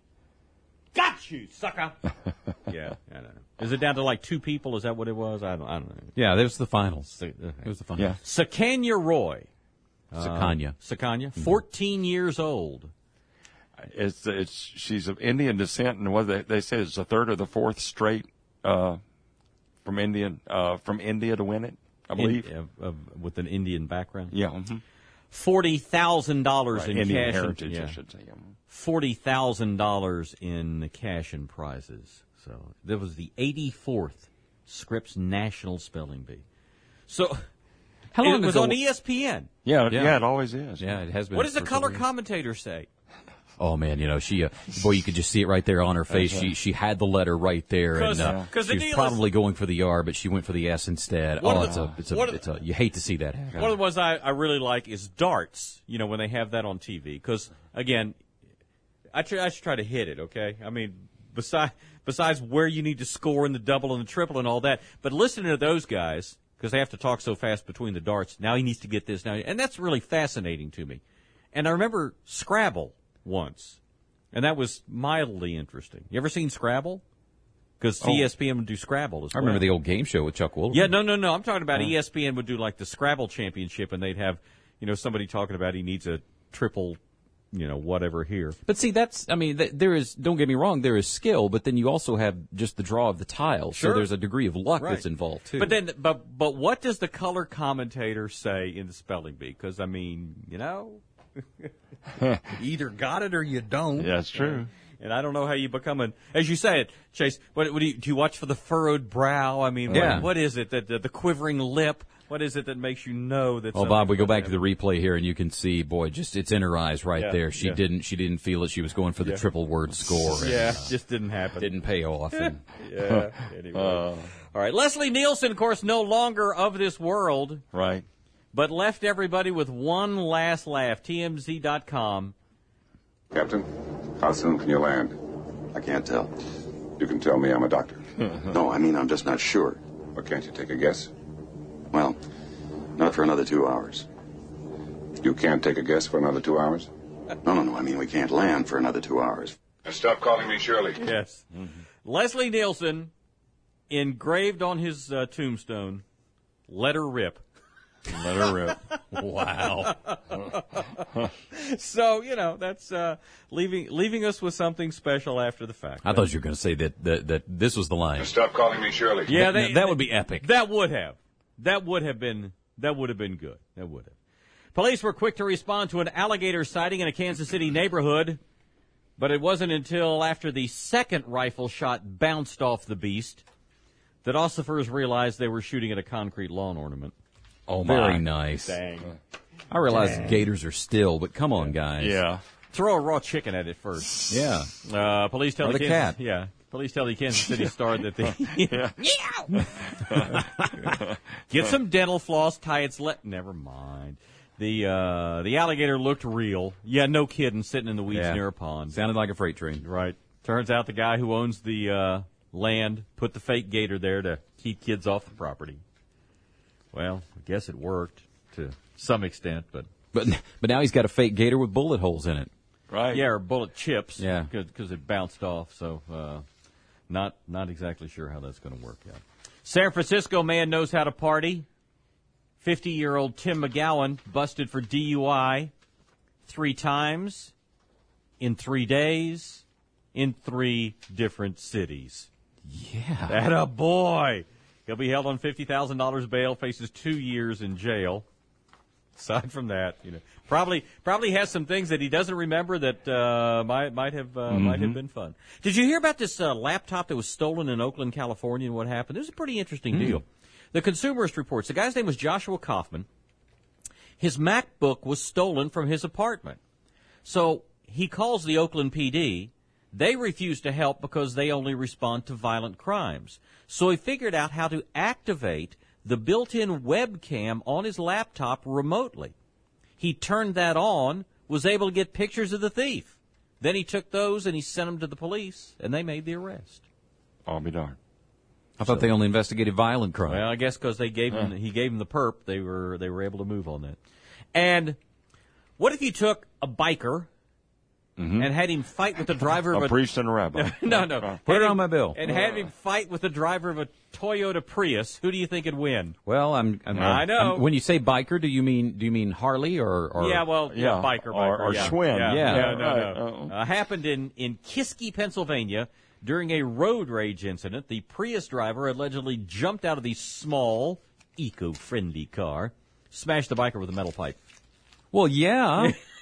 Got you, sucker. yeah, I don't know. Is it down to like two people? Is that what it was? I don't, I don't know. Yeah, that was the finals. It was the finals. Yeah. Sakanya Roy. Sakanya. Uh, Sakanya, mm-hmm. fourteen years old. It's it's she's of Indian descent, and what they they say it's the third or the fourth straight uh, from Indian uh, from India to win it. I believe In, uh, uh, with an Indian background. Yeah. Mm-hmm. Forty thousand dollars right. in Indian cash. heritage, And, yeah. I should say. Yeah. Forty thousand dollars in cash and prizes. So there was the eighty-fourth Scripps National Spelling Bee. So How long it was ago- on E S P N. Yeah, yeah, it always is. Yeah, it has been. What does the for color several years. commentator say? Oh man, you know she. Uh, boy, you could just see it right there on her face. She she had the letter right there, and 'Cause- uh, 'cause the she was deal probably is- going for the R, but she went for the S instead. One Oh, of it's the- a it's a one of it's a. You hate to see that happen. One of the ones I, I really like is darts, you know, when they have that on T V. Because, again, I, try, I should try to hit it, okay? I mean, besides, besides where you need to score in the double and the triple and all that. But listening to those guys, because they have to talk so fast between the darts, now he needs to get this now. And that's really fascinating to me. And I remember Scrabble once, and that was mildly interesting. You ever seen Scrabble? Because Oh. E S P N would do Scrabble as I well. remember the old game show with Chuck Woolery. Yeah, no, no, no. I'm talking about Oh. E S P N would do like the Scrabble championship, and they'd have, you know, somebody talking about he needs a triple, you know, whatever here. But see, that's, I mean, th- there is, don't get me wrong, there is skill, but then you also have just the draw of the tiles. Sure. So there's a degree of luck Right. that's involved, too. But then, but but what does the color commentator say in the spelling bee? Because I mean, you know, you either got it or you don't. Yeah, that's true. And I don't know how you become an, as you say it, Chase. What, what do, you, do you watch for the furrowed brow? I mean, Yeah. what, what is it that the, the quivering lip? What is it that makes you know that? Well, Bob, we go back to the replay here, and you can see, boy, just it's in her eyes right Yeah, there. She yeah. didn't, she didn't feel it. She was going for the Yeah. triple word score. and, Yeah, uh, just didn't happen. Didn't pay off. And, Yeah. Anyway. Uh, All right. Leslie Nielsen, of course, no longer of this world, right. but left everybody with one last laugh. T M Z dot com. Captain, how soon can you land? I can't tell. You can tell me I'm a doctor. No, I mean, I'm just not sure. Well, can't you take a guess? Well, not for another two hours. You can't take a guess for another two hours? No, no, no. I mean, we can't land for another two hours. And stop calling me Shirley. Yes. Leslie Nielsen, engraved on his uh, tombstone, let her rip. Let her rip. Wow. So, you know, that's uh, leaving leaving us with something special after the fact. I thought you were going to say that, that that this was the line. Stop calling me Shirley. Yeah, That- they, that would be epic. That would have. That would have been that would have been good. That would have. Police were quick to respond to an alligator sighting in a Kansas City neighborhood, but it wasn't until after the second rifle shot bounced off the beast that ossifiers realized they were shooting at a concrete lawn ornament. Oh, Very my. nice. Dang. I realize Dang. gators are still, but come on, guys. Yeah. Throw a raw chicken at it first. Yeah. Uh, police tell Or the, the Kansas, cat. Yeah. Police tell the Kansas City Star that they get some dental floss, tie its le- Never mind. The uh, the alligator looked real. Yeah, no kidding, sitting in the weeds Yeah. near a pond. Sounded like a freight train. Right. Turns out the guy who owns the uh, land put the fake gator there to keep kids off the property. Well, I guess it worked to some extent, but But but now he's got a fake gator with bullet holes in it. Right. yeah, or bullet chips. Yeah. because it bounced off. So uh, not not exactly sure how that's going to work out. San Francisco man knows how to party. fifty-year-old Tim McGowan busted for D U I three times in three days in three different cities. Yeah. That a boy. He'll be held on fifty thousand dollars bail, faces two years in jail. Aside from that, you know, probably probably has some things that he doesn't remember that uh, might might have uh, might have been fun. Did you hear about this uh, laptop that was stolen in Oakland, California, and what happened? It was a pretty interesting Mm. deal. The Consumerist reports the guy's name was Joshua Kaufman. His MacBook was stolen from his apartment, so he calls the Oakland P D. They refuse to help because they only respond to violent crimes. So he figured out how to activate the built-in webcam on his laptop remotely. He turned that on, was able to get pictures of the thief. Then he took those and he sent them to the police, and they made the arrest. I'll be darned. I thought they only investigated violent crime. Well, I guess because they gave him, Huh. he gave him the perp, they were they were able to move on that. And what if you took a biker and had him fight with the driver of A a priest and a rabbi. no, no. Put Had it him- on my bill. And had him fight with the driver of a Toyota Prius. Who do you think would win? Well, I'm. I'm I know. I'm- when you say biker, do you mean do you mean Harley or? or yeah, well, yeah, yeah, biker, or- biker, or yeah. Schwinn. Yeah, Yeah. yeah, no, Right. no. Uh-oh. Uh, happened in in Kiski, Pennsylvania, during a road rage incident. The Prius driver allegedly jumped out of the small, eco-friendly car, smashed the biker with a metal pipe. Well, yeah.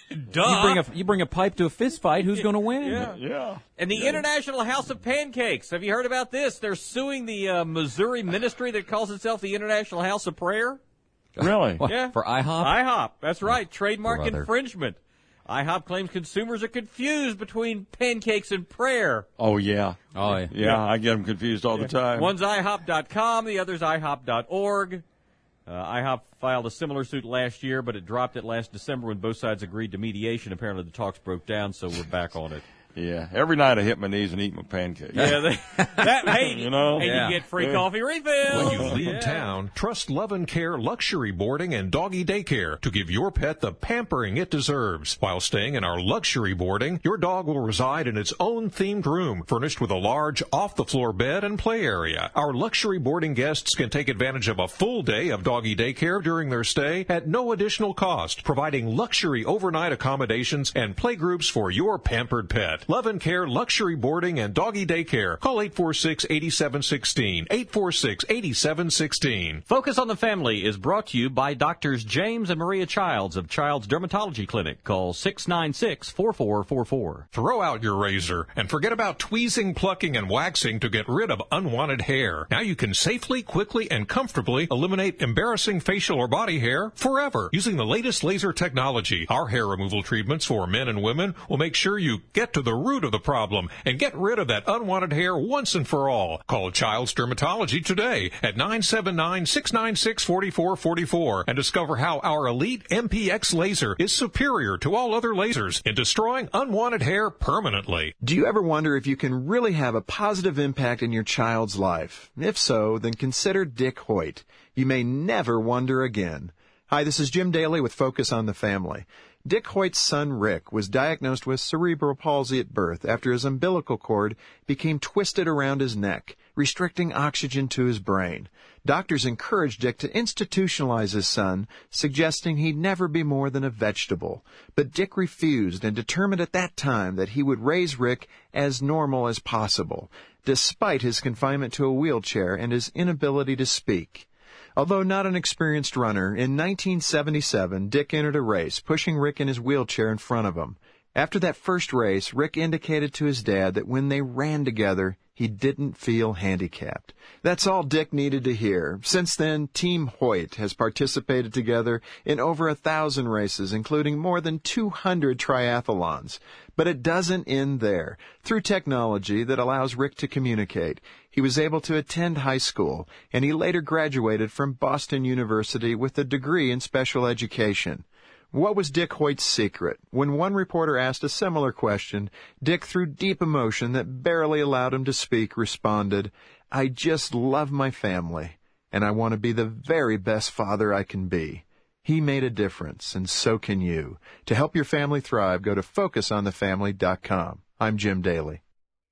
Duh. You bring a you bring a pipe to a fist fight. Who's going to win? Yeah. Yeah. And the yeah. International House of Pancakes. Have you heard about this? They're suing the uh, Missouri ministry that calls itself the International House of Prayer. Really? What, Yeah. For IHOP? IHOP. That's right. Trademark brother. infringement. IHOP claims consumers are confused between pancakes and prayer. Oh, yeah. Oh, yeah. Yeah, I get them confused all the time. One's I hop dot com, the other's I hop dot org. Uh, IHOP filed a similar suit last year, but it dropped it last December when both sides agreed to mediation. Apparently the talks broke down, so we're back on it. Yeah, every night I hit my knees and eat my pancakes. Yeah, they, that, hey, you know, and yeah. you get free Yeah. coffee refills. When you leave Yeah. town, trust Love and Care Luxury Boarding and Doggy Daycare to give your pet the pampering it deserves. While staying in our luxury boarding, your dog will reside in its own themed room, furnished with a large off-the-floor bed and play area. Our luxury boarding guests can take advantage of a full day of doggy daycare during their stay at no additional cost, providing luxury overnight accommodations and play groups for your pampered pet. Love and Care Luxury Boarding and Doggy Daycare. Call eight four six, eight seven one six, eight four six, eight seven one six. Focus on the Family is brought to you by Doctors James and Maria Childs of Child's Dermatology Clinic. Call six nine six, four four four four. Throw out your razor and forget about tweezing, plucking, and waxing to get rid of unwanted hair. Now you can safely, quickly, and comfortably eliminate embarrassing facial or body hair forever using the latest laser technology. Our hair removal treatments for men and women will make sure you get to the root of the problem and get rid of that unwanted hair once and for all. Call Child's Dermatology today at nine seven nine, six nine six, four four four four and discover how our elite M P X laser is superior to all other lasers in destroying unwanted hair permanently. Do you ever wonder if you can really have a positive impact in your child's life? If so, then consider Dick Hoyt. You may never wonder again. Hi, this is Jim Daly with Focus on the Family. Dick Hoyt's son Rick was diagnosed with cerebral palsy at birth after his umbilical cord became twisted around his neck, restricting oxygen to his brain. Doctors encouraged Dick to institutionalize his son, suggesting he'd never be more than a vegetable. But Dick refused and determined at that time that he would raise Rick as normal as possible, despite his confinement to a wheelchair and his inability to speak. Although not an experienced runner, in nineteen seventy-seven, Dick entered a race, pushing Rick in his wheelchair in front of him. After that first race, Rick indicated to his dad that when they ran together, he didn't feel handicapped. That's all Dick needed to hear. Since then, Team Hoyt has participated together in over a thousand races, including more than two hundred triathlons. But it doesn't end there. Through technology that allows Rick to communicate, he was able to attend high school, and he later graduated from Boston University with a degree in special education. What was Dick Hoyt's secret? When one reporter asked a similar question, Dick, through deep emotion that barely allowed him to speak, responded, "I just love my family, and I want to be the very best father I can be." He made a difference, and so can you. To help your family thrive, go to focus on the family dot com. I'm Jim Daly.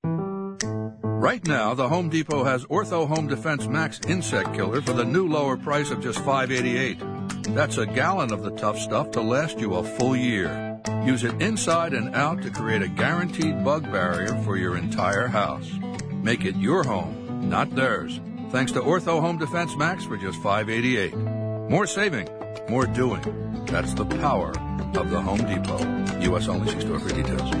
Right now, the Home Depot has Ortho Home Defense Max Insect Killer for the new lower price of just five dollars and eighty-eight cents. That's a gallon of the tough stuff to last you a full year. Use it inside and out to create a guaranteed bug barrier for your entire house. Make it your home, not theirs. Thanks to Ortho Home Defense Max for just five dollars and eighty-eight cents. More saving, more doing. That's the power of the Home Depot. U S only. See store for details.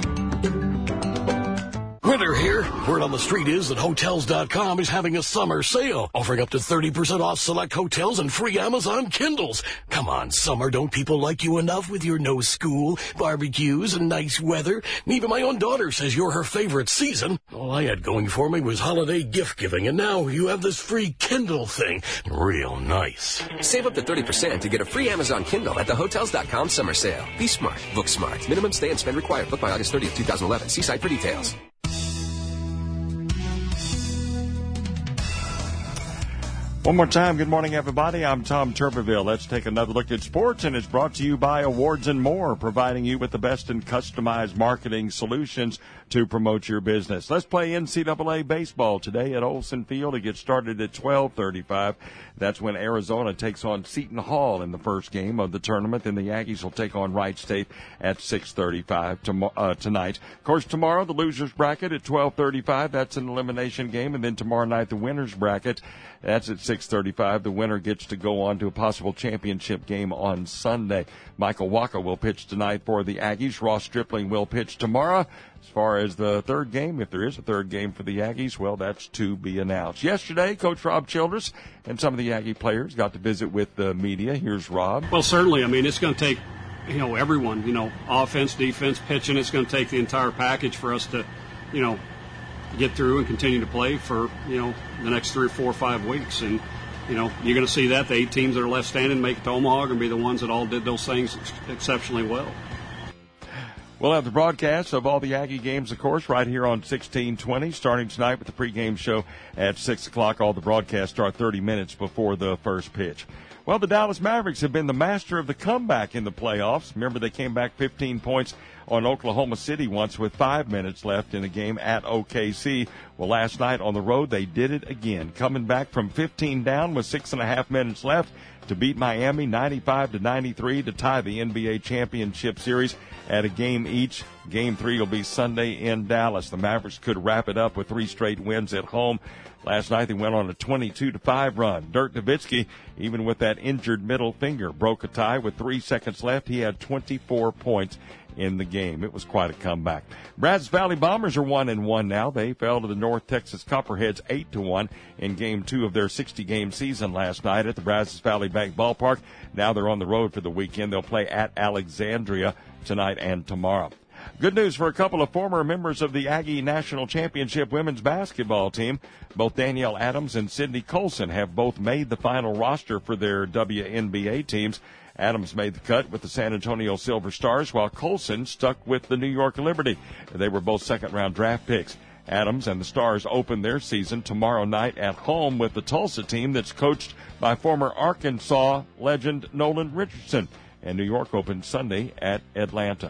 Winter here. Word on the street is that Hotels dot com is having a summer sale, offering up to thirty percent off select hotels and free Amazon Kindles. Come on, summer, don't people like you enough with your no school, barbecues, and nice weather? And even my own daughter says you're her favorite season. All I had going for me was holiday gift giving, and now you have this free Kindle thing. Real nice. Save up to thirty percent to get a free Amazon Kindle at the Hotels dot com summer sale. Be smart. Book smart. Minimum stay and spend required. Book by August thirtieth, twenty eleven. See site for details. One more time, good morning, everybody. I'm Tom Tuberville. Let's take another look at sports, and it's brought to you by Awards and More, providing you with the best in customized marketing solutions to promote your business. Let's play N C double A baseball today at Olson Field. It gets started at twelve thirty-five. That's when Arizona takes on Seton Hall in the first game of the tournament. Then the Yankees will take on Wright State at six thirty-five to, uh, tonight. Of course, tomorrow, the losers bracket at twelve thirty-five. That's an elimination game. And then tomorrow night, the winners bracket. That's at six six thirty-five. The winner gets to go on to a possible championship game on Sunday. Michael Waka will pitch tonight for the Aggies. Ross Stripling will pitch tomorrow. As far as the third game, if there is a third game for the Aggies, well, that's to be announced. Yesterday, Coach Rob Childress and some of the Aggie players got to visit with the media. Here's Rob. Well, certainly. I mean, it's going to take, you know, everyone, you know, offense, defense, pitching. It's going to take the entire package for us to, you know, get through and continue to play for, you know, the next three or four or five weeks. And, you know, you're going to see that. The eight teams that are left standing make it to Omaha are going to be the ones that all did those things ex- exceptionally well. We'll have the broadcast of all the Aggie games, of course, right here on sixteen twenty, starting tonight with the pregame show at six o'clock. All the broadcasts start thirty minutes before the first pitch. Well, the Dallas Mavericks have been the master of the comeback in the playoffs. Remember, they came back fifteen points on Oklahoma City once with five minutes left in a game at O K C. Well, last night on the road, they did it again, coming back from fifteen down with six and a half minutes left to beat Miami ninety-five to ninety-three to tie the N B A championship series at a game each. Game three will be Sunday in Dallas. The Mavericks could wrap it up with three straight wins at home. Last night they went on a twenty-two to five run. Dirk Nowitzki, even with that injured middle finger, broke a tie with three seconds left. He had twenty-four points in the game. It was quite a comeback. Brazos Valley Bombers are one and one now. They fell to the North Texas Copperheads eight to one in game two of their sixty game season last night at the Brazos Valley Bank Ballpark. Now they're on the road for the weekend. They'll play at Alexandria tonight and tomorrow. Good news for a couple of former members of the Aggie National Championship women's basketball team. Both Danielle Adams and Sydney Colson have both made the final roster for their W N B A teams. Adams made the cut with the San Antonio Silver Stars, while Colson stuck with the New York Liberty. They were both second-round draft picks. Adams and the Stars open their season tomorrow night at home with the Tulsa team that's coached by former Arkansas legend Nolan Richardson. And New York opens Sunday at Atlanta.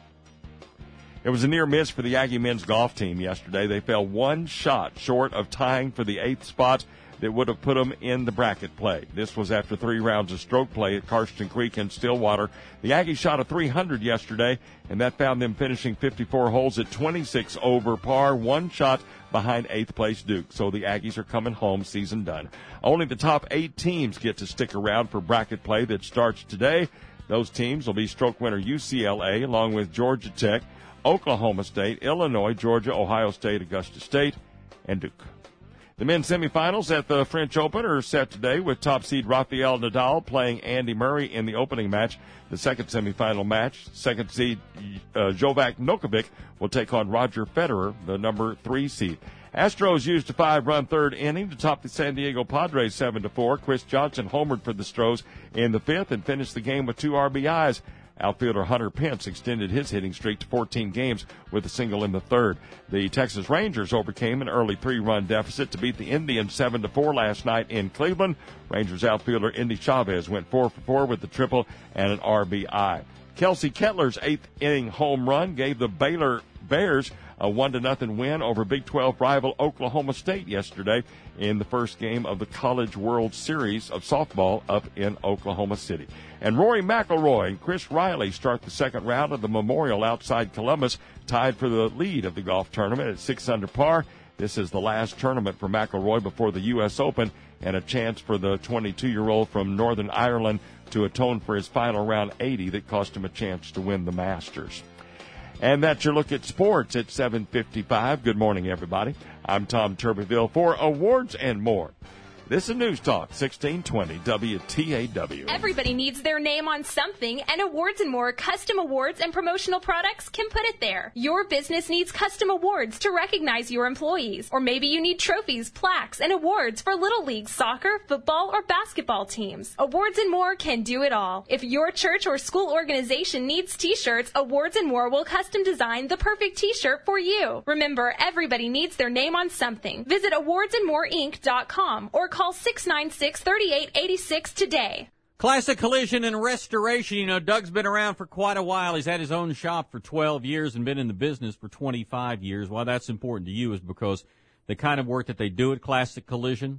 It was a near miss for the Aggie men's golf team yesterday. They fell one shot short of tying for the eighth spot that would have put them in the bracket play. This was after three rounds of stroke play at Karsten Creek in Stillwater. The Aggies shot a three hundred yesterday, and that found them finishing fifty-four holes at twenty-six over par, one shot behind eighth place Duke. So the Aggies are coming home, season done. Only the top eight teams get to stick around for bracket play that starts today. Those teams will be stroke winner U C L A, along with Georgia Tech, Oklahoma State, Illinois, Georgia, Ohio State, Augusta State, and Duke. The men's semifinals at the French Open are set today with top seed Rafael Nadal playing Andy Murray in the opening match. The second semifinal match, second seed uh, Novak Djokovic will take on Roger Federer, the number three seed. Astros used a five-run third inning to top the San Diego Padres seven to four. Chris Johnson homered for the Stros in the fifth and finished the game with two R B Is. Outfielder Hunter Pence extended his hitting streak to fourteen games with a single in the third. The Texas Rangers overcame an early three-run deficit to beat the Indians seven to four last night in Cleveland. Rangers outfielder Indy Chavez went four for four with a triple and an R B I. Kelsey Kettler's eighth inning home run gave the Baylor Bears a one to nothing win over Big twelve rival Oklahoma State yesterday in the first game of the College World Series of softball up in Oklahoma City. And Rory McIlroy and Chris Riley start the second round of the Memorial outside Columbus, tied for the lead of the golf tournament at six under par. This is the last tournament for McIlroy before the U S Open, and a chance for the twenty-two-year-old from Northern Ireland to atone for his final round eighty that cost him a chance to win the Masters. And that's your look at sports at seven fifty-five. Good morning, everybody. I'm Tom Turbeville for Awards and More. This is News Talk sixteen twenty W T A W. Everybody needs their name on something, and Awards and More custom awards and promotional products can put it there. Your business needs custom awards to recognize your employees. Or maybe you need trophies, plaques, and awards for Little League soccer, football, or basketball teams. Awards and More can do it all. If your church or school organization needs t-shirts, Awards and More will custom design the perfect t-shirt for you. Remember, everybody needs their name on something. Visit awards and more inc dot com or call six nine six, three eight eight six today. Classic Collision and Restoration. You know, Doug's been around for quite a while. He's had his own shop for twelve years and been in the business for twenty-five years. Why that's important to you is because the kind of work that they do at Classic Collision,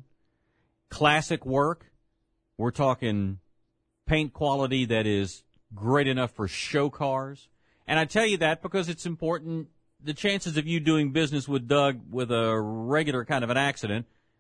classic work, we're talking paint quality that is great enough for show cars. And I tell you that because it's important. The chances of you doing business with Doug with a regular kind of an accident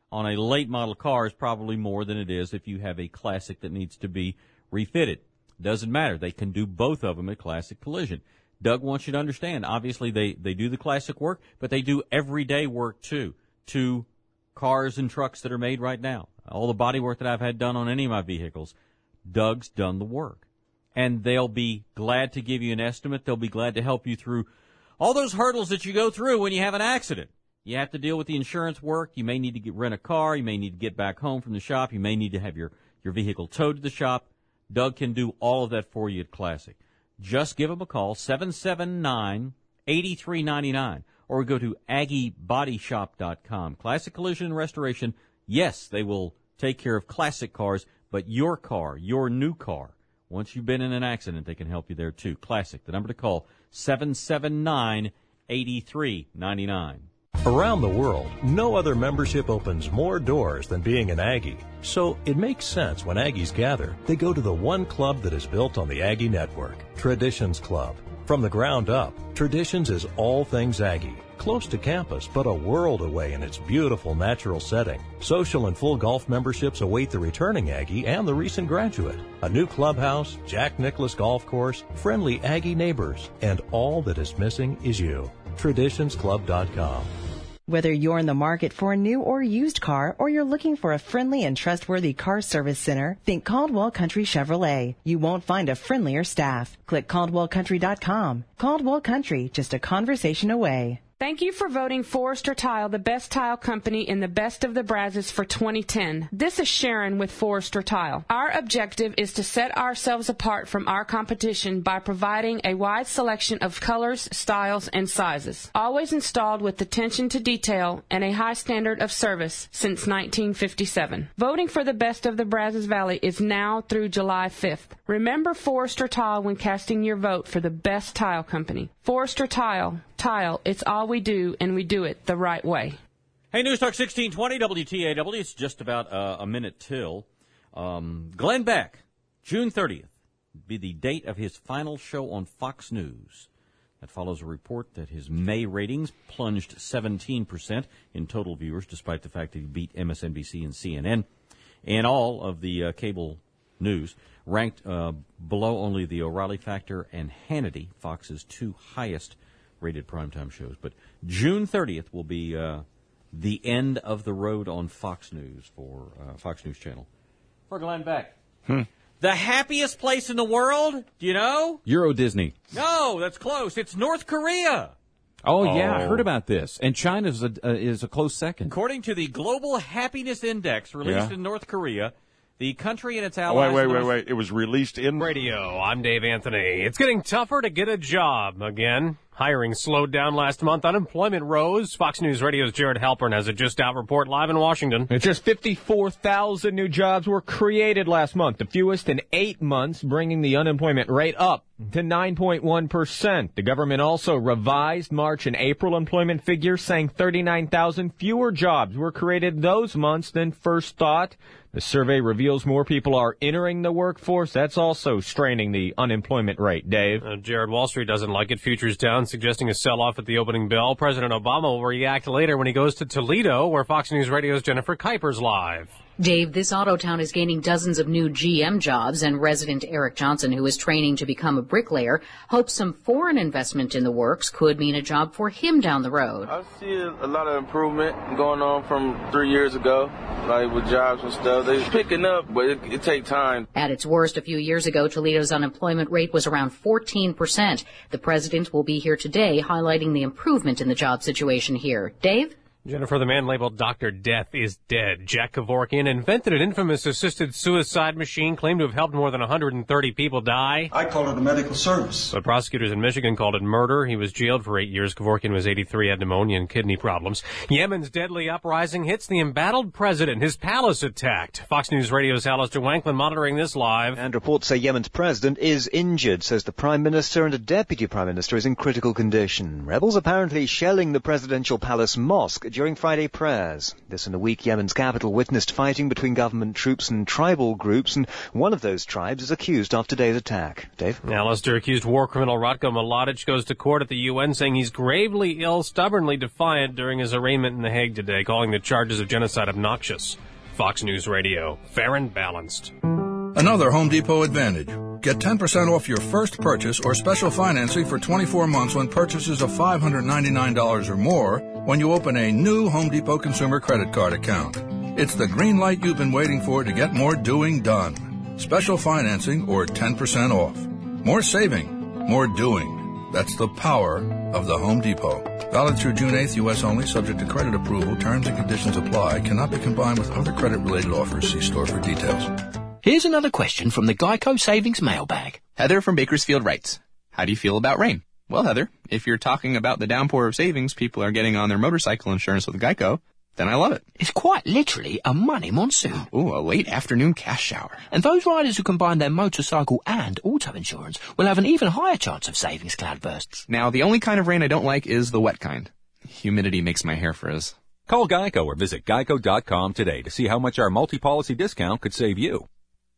on a late model car is probably more than it is if you have a Classic that needs to be refitted. Doesn't matter. They can do both of them at Classic Collision. Doug wants you to understand, obviously they, they do the Classic work, but they do everyday work too, to cars and trucks that are made right now. All the body work that I've had done on any of my vehicles, Doug's done the work. And they'll be glad to give you an estimate. They'll be glad to help you through all those hurdles that you go through when you have an accident. You have to deal with the insurance work. You may need to get, rent a car. You may need to get back home from the shop. You may need to have your, your vehicle towed to the shop. Doug can do all of that for you at Classic. Just give them a call, seven seven nine, eight three nine nine, or go to aggie body shop dot com. Classic Collision and Restoration, yes, they will take care of classic cars, but your car, your new car, once you've been in an accident, they can help you there too. Classic, the number to call, seven seven nine, eight three nine nine. Around the world, no other membership opens more doors than being an Aggie. So it makes sense when Aggies gather, they go to the one club that is built on the Aggie network, Traditions Club. From the ground up, Traditions is all things Aggie. Close to campus, but a world away in its beautiful natural setting. Social and full golf memberships await the returning Aggie and the recent graduate. A new clubhouse, Jack Nicklaus golf course, friendly Aggie neighbors, and all that is missing is you. traditions club dot com. Whether you're in the market for a new or used car, or you're looking for a friendly and trustworthy car service center, think Caldwell Country Chevrolet. You won't find a friendlier staff. Click caldwell country dot com. Caldwell Country, just a conversation away. Thank you for voting Forrester Tile the best tile company in the Best of the Brazos for twenty ten. This is Sharon with Forrester Tile. Our objective is to set ourselves apart from our competition by providing a wide selection of colors, styles, and sizes. Always installed with attention to detail and a high standard of service since nineteen fifty-seven. Voting for the Best of the Brazos Valley is now through July fifth. Remember Forrester Tile when casting your vote for the best tile company. Forrester Tile. Tile, it's all we do, and we do it the right way. Hey, News Talk sixteen twenty W T A W. It's just about uh, a minute till. Um, Glenn Beck, June thirtieth, be the date of his final show on Fox News. That follows a report that his May ratings plunged seventeen percent in total viewers, despite the fact that he beat M S N B C and C N N. And all of the uh, cable news ranked uh, below only the O'Reilly Factor and Hannity, Fox's two highest rated primetime shows. But June thirtieth will be uh, the end of the road on Fox News for uh, Fox News Channel. For Glenn Beck. Hmm. The happiest place in the world, do you know? Euro Disney. No, that's close. It's North Korea. Oh, yeah, I heard about this. And China is a, uh, is a close second. According to the Global Happiness Index released Yeah. in North Korea, the country and its Oh, allies... wait, wait, wait, wait. It was released in... Radio. I'm Dave Anthony. It's getting tougher to get a job again. Hiring slowed down last month. Unemployment rose. Fox News Radio's Jared Halpern has a just out report live in Washington. It's just fifty-four thousand new jobs were created last month, the fewest in eight months, bringing the unemployment rate up to nine point one percent. The government also revised March and April employment figures, saying thirty-nine thousand fewer jobs were created those months than first thought. The survey reveals more people are entering the workforce. That's also straining the unemployment rate, Dave. Uh, Jared, Wall Street doesn't like it. Futures down, suggesting a sell-off at the opening bell. President Obama will react later when he goes to Toledo, where Fox News Radio's Jennifer Kuiper's live. Dave, this auto town is gaining dozens of new G M jobs, and resident Eric Johnson, who is training to become a bricklayer, hopes some foreign investment in the works could mean a job for him down the road. I see a lot of improvement going on from three years ago, like with jobs and stuff. They're picking up, but it, it takes time. At its worst a few years ago, Toledo's unemployment rate was around fourteen percent. The president will be here today highlighting the improvement in the job situation here. Dave? Jennifer, the man labeled Doctor Death is dead. Jack Kevorkian invented an infamous assisted suicide machine, claimed to have helped more than one hundred thirty people die. I call it a medical service. But prosecutors in Michigan called it murder. He was jailed for eight years. Kevorkian was eighty-three, had pneumonia and kidney problems. Yemen's deadly uprising hits the embattled president. His palace attacked. Fox News Radio's Alistair Wanklin monitoring this live. And reports say Yemen's president is injured, says the prime minister, and a deputy prime minister is in critical condition. Rebels apparently shelling the presidential palace mosque during Friday prayers. This in a week Yemen's capital witnessed fighting between government troops and tribal groups, and one of those tribes is accused of today's attack. Dave? Alistair accused war criminal Ratko Mladic goes to court at the U N saying he's gravely ill, stubbornly defiant during his arraignment in The Hague today, calling the charges of genocide obnoxious. Fox News Radio, fair and balanced. Another Home Depot advantage. Get ten percent off your first purchase or special financing for twenty-four months when purchases of five hundred ninety-nine dollars or more when you open a new Home Depot consumer credit card account. It's the green light you've been waiting for to get more doing done. Special financing or ten percent off. More saving, more doing. That's the power of the Home Depot. Valid through June eighth, U S only, subject to credit approval. Terms and conditions apply. Cannot be combined with other credit-related offers. See store for details. Here's another question from the Geico Savings Mailbag. Heather from Bakersfield writes, how do you feel about rain? Well, Heather, if you're talking about the downpour of savings people are getting on their motorcycle insurance with Geico, then I love it. It's quite literally a money monsoon. Ooh, a late afternoon cash shower. And those riders who combine their motorcycle and auto insurance will have an even higher chance of savings cloudbursts. Now, the only kind of rain I don't like is the wet kind. Humidity makes my hair frizz. Call Geico or visit geico dot com today to see how much our multi-policy discount could save you.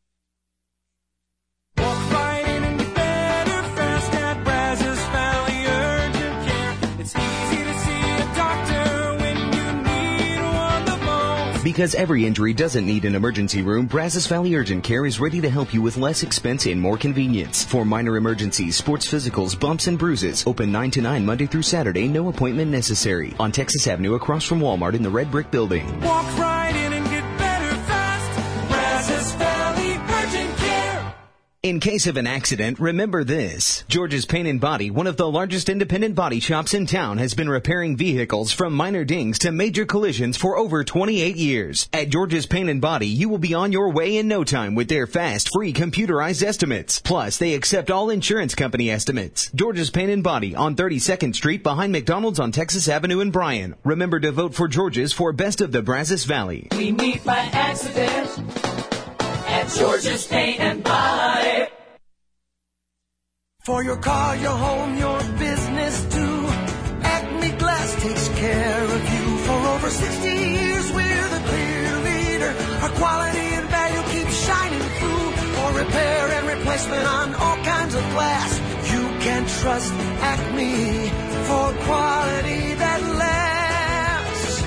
Because every injury doesn't need an emergency room, Brazos Valley Urgent Care is ready to help you with less expense and more convenience. For minor emergencies, sports physicals, bumps, and bruises, open nine to nine Monday through Saturday, no appointment necessary. On Texas Avenue across from Walmart in the Red Brick Building. Walk right in and get better fast. Brazos Valley Urgent Care. In case of an accident, remember this. George's Paint and Body, one of the largest independent body shops in town, has been repairing vehicles from minor dings to major collisions for over twenty-eight years. At George's Paint and Body, you will be on your way in no time with their fast, free computerized estimates. Plus, they accept all insurance company estimates. George's Paint and Body on thirty-second Street behind McDonald's on Texas Avenue in Bryan. Remember to vote for George's for Best of the Brazos Valley. We meet by accident at George's Paint and Body. For your car, your home, your business too, Acme Glass takes care of you. For over sixty years, we're the clear leader. Our quality and value keeps shining through. For repair and replacement on all kinds of glass, you can trust Acme for quality that lasts.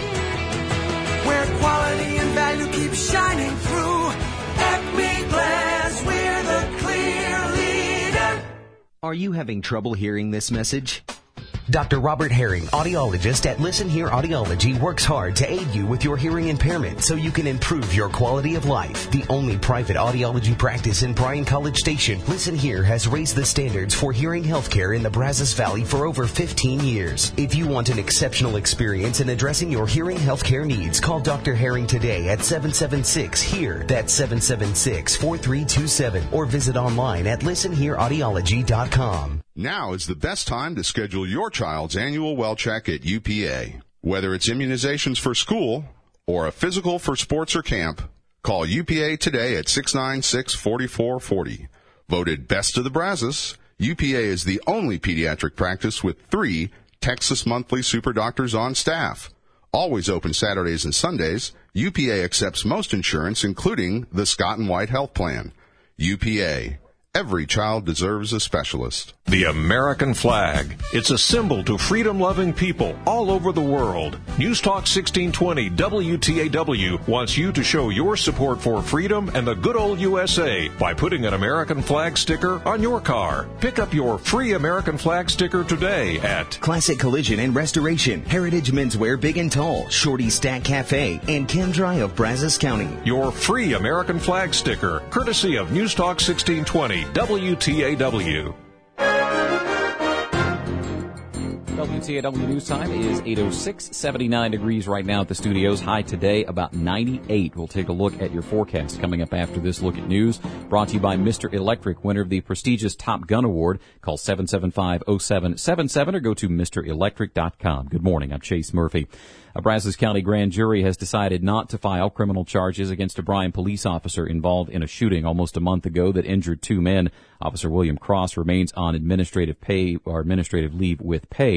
Where quality and value keep shining through, Acme Glass, we're the clear leader. Are you having trouble hearing this message? Doctor Robert Herring, audiologist at Listen Here Audiology, works hard to aid you with your hearing impairment so you can improve your quality of life. The only private audiology practice in Bryan College Station, Listen Here has raised the standards for hearing healthcare in the Brazos Valley for over fifteen years. If you want an exceptional experience in addressing your hearing healthcare needs, call Doctor Herring today at seven seven six, H E A R. That's seven seven six, four three two seven. Or visit online at listen here audiology dot com. Now is the best time to schedule your child's annual well check at U P A. Whether it's immunizations for school or a physical for sports or camp, call U P A today at six nine six, four four four zero. Voted Best of the Brazos, U P A is the only pediatric practice with three Texas Monthly Super Doctors on staff. Always open Saturdays and Sundays, U P A accepts most insurance, including the Scott and White Health Plan. U P A. Every child deserves a specialist. The American flag. It's a symbol to freedom-loving people all over the world. News Talk sixteen twenty W T A W wants you to show your support for freedom and the good old U S A by putting an American flag sticker on your car. Pick up your free American flag sticker today at Classic Collision and Restoration, Heritage Menswear Big and Tall, Shorty Stack Cafe, and Ken Dry of Brazos County. Your free American flag sticker, courtesy of News Talk sixteen twenty W T A W. W T A W News Time is eight oh six, seventy-nine degrees right now at the studios. High today, about ninety-eight. We'll take a look at your forecast coming up after this look at news. Brought to you by Mister Electric, winner of the prestigious Top Gun Award. Call seven seven five, oh seven seven seven or go to Mister Electric dot com. Good morning. I'm Chase Murphy. A Brazos County grand jury has decided not to file criminal charges against a Bryan police officer involved in a shooting almost a month ago that injured two men. Officer William Cross remains on administrative pay or administrative leave with pay.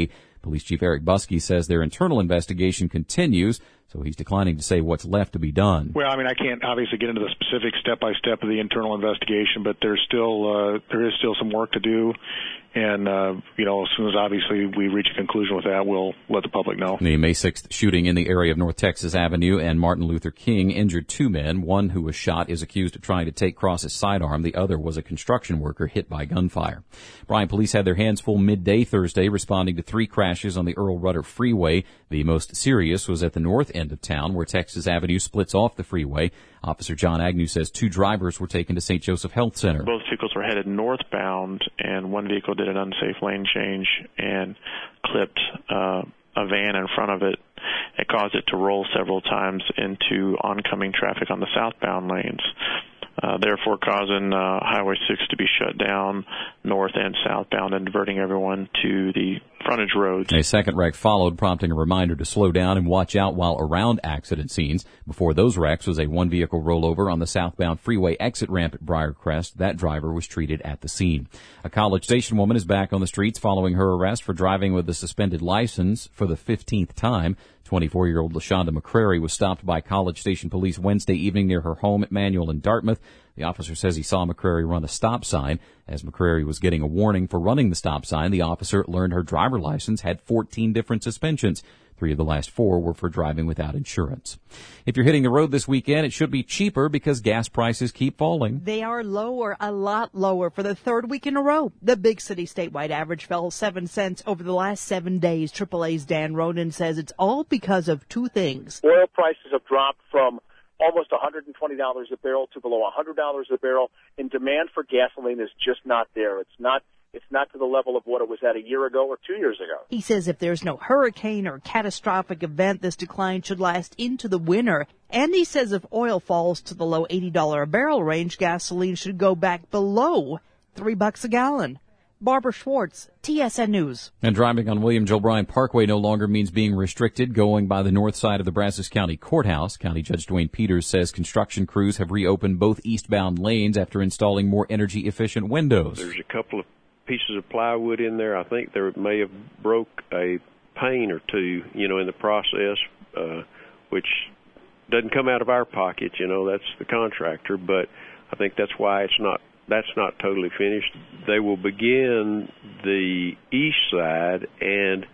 Police Chief Eric Buskey says their internal investigation continues, so he's declining to say what's left to be done. Well, I mean, I can't obviously get into the specific step-by-step of the internal investigation, but there's still uh, there is still some work to do. And, uh, you know, as soon as obviously we reach a conclusion with that, we'll let the public know. The May sixth shooting in the area of North Texas Avenue and Martin Luther King injured two men. One who was shot is accused of trying to take Cross's sidearm. The other was a construction worker hit by gunfire. Bryant police had their hands full midday Thursday responding to three crashes on the Earl Rudder Freeway. The most serious was at the north end of town where Texas Avenue splits off the freeway. Officer John Agnew says two drivers were taken to Saint Joseph Health Center. Both vehicles were headed northbound, and one vehicle did an unsafe lane change and clipped uh, a van in front of it. It caused it to roll several times into oncoming traffic on the southbound lanes, uh, therefore causing uh, Highway six to be shut down north and southbound and diverting everyone to the frontage roads. A second wreck followed, prompting a reminder to slow down and watch out while around accident scenes. Before those wrecks was a one-vehicle rollover on the southbound freeway exit ramp at Briarcrest. That driver was treated at the scene. A College Station woman is back on the streets following her arrest for driving with a suspended license for the fifteenth time. twenty-four-year-old LaShonda McCrary was stopped by College Station police Wednesday evening near her home at Manual in Dartmouth. The officer says he saw McCrary run a stop sign. As McCrary was getting a warning for running the stop sign, the officer learned her driver license had fourteen different suspensions. Three of the last four were for driving without insurance. If you're hitting the road this weekend, it should be cheaper because gas prices keep falling. They are lower, a lot lower for the third week in a row. The big city statewide average fell seven cents over the last seven days. triple A's Dan Ronan says it's all because of two things. Oil prices have dropped from almost one hundred twenty dollars a barrel to below one hundred dollars a barrel, and demand for gasoline is just not there. It's not It's not to the level of what it was at a year ago or two years ago. He says if there's no hurricane or catastrophic event, this decline should last into the winter. And he says if oil falls to the low eighty dollars a barrel range, gasoline should go back below three bucks a gallon. Barbara Schwartz, T S N News. And driving on William Joe Bryan Parkway no longer means being restricted going by the north side of the Brazos County Courthouse. County Judge Dwayne Peters says construction crews have reopened both eastbound lanes after installing more energy-efficient windows. There's a couple of pieces of plywood in there. I think there may have broke a pane or two, you know, in the process, uh, which doesn't come out of our pocket, you know, that's the contractor, but I think that's why it's not, that's not totally finished. They will begin the east side, and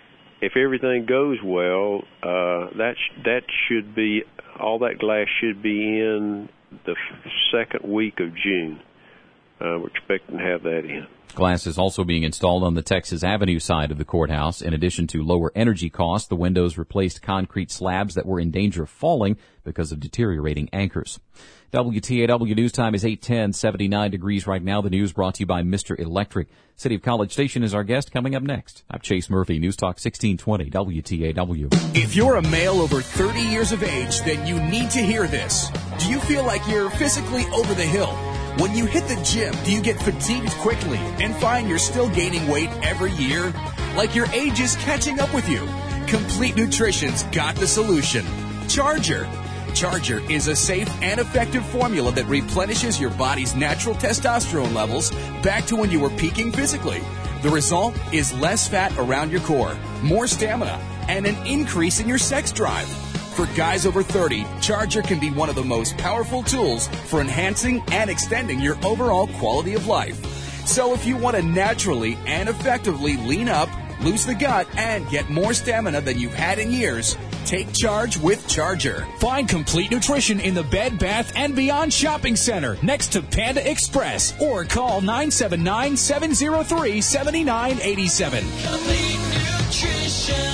if everything goes well, uh, that, sh- that should be, all that glass should be in the f- second week of June. Uh, we're expecting to have that in. Glass is also being installed on the Texas Avenue side of the courthouse. In addition to lower energy costs, the windows replaced concrete slabs that were in danger of falling because of deteriorating anchors. W T A W News Time is eight ten, seventy-nine degrees right now. The news brought to you by Mister Electric. City of College Station is our guest. Coming up next, I'm Chase Murphy, News Talk sixteen twenty W T A W. If you're a male over thirty years of age, then you need to hear this. Do you feel like you're physically over the hill? When you hit the gym, do you get fatigued quickly and find you're still gaining weight every year? Like your age is catching up with you? Complete Nutrition's got the solution. Charger. Charger is a safe and effective formula that replenishes your body's natural testosterone levels back to when you were peaking physically. The result is less fat around your core, more stamina, and an increase in your sex drive. For guys over thirty, Charger can be one of the most powerful tools for enhancing and extending your overall quality of life. So if you want to naturally and effectively lean up, lose the gut, and get more stamina than you've had in years, take charge with Charger. Find Complete Nutrition in the Bed, Bath, and Beyond Shopping Center next to Panda Express or call nine seven nine, seven zero three, seven nine eight seven. Complete Nutrition.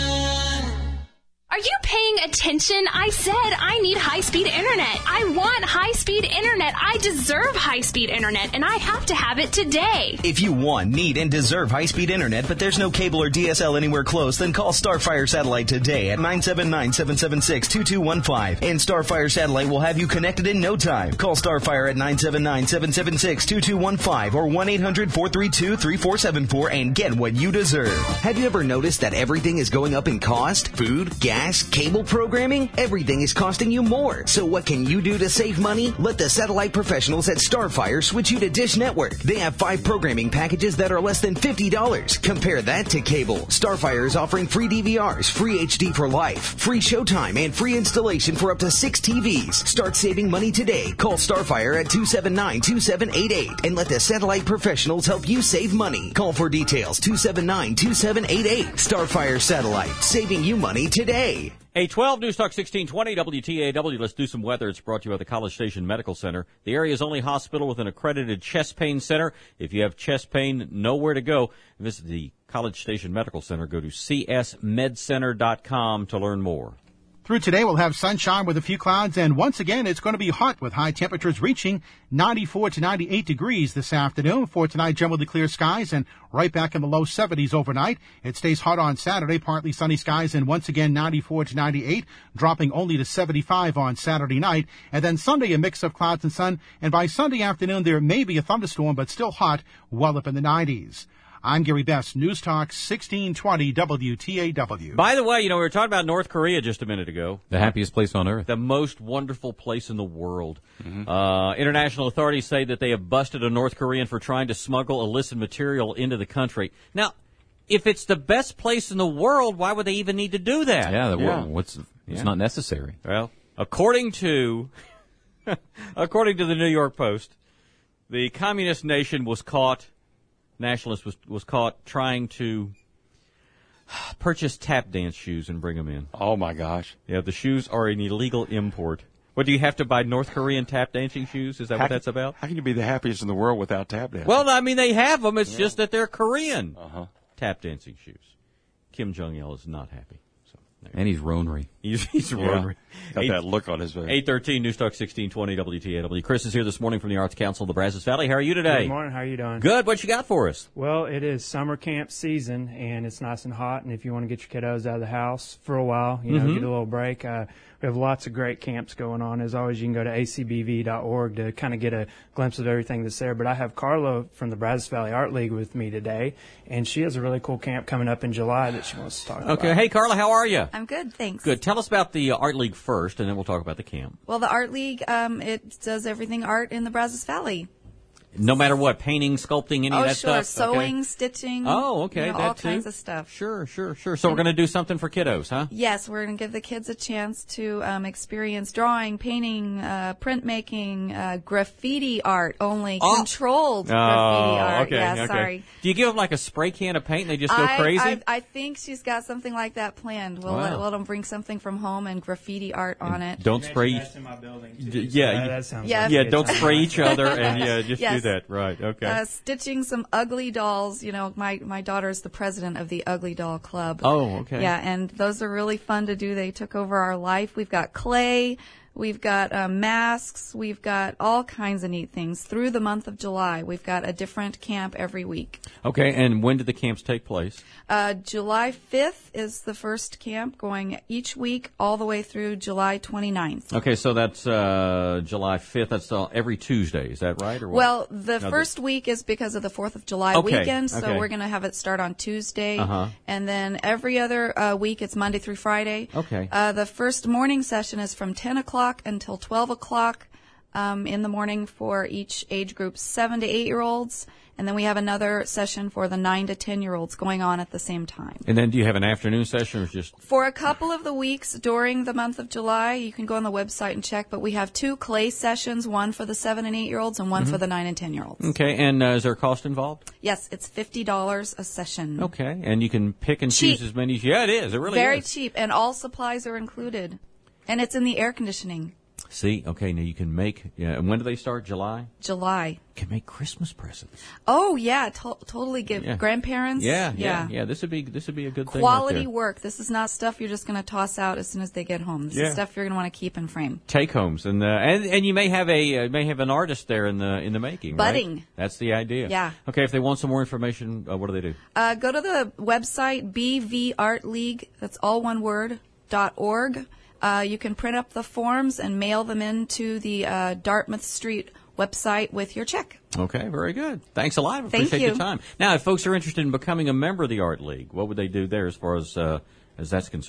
Are you paying attention? I said I need high-speed internet. I want high-speed internet. I deserve high-speed internet, and I have to have it today. If you want, need, and deserve high-speed internet, but there's no cable or D S L anywhere close, then call Starfire Satellite today at nine seven nine, seven seven six, two two one five, and Starfire Satellite will have you connected in no time. Call Starfire at nine seven nine, seven seven six, two two one five or one eight hundred, four three two, three four seven four and get what you deserve. Have you ever noticed that everything is going up in cost? Food, gas, cable programs? programming? Everything is costing you more. So what can you do to save money? Let the satellite professionals at Starfire switch you to Dish Network. They have five programming packages that are less than fifty dollars. Compare that to cable. Starfire is offering free D V Rs, free H D for life, free Showtime, and free installation for up to six T Vs. Start saving money today. Call Starfire at two seven nine, two seven eight eight and let the satellite professionals help you save money. Call for details two seven nine, two seven eight eight. Starfire Satellite, saving you money today. eight twelve News Talk sixteen twenty W T A W. Let's do some weather. It's brought to you by the College Station Medical Center, the area's only hospital with an accredited chest pain center. If you have chest pain, nowhere to go. Visit the College Station Medical Center. Go to c s med center dot com to learn more. Through today, we'll have sunshine with a few clouds, and once again, it's going to be hot with high temperatures reaching ninety-four to ninety-eight degrees this afternoon. For tonight, generally clear skies and right back in the low seventies overnight. It stays hot on Saturday, partly sunny skies, and once again, ninety-four to ninety-eight, dropping only to seventy-five on Saturday night. And then Sunday, a mix of clouds and sun, and by Sunday afternoon, there may be a thunderstorm, but still hot, well up in the nineties. I'm Gary Best, News Talk sixteen twenty W T A W. By the way, you know, we were talking about North Korea just a minute ago. The happiest place on earth. The most wonderful place in the world. Mm-hmm. Uh, international authorities say that they have busted a North Korean for trying to smuggle illicit material into the country. Now, if it's the best place in the world, why would they even need to do that? Yeah, the, yeah. what's it's yeah. not necessary. Well, according to according to the New York Post, the communist nation was caught nationalist was was caught trying to purchase tap dance shoes and bring them in. Oh, my gosh. Yeah, the shoes are an illegal import. What, do you have to buy North Korean tap dancing shoes? Is that how what that's can, about? How can you be the happiest in the world without tap dancing? Well, I mean, they have them. It's yeah. just that they're Korean uh-huh. tap dancing shoes. Kim Jong-il is not happy. And he's ronery. He's, he's ronery. Yeah. Got Eight, that look on his face. eight thirteen News Talk sixteen twenty W T A W. Chris is here this morning from the Arts Council of the Brazos Valley. How are you today? Good morning. How are you doing? Good. What you got for us? Well, it is summer camp season, and it's nice and hot. And if you want to get your kiddos out of the house for a while, you know, mm-hmm. get a little break, uh, we have lots of great camps going on. As always, you can go to a c b v dot org to kind of get a glimpse of everything that's there. But I have Carla from the Brazos Valley Art League with me today, and she has a really cool camp coming up in July that she wants to talk okay. about. Okay. Hey, Carla, how are you? I'm good, thanks. Good. Tell us about the Art League first, and then we'll talk about the camp. Well, the Art League, um, it does everything art in the Brazos Valley. No matter what, painting, sculpting, any oh, of that sure. stuff? Sewing, okay. stitching. Oh, okay. You know, that all too. kinds of stuff. Sure, sure, sure. So and we're going to do something for kiddos, huh? Yes, we're going to give the kids a chance to um, experience drawing, painting, uh, printmaking, uh, graffiti art, only oh. controlled oh, graffiti art. Okay, yeah, okay. sorry. Do you give them like a spray can of paint and they just go I, crazy? I, I think she's got something like that planned. We'll, wow. let, let them bring something from home and graffiti art and on it. Don't spray. That's in my building too, d- yeah, so that, that sounds yeah, like yeah. Don't spray each other and yeah, just yes. do that. Right. Okay. Uh, stitching some ugly dolls. You know, my my daughter's the president of the Ugly Doll Club. Oh, okay. Yeah, and those are really fun to do. They took over our life. We've got clay. We've got uh, masks. We've got all kinds of neat things through the month of July. We've got a different camp every week. Okay, and when do the camps take place? Uh, July fifth is the first camp, going each week all the way through July twenty-ninth. Okay, so that's uh, July fifth. That's uh, every Tuesday. Is that right? Or what? Well, the no, first the... week is because of the fourth of July okay, weekend, so okay. we're going to have it start on Tuesday. Uh-huh. And then every other uh, week, it's Monday through Friday. Okay. Uh, the first morning session is from ten o'clock until twelve o'clock um, in the morning for each age group, seven to eight-year-olds. And then we have another session for the nine to ten-year-olds going on at the same time. And then do you have an afternoon session or just... For a couple of the weeks during the month of July, you can go on the website and check, but we have two clay sessions, one for the seven and eight-year-olds and one mm-hmm. for the nine and ten-year-olds. Okay, and uh, is there a cost involved? Yes, it's fifty dollars a session. Okay, and you can pick and cheap. choose as many... Yeah, it is. It really Very is. Very cheap, and all supplies are included. And it's in the air conditioning. See, okay, now you can make, yeah, and when do they start? July? July. You can make Christmas presents. Oh, yeah, to- totally give yeah. grandparents. Yeah, yeah, yeah, yeah, this would be, this would be a good thing. Quality right work. This is not stuff you're just going to toss out as soon as they get home. This yeah. is stuff you're going to want to keep and frame. Take homes, and, uh, and, and you may have a, uh, may have an artist there in the, in the making, Budding. Right? That's the idea. Yeah. Okay, if they want some more information, uh, what do they do? Uh, go to the website, B V Art League, that's all one word, dot org. Uh, you can print up the forms and mail them into the uh, Dartmouth Street website with your check. Okay, very good. Thanks a lot. I Thank appreciate you. your time. Now, if folks are interested in becoming a member of the Art League, what would they do there as far as uh, as that's concerned?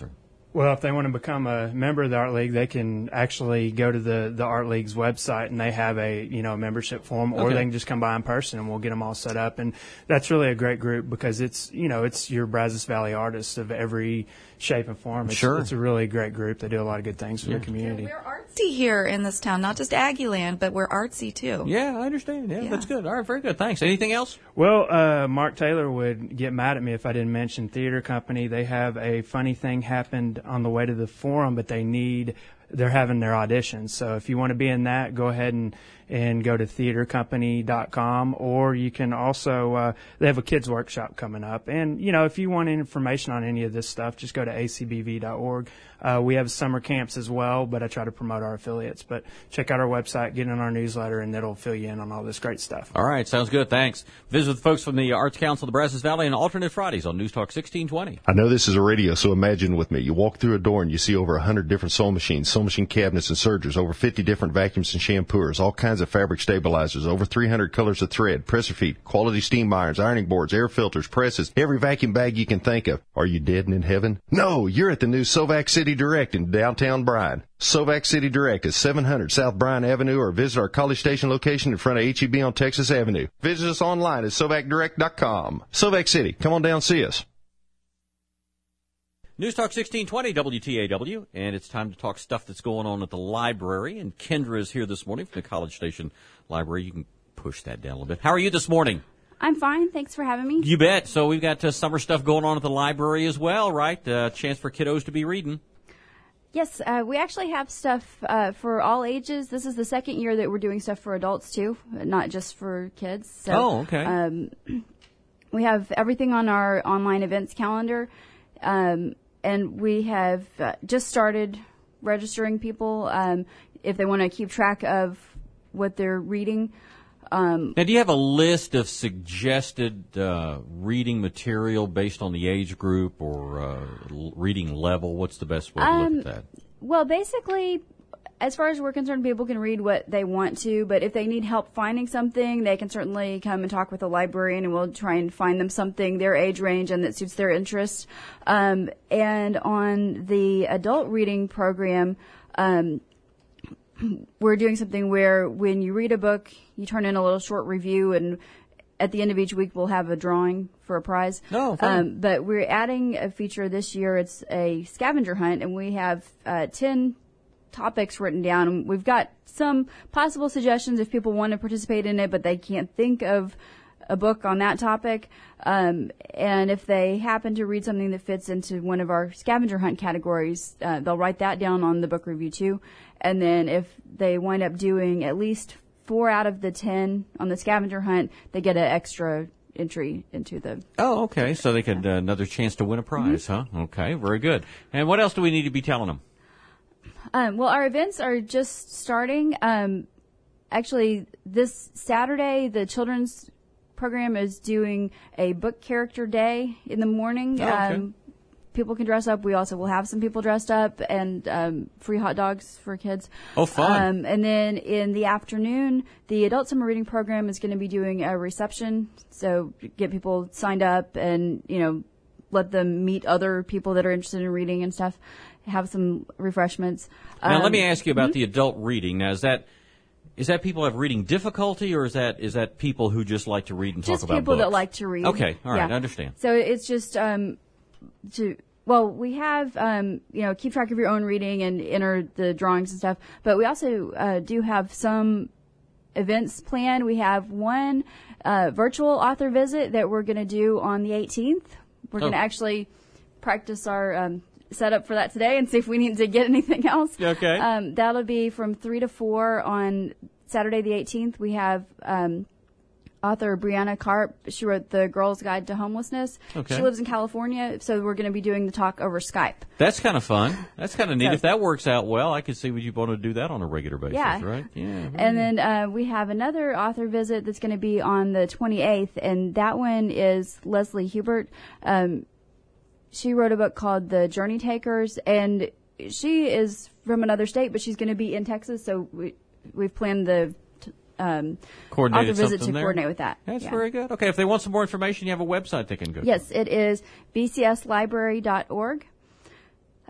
Well, if they want to become a member of the Art League, they can actually go to the, the Art League's website, and they have a you know membership form, or Okay. they can just come by in person, and we'll get them all set up. And that's really a great group because it's you know it's your Brazos Valley artists of every shape and form. It's, Sure. it's a really great group. They do a lot of good things for Yeah. their community. We're artsy here in this town, not just Aggie Land, but we're artsy too. Yeah, I understand. Yeah, that's good. All right, very good. Thanks. Anything else? Well, uh, Mark Taylor would get mad at me if I didn't mention Theater Company. They have a funny thing happened on the way to the forum, but they need, they're having their auditions. So if you want to be in that, go ahead and, and go to theater company dot com, or you can also, uh, they have a kids workshop coming up. And, you know, if you want information on any of this stuff, just go to A C B V dot org. Uh, we have summer camps as well, but I try to promote our affiliates. But check out our website, get in our newsletter, and it'll fill you in on all this great stuff. All right, sounds good. Thanks. Visit with folks from the Arts Council of the Brazos Valley on alternate Fridays on News Talk sixteen twenty. I know this is a radio, so imagine with me. You walk through a door and you see over one hundred different sewing machines, sewing machine cabinets and sergers, over fifty different vacuums and shampooers, all kinds of fabric stabilizers, over three hundred colors of thread, presser feet, quality steam irons, ironing boards, air filters, presses, every vacuum bag you can think of. Are you dead and in heaven? No, you're at the new Sovac City Direct in downtown Bryan. Sovac City Direct is seven hundred South Bryan Avenue, or visit our College Station location in front of H E B on Texas Avenue. Visit us online at sovac direct dot com. Sovac City, come on down and see us. News Talk sixteen twenty W T A W, and it's time to talk stuff that's going on at the library. And Kendra is here this morning from the College Station Library. You can push that down a little bit. How are you this morning? I'm fine. Thanks for having me. You bet. So we've got uh, summer stuff going on at the library as well, right? Uh, chance for kiddos to be reading. Yes, uh, we actually have stuff uh, for all ages. This is the second year that we're doing stuff for adults too, not just for kids. So, oh, okay. Um, we have everything on our online events calendar, um, and we have uh, just started registering people um, if they want to keep track of what they're reading. Um, now, do you have a list of suggested uh, reading material based on the age group or uh, l- reading level? What's the best way to Um, look at that? Well, basically, as far as we're concerned, people can read what they want to, but if they need help finding something, they can certainly come and talk with a librarian, and we'll try and find them something, their age range, and that suits their interest. Um, and on the adult reading program, um, we're doing something where when you read a book, you turn in a little short review, and at the end of each week, we'll have a drawing for a prize. Oh, fun. Um, but we're adding a feature this year. It's a scavenger hunt, and we have uh, ten topics written down. And we've got some possible suggestions if people want to participate in it, but they can't think of a book on that topic. Um, and if they happen to read something that fits into one of our scavenger hunt categories, uh, they'll write that down on the book review too. And then if they wind up doing at least four out of the ten on the scavenger hunt, they get an extra entry into the... Oh, okay. So they could uh, another chance to win a prize, Mm-hmm. huh? Okay, very good. And what else do we need to be telling them? Um, well, our events are just starting. Um, actually, this Saturday, the children's program is doing a book character day in the morning. Oh, okay. Um, people can dress up. We also will have some people dressed up, and um, free hot dogs for kids. Oh, fun. Um, and then in the afternoon, the adult summer reading program is going to be doing a reception. So get people signed up and, you know, let them meet other people that are interested in reading and stuff. Have some refreshments. Now, Um, let me ask you about mhm. the adult reading. Now, is that is that people have reading difficulty, or is that is that people who just like to read and Just talk about people books? that like to read. Okay, all right, Yeah. I understand. So it's just um, to well, we have um, you know, keep track of your own reading and enter the drawings and stuff. But we also uh, do have some events planned. We have one uh, virtual author visit that we're going to do on the eighteenth. We're Oh. going to actually practice our um, setup for that today and see if we need to get anything else. Okay. Um, that'll be from three to four on Saturday the eighteenth. We have um, author Brianna Karp. She wrote The Girl's Guide to Homelessness. Okay. She lives in California, so we're going to be doing the talk over Skype. That's kind of fun. That's kind of neat. Yeah. If that works out well, I could see would you want to do that on a regular basis, Yeah. right? Yeah. And then uh, we have another author visit that's going to be on the twenty-eighth, and that one is Leslie Hubert. Um, she wrote a book called The Journey Takers, and she is from another state, but she's going to be in Texas, so we, we've planned the t- um, Coordinated author visit something to there? coordinate with that. That's Yeah. very good. Okay, if they want some more information, you have a website they can go to. Yes, it is b c s library dot org.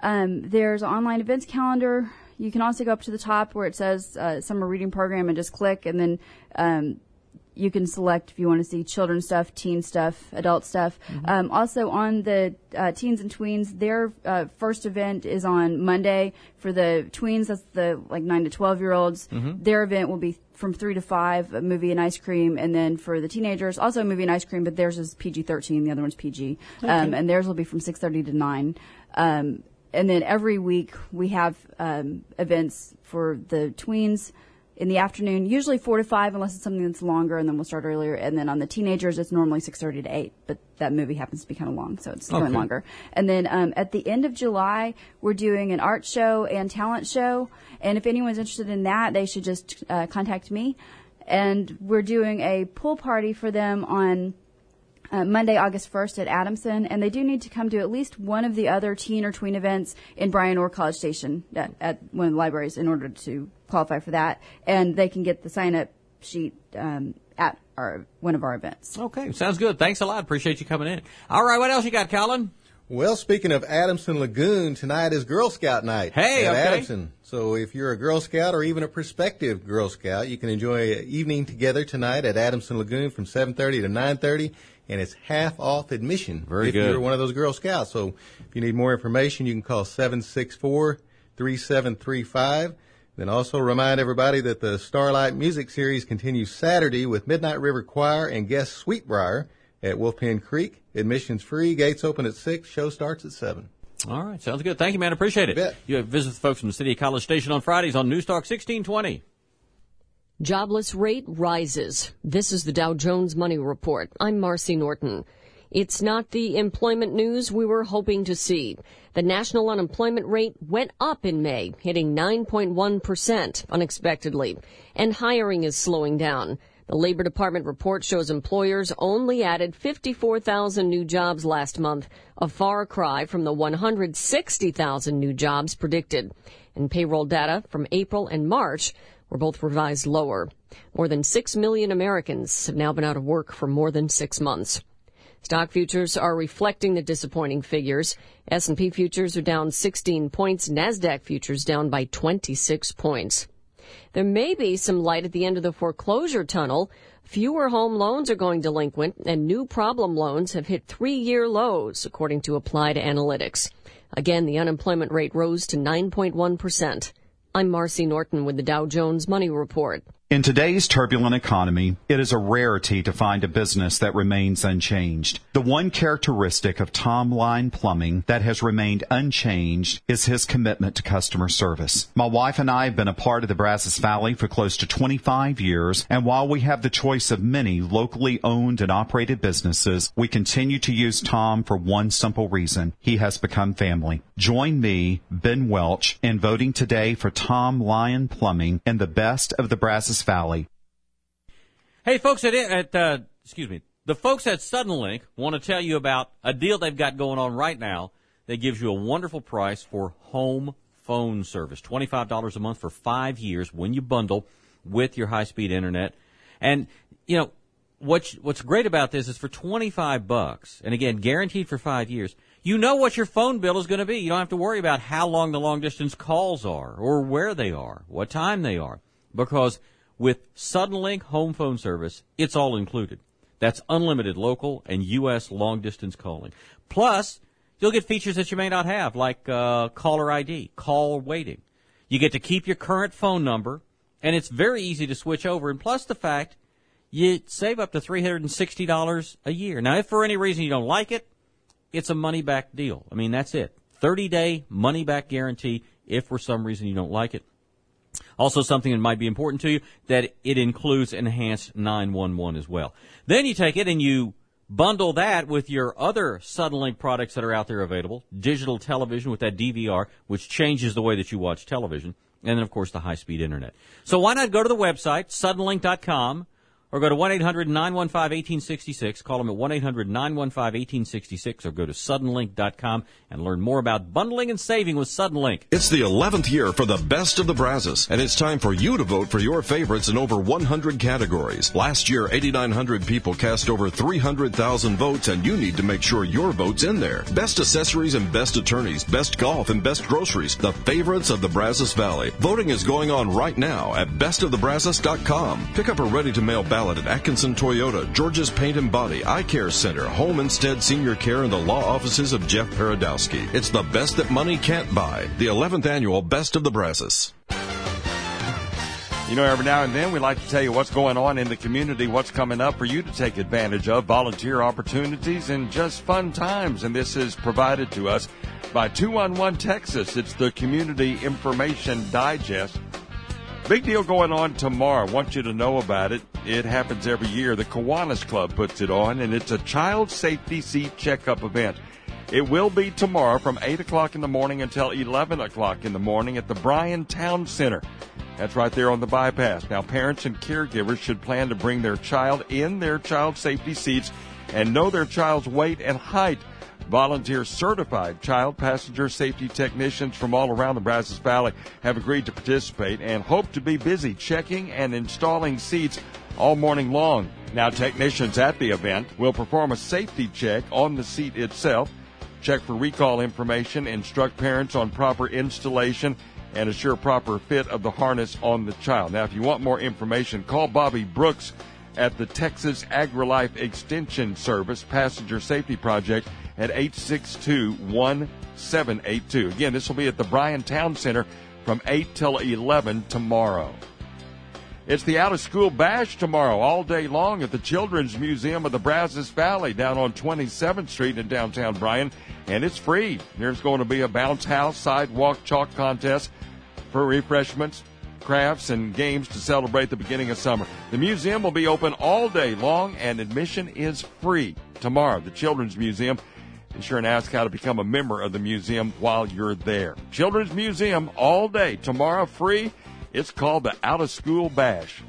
Um, there's an online events calendar. You can also go up to the top where it says uh, summer reading program and just click, and then um, you can select if you want to see children's stuff, teen stuff, adult stuff. Mm-hmm. Um, also on the uh, teens and tweens, their uh, first event is on Monday. For the tweens, that's the like nine to twelve year olds. Mm-hmm. Their event will be from three to five, a movie and ice cream, and then for the teenagers, also a movie and ice cream, but theirs is P G thirteen, the other one's P G, okay. um, and theirs will be from six thirty to nine. Um, and then every week we have um, events for the tweens in the afternoon, usually four to five, unless it's something that's longer, and then we'll start earlier. And then on the teenagers, it's normally six thirty to eight, but that movie happens to be kind of long, so it's going okay. longer. And then um, at the end of July, we're doing an art show and talent show, and if anyone's interested in that, they should just uh, contact me. And we're doing a pool party for them on Uh, Monday, August first at Adamson, and they do need to come to at least one of the other teen or tween events in Bryan or College Station at, at one of the libraries in order to qualify for that. And they can get the sign-up sheet um, at our one of our events. Okay, sounds good. Thanks a lot. Appreciate you coming in. All right, what else you got, Colin? Well, speaking of Adamson Lagoon, tonight is Girl Scout night hey, at okay. Adamson. So if you're a Girl Scout or even a prospective Girl Scout, you can enjoy an evening together tonight at Adamson Lagoon from seven thirty to nine thirty. And it's half off admission Very if good. you're one of those Girl Scouts. So if you need more information, you can call seven six four, three seven three five. Then also remind everybody that the Starlight Music Series continues Saturday with Midnight River Choir and guest Sweetbriar at Wolfpen Creek. Admission's free. Gates open at six. Show starts at seven. All right. Sounds good. Thank you, man. Appreciate it. You bet. You visit the folks from the City of College Station on Fridays on News Talk sixteen twenty. Jobless rate rises. This is the Dow Jones Money Report. I'm Marcy Norton. It's not the employment news we were hoping to see. The national unemployment rate went up in May, hitting nine point one percent unexpectedly, and hiring is slowing down. The Labor Department report shows employers only added fifty-four thousand new jobs last month, a far cry from the one hundred sixty thousand new jobs predicted. And payroll data from April and March were both revised lower. More than six million Americans have now been out of work for more than six months. Stock futures are reflecting the disappointing figures. S and P futures are down sixteen points. NASDAQ futures down by twenty-six points. There may be some light at the end of the foreclosure tunnel. Fewer home loans are going delinquent, and new problem loans have hit three-year lows, according to Applied Analytics. Again, the unemployment rate rose to nine point one percent. I'm Marcy Norton with the Dow Jones Money Report. In today's turbulent economy, it is a rarity to find a business that remains unchanged. The one characteristic of Tom Line Plumbing that has remained unchanged is his commitment to customer service. My wife and I have been a part of the Brazos Valley for close to twenty-five years, and while we have the choice of many locally owned and operated businesses, we continue to use Tom for one simple reason. He has become family. Join me, Ben Welch, in voting today for Tom Line Plumbing and the best of the Brazos Valley. Hey, folks at, at uh, excuse me, the folks at Suddenlink want to tell you about a deal they've got going on right now that gives you a wonderful price for home phone service. twenty-five dollars a month for five years when you bundle with your high-speed internet. And, you know, what's, what's great about this is for twenty-five bucks, and again, guaranteed for five years, you know what your phone bill is going to be. You don't have to worry about how long the long-distance calls are or where they are, what time they are, because with Suddenlink home phone service, it's all included. That's unlimited local and U S long-distance calling. Plus, you'll get features that you may not have, like uh, caller I D, call waiting. You get to keep your current phone number, and it's very easy to switch over. And plus the fact, you save up to three hundred sixty dollars a year. Now, if for any reason you don't like it, it's a money-back deal. I mean, that's it. thirty-day money-back guarantee if for some reason you don't like it. Also, something that might be important to you, that it includes enhanced nine one one as well. Then you take it and you bundle that with your other Suddenlink products that are out there available, digital television with that D V R, which changes the way that you watch television, and then, of course, the high-speed internet. So why not go to the website, suddenlink dot com, or go to one eight hundred nine one five one eight six six. Call them at one eight hundred nine one five one eight six six or go to suddenlink dot com and learn more about bundling and saving with Suddenlink. It's the eleventh year for the Best of the Brazos, and it's time for you to vote for your favorites in over one hundred categories. Last year, eight thousand nine hundred people cast over three hundred thousand votes, and you need to make sure your vote's in there. Best accessories and best attorneys, best golf and best groceries, the favorites of the Brazos Valley. Voting is going on right now at best of the brazos dot com. Pick up a ready-to-mail ballot at Atkinson Toyota, George's Paint and Body, Eye Care Center, Home Instead Senior Care, and the law offices of Jeff Paradowski. It's the best that money can't buy. The eleventh annual Best of the Brazos. You know, every now and then we like to tell you what's going on in the community, what's coming up for you to take advantage of, volunteer opportunities, and just fun times. And this is provided to us by two one one Texas. It's the Community Information Digest. Big deal going on tomorrow. I want you to know about it. It happens every year. The Kiwanis Club puts it on, and it's a child safety seat checkup event. It will be tomorrow from eight o'clock in the morning until eleven o'clock in the morning at the Bryan Town Center. That's right there on the bypass. Now, parents and caregivers should plan to bring their child in their child safety seats and know their child's weight and height. Volunteer certified child passenger safety technicians from all around the Brazos Valley have agreed to participate and hope to be busy checking and installing seats all morning long. Now, technicians at the event will perform a safety check on the seat itself, check for recall information, instruct parents on proper installation, and assure proper fit of the harness on the child. Now, if you want more information, call Bobby Brooks at the Texas AgriLife Extension Service Passenger Safety Project at eight six two, one seven eight two. Again, this will be at the Bryan Town Center from eight till eleven tomorrow. It's the out-of-school bash tomorrow all day long at the Children's Museum of the Brazos Valley down on twenty-seventh Street in downtown Bryan, and it's free. There's going to be a bounce house, sidewalk chalk contest for refreshments, crafts, and games to celebrate the beginning of summer. The museum will be open all day long, and admission is free tomorrow. The Children's Museum. Be sure and ask how to become a member of the museum while you're there. Children's Museum all day tomorrow, free. It's called the Out of School Bash.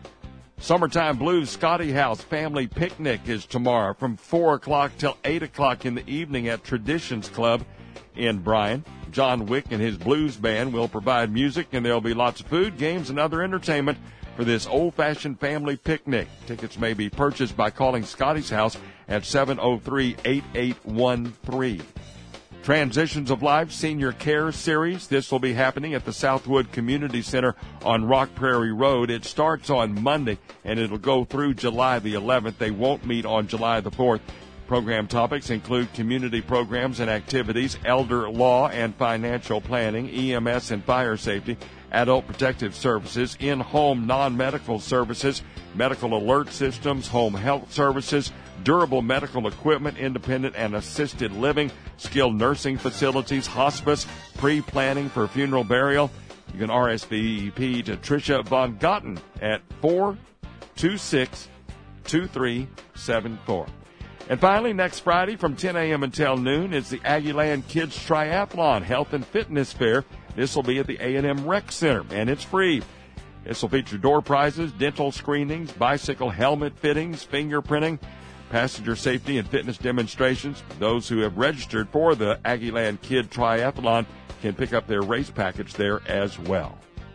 Summertime Blues Scotty House Family Picnic is tomorrow from four o'clock till eight o'clock in the evening at Traditions Club in Bryan. John Wick and his blues band will provide music, and there'll be lots of food, games, and other entertainment for this old-fashioned family picnic. Tickets may be purchased by calling Scotty's House at seven oh three, eight eight one three. Transitions of Life Senior Care Series. This will be happening at the Southwood Community Center on Rock Prairie Road. It starts on Monday, and it'll go through July the eleventh. They won't meet on July the fourth. Program topics include community programs and activities, elder law and financial planning, E M S and fire safety, adult protective services, in-home non-medical services, medical alert systems, home health services, durable medical equipment, independent and assisted living, skilled nursing facilities, hospice, pre-planning for funeral burial. You can R S V P to Tricia Von Gotten at four two six, two three seven four. And finally, next Friday from ten a.m. until noon is the Aggieland Kids Triathlon Health and Fitness Fair. This will be at the A and M Rec Center, and it's free. This will feature door prizes, dental screenings, bicycle helmet fittings, fingerprinting, passenger safety and fitness demonstrations. Those who have registered for the Aggieland Kid Triathlon can pick up their race package there as well.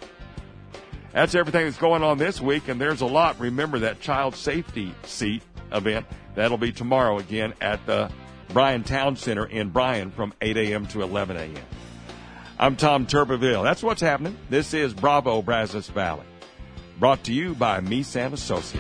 That's everything that's going on this week, and there's a lot. Remember that child safety seat event. That'll be tomorrow again at the Bryan Town Center in Bryan from eight a.m. to eleven a.m. I'm Tom Turbeville. That's what's happening. This is Bravo Brazos Valley. Brought to you by Meese and Associates.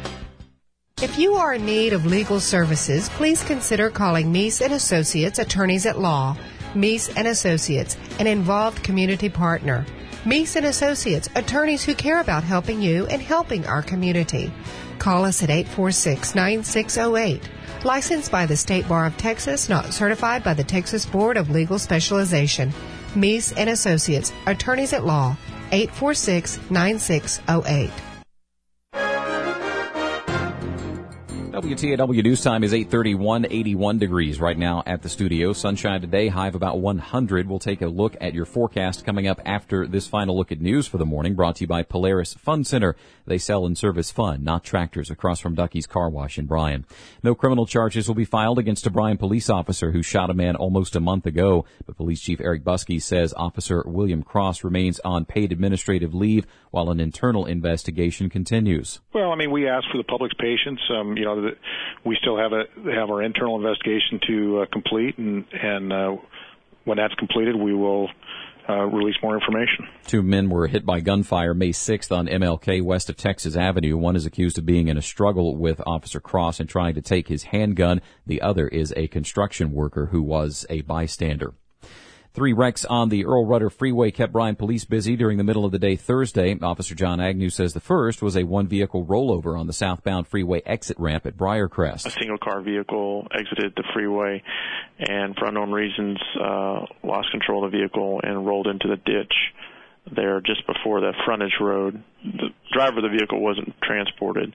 If you are in need of legal services, please consider calling Meese and Associates Attorneys at Law. Meese and Associates, an involved community partner. Meese and Associates, attorneys who care about helping you and helping our community. Call us at eight four six, nine six zero eight. Licensed by the State Bar of Texas, not certified by the Texas Board of Legal Specialization. Meese and Associates, attorneys at law, eight four six, nine six zero eight. W T A W news time is eight thirty-one, eighty-one degrees right now at the studio. Sunshine today, high of about one hundred. We'll take a look at your forecast coming up after this final look at news for the morning, brought to you by Polaris Fun Center. They sell and service fun, not tractors, across from Ducky's Car Wash in Bryan. No criminal charges will be filed against a Bryan police officer who shot a man almost a month ago, but Police Chief Eric Buskey says Officer William Cross remains on paid administrative leave while an internal investigation continues. Well, I mean, we ask for the public's patience. Um, you know, the, we still have a have our internal investigation to uh, complete, and and uh, when that's completed, we will uh, release more information. Two men were hit by gunfire May sixth on M L K west of Texas Avenue. One is accused of being in a struggle with Officer Cross and trying to take his handgun. The other is a construction worker who was a bystander. Three wrecks on the Earl Rudder Freeway kept Bryan police busy during the middle of the day Thursday. Officer John Agnew says the first was a one-vehicle rollover on the southbound freeway exit ramp at Briarcrest. A single-car vehicle exited the freeway and, for unknown reasons, uh, lost control of the vehicle and rolled into the ditch there just before the frontage road. The driver of the vehicle wasn't transported.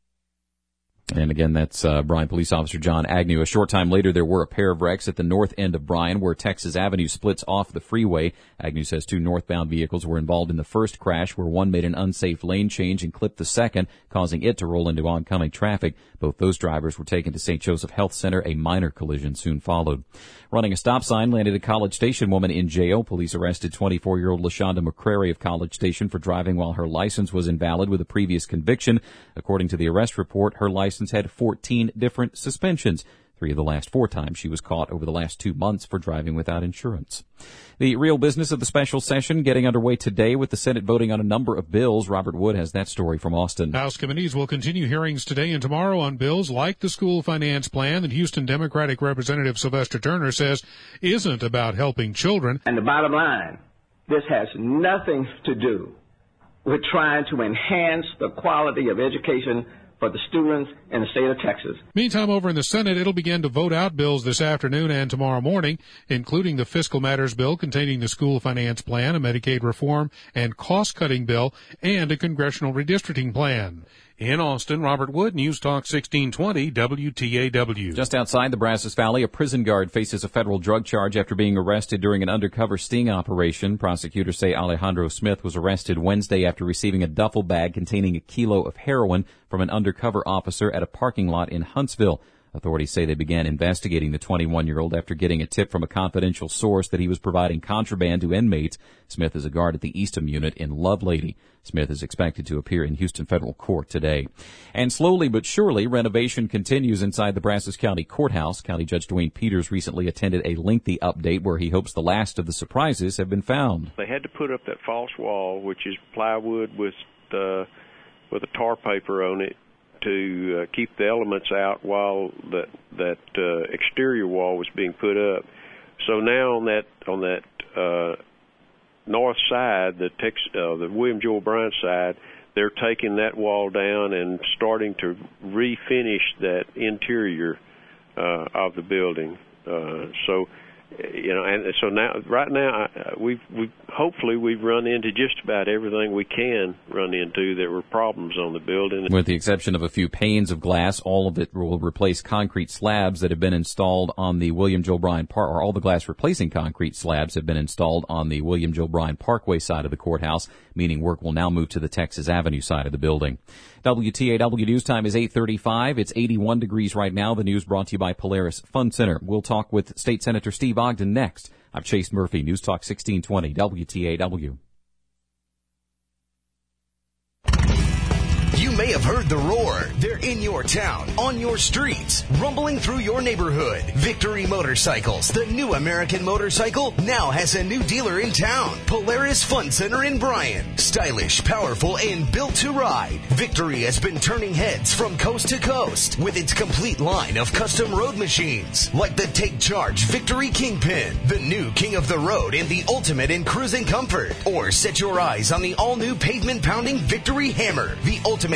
And again, that's uh, Bryan Police Officer John Agnew. A short time later, there were a pair of wrecks at the north end of Bryan where Texas Avenue splits off the freeway. Agnew says two northbound vehicles were involved in the first crash, where one made an unsafe lane change and clipped the second, causing it to roll into oncoming traffic. Both those drivers were taken to Saint Joseph Health Center. A minor collision soon followed. Running a stop sign landed a College Station woman in jail. Police arrested twenty-four-year-old LaShonda McCrary of College Station for driving while her license was invalid with a previous conviction. According to the arrest report, her license had fourteen different suspensions. Three of the last four times she was caught over the last two months for driving without insurance. The real business of the special session getting underway today with the Senate voting on a number of bills. Robert Wood has that story from Austin. House committees will continue hearings today and tomorrow on bills like the school finance plan that Houston Democratic Representative Sylvester Turner says isn't about helping children. And the bottom line, this has nothing to do with trying to enhance the quality of education for the students in the state of Texas. Meantime, over in the Senate, it'll begin to vote out bills this afternoon and tomorrow morning, including the fiscal matters bill containing the school finance plan, a Medicaid reform and cost-cutting bill, and a congressional redistricting plan. In Austin, Robert Wood, News Talk sixteen twenty W T A W. Just outside the Brazos Valley, a prison guard faces a federal drug charge after being arrested during an undercover sting operation. Prosecutors say Alejandro Smith was arrested Wednesday after receiving a duffel bag containing a kilo of heroin from an undercover officer at a parking lot in Huntsville. Authorities say they began investigating the twenty-one-year-old after getting a tip from a confidential source that he was providing contraband to inmates. Smith is a guard at the Eastham unit in Lovelady. Smith is expected to appear in Houston federal court today. And slowly but surely, renovation continues inside the Brazos County Courthouse. County Judge Dwayne Peters recently attended a lengthy update where he hopes the last of the surprises have been found. They had to put up that false wall, which is plywood with uh, with a tar paper on it, to uh, keep the elements out while that that uh, exterior wall was being put up. So now on that on that uh, north side, the Tex, uh, the William Joel Bryan side, they're taking that wall down and starting to refinish that interior uh, of the building. Uh, so. You know, and so now, right now, we've, we've hopefully we've run into just about everything we can run into that were problems on the building. With the exception of a few panes of glass, all of it will replace concrete slabs that have been installed on the William Joel Bryan Park, or all the glass replacing concrete slabs have been installed on the William Joel Bryan Parkway side of the courthouse, meaning work will now move to the Texas Avenue side of the building. W T A W news time is eight thirty-five. It's eighty-one degrees right now. The news brought to you by Polaris Fun Center. We'll talk with State Senator Steve Ogden next. I'm Chase Murphy, News Talk sixteen twenty W T A W. You may have heard the roar. They're in your town, on your streets, rumbling through your neighborhood. Victory Motorcycles, the new American motorcycle, now has a new dealer in town. Polaris Fun Center in Bryan. Stylish, powerful, and built to ride. Victory has been turning heads from coast to coast with its complete line of custom road machines, like the Take Charge Victory Kingpin, the new king of the road and the ultimate in cruising comfort. Or set your eyes on the all-new pavement-pounding Victory Hammer, the ultimate combination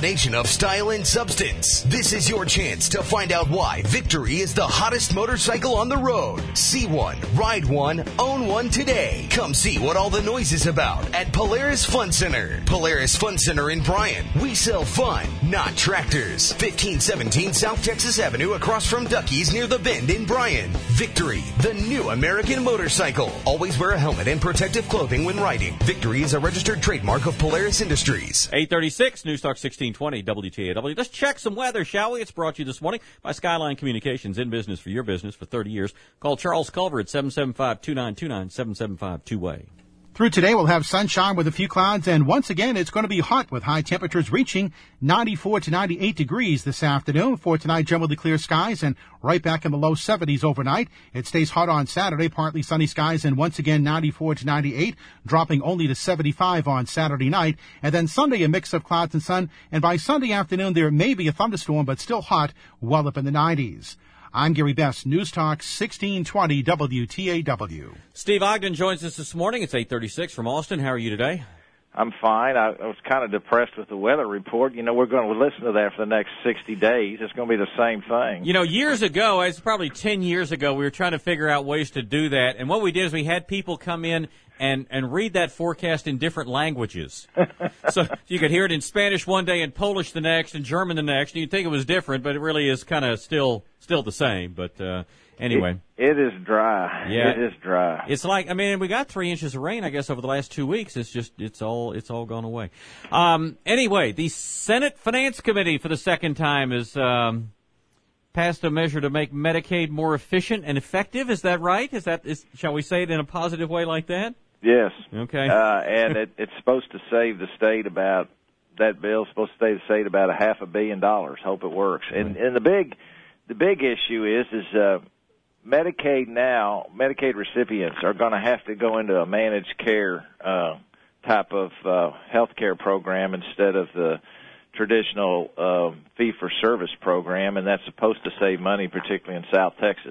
combination of style and substance. This is your chance to find out why Victory is the hottest motorcycle on the road. See one, ride one, own one today. Come see what all the noise is about at Polaris Fun Center. Polaris Fun Center in Bryan. We sell fun, not tractors. fifteen seventeen South Texas Avenue across from Ducky's near the Bend in Bryan. Victory, the new American motorcycle. Always wear a helmet and protective clothing when riding. Victory is a registered trademark of Polaris Industries. eight thirty-six, News Talk sixteen twenty, W T A W. Let's check some weather, shall we? It's brought to you this morning by Skyline Communications, in business for your business for thirty years. Call Charles Culver at seven seven five, two nine two nine, seven seven five, two-way. Through today, we'll have sunshine with a few clouds, and once again, it's going to be hot with high temperatures reaching ninety-four to ninety-eight degrees this afternoon. For tonight, generally clear skies and right back in the low seventies overnight. It stays hot on Saturday, partly sunny skies, and once again, ninety-four to ninety-eight, dropping only to seventy-five on Saturday night. And then Sunday, a mix of clouds and sun, and by Sunday afternoon, there may be a thunderstorm, but still hot, well up in the nineties. I'm Gary Best, News Talk sixteen twenty W T A W. Steve Ogden joins us this morning. It's eight thirty-six from Austin. How are you today? I'm fine. I, I was kind of depressed with the weather report. You know, we're going to listen to that for the next sixty days. It's going to be the same thing. You know, years ago, it's probably ten years ago, we were trying to figure out ways to do that. And what we did is we had people come in and, and read that forecast in different languages. So you could hear it in Spanish one day and Polish the next and German the next. And you'd think it was different, but it really is kind of still still the same. But uh, anyway. It, it is dry. Yeah. It is dry. It's like, I mean, we got three inches of rain, I guess, over the last two weeks. It's just, it's all, it's all gone away. Um, anyway, the Senate Finance Committee for the second time has um, passed a measure to make Medicaid more efficient and effective. Is that right? Is that, is, shall we say it in a positive way like that? Yes. Okay. Uh, and it, it's supposed to save the state about, that bill's supposed to save the state about a half a billion dollars. Hope it works. And, and the big, the big issue is, is, uh, Medicaid now, Medicaid recipients are going to have to go into a managed care, uh, type of, uh, health care program instead of the traditional, uh, fee-for-service program, and that's supposed to save money, particularly in South Texas.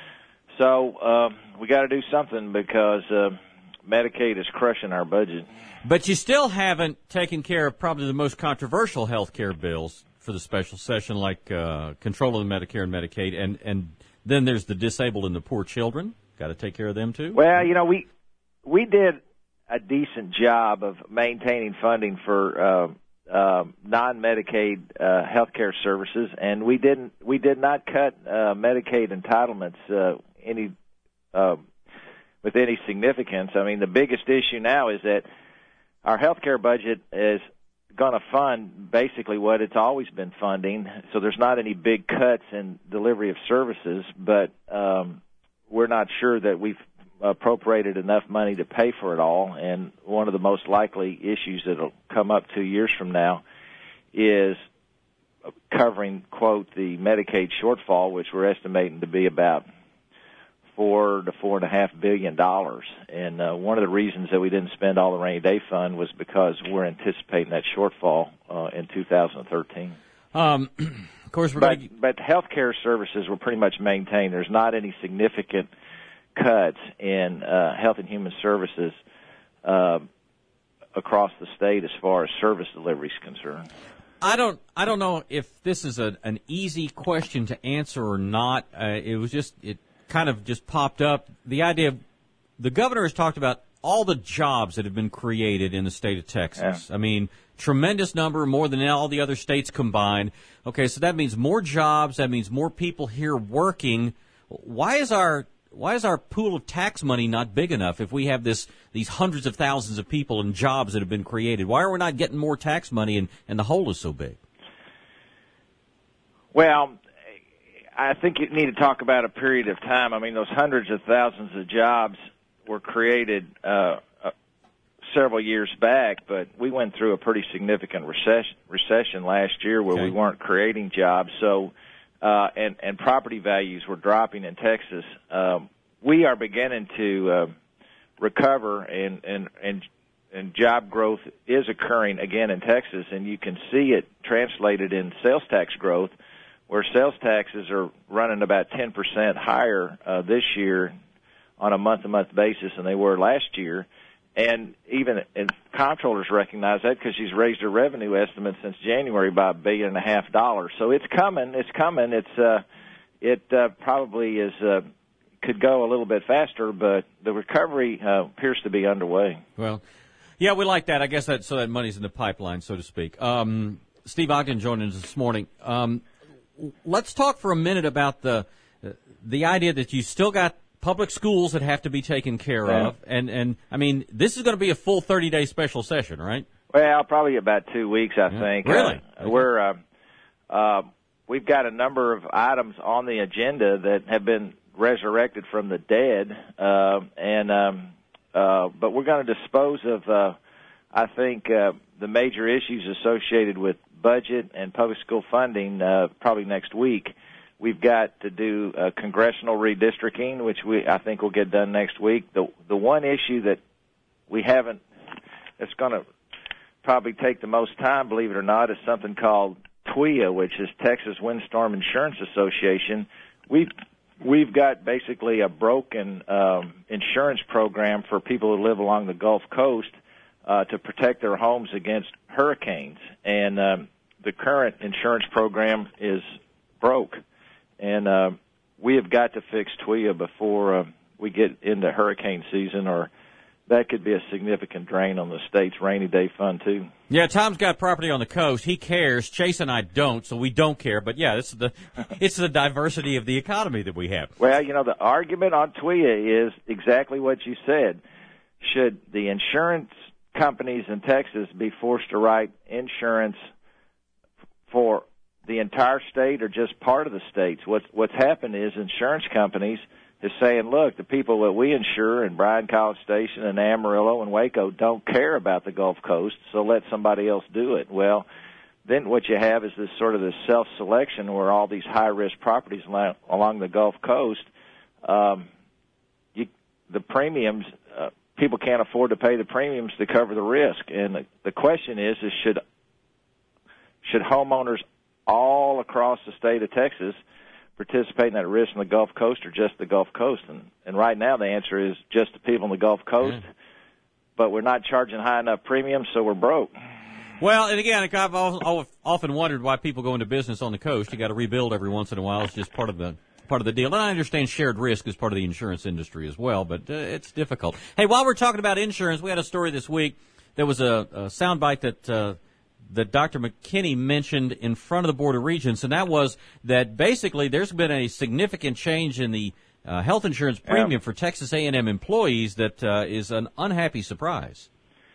So, um, we got to do something because, uh, Medicaid is crushing our budget. But you still haven't taken care of probably the most controversial health care bills for the special session, like uh, control of the Medicare and Medicaid, and, and then there's the disabled and the poor children. Got to take care of them, too? Well, you know, we we did a decent job of maintaining funding for uh, uh, non-Medicaid uh, health care services, and we didn't we did not cut uh, Medicaid entitlements uh, any uh, with any significance. I mean, the biggest issue now is that our health care budget is going to fund basically what it's always been funding, so there's not any big cuts in delivery of services, but um, we're not sure that we've appropriated enough money to pay for it all, and one of the most likely issues that will come up two years from now is covering, quote, the Medicaid shortfall, which we're estimating to be about four to four and a half billion dollars. And uh, one of the reasons that we didn't spend all the rainy day fund was because we're anticipating that shortfall uh, in two thousand thirteen. Um, of course, we're but, gonna... but health care services were pretty much maintained. There's not any significant cuts in uh, health and human services uh, across the state as far as service delivery is concerned. I don't. I don't know if this is a, an easy question to answer or not. Uh, it was just it. kind of just popped up. The idea of the governor has talked about all the jobs that have been created in the state of Texas. Yeah. I mean, tremendous number, more than all the other states combined. Okay, so that means more jobs. That means more people here working. Why is our why is our pool of tax money not big enough if we have this these hundreds of thousands of people and jobs that have been created? Why are we not getting more tax money and, and the hole is so big? Well, I think you need to talk about a period of time. I mean, those hundreds of thousands of jobs were created uh, uh, several years back, but we went through a pretty significant recession, recession last year where okay. we weren't creating jobs. So, uh, and, and property values were dropping in Texas. Um, we are beginning to uh, recover, and, and, and, and job growth is occurring again in Texas, and you can see it translated in sales tax growth, where sales taxes are running about ten percent higher uh, this year on a month-to-month basis than they were last year. and even and comptrollers recognize that because she's raised her revenue estimate since January by a billion and a half dollars. So it's coming. It's coming. It's uh, it uh, probably is uh, could go a little bit faster, but the recovery uh, appears to be underway. Well, yeah, we like that. I guess that so that money's in the pipeline, so to speak. Um, Steve Ogden joining us this morning. Um, let's talk for a minute about the the idea that you still got public schools that have to be taken care Yeah. of, and and I mean, this is going to be a full thirty day special session, right? Well, probably about two weeks, I Yeah. think. Really? Uh, okay. We're uh, uh, we've got a number of items on the agenda that have been resurrected from the dead, uh, and um, uh, but we're going to dispose of, uh, I think, uh, the major issues associated with budget and public school funding uh, probably next week. We've got to do uh, congressional redistricting, which we I think will get done next week. The the one issue that we haven't, that's going to probably take the most time, believe it or not, is something called T W I A, which is Texas Windstorm Insurance Association. We've we've got basically a broken um, insurance program for people who live along the Gulf Coast uh, to protect their homes against hurricanes, and um, the current insurance program is broke. And uh, we have got to fix T W I A before uh, we get into hurricane season, or that could be a significant drain on the state's rainy day fund, too. Yeah, Tom's got property on the coast. He cares. Chase and I don't, so we don't care. But, yeah, it's the it's the diversity of the economy that we have. Well, you know, the argument on T W I A is exactly what you said. Should the insurance companies in Texas be forced to write insurance for the entire state or just part of the states? What's, what's happened is insurance companies is saying, look, the people that we insure in Bryan College Station and Amarillo and Waco don't care about the Gulf Coast, so let somebody else do it. Well, then what you have is this sort of this self-selection where all these high-risk properties along, along the Gulf Coast, um, you, the premiums, uh, people can't afford to pay the premiums to cover the risk. And the, the question is, is should should homeowners all across the state of Texas participate in that risk in the Gulf Coast or just the Gulf Coast? And, and right now the answer is just the people in the Gulf Coast, yeah. But we're not charging high enough premiums, so we're broke. Well, and again, I've often wondered why people go into business on the coast. You got to rebuild every once in a while. It's just part of the part of the deal. And I understand shared risk is part of the insurance industry as well, but uh, it's difficult. Hey, while we're talking about insurance, we had a story this week. There was a, a soundbite that uh, that Doctor McKinney mentioned in front of the Board of Regents, and that was that basically there's been a significant change in the uh, health insurance premium yeah. for Texas A and M employees that uh, is an unhappy surprise.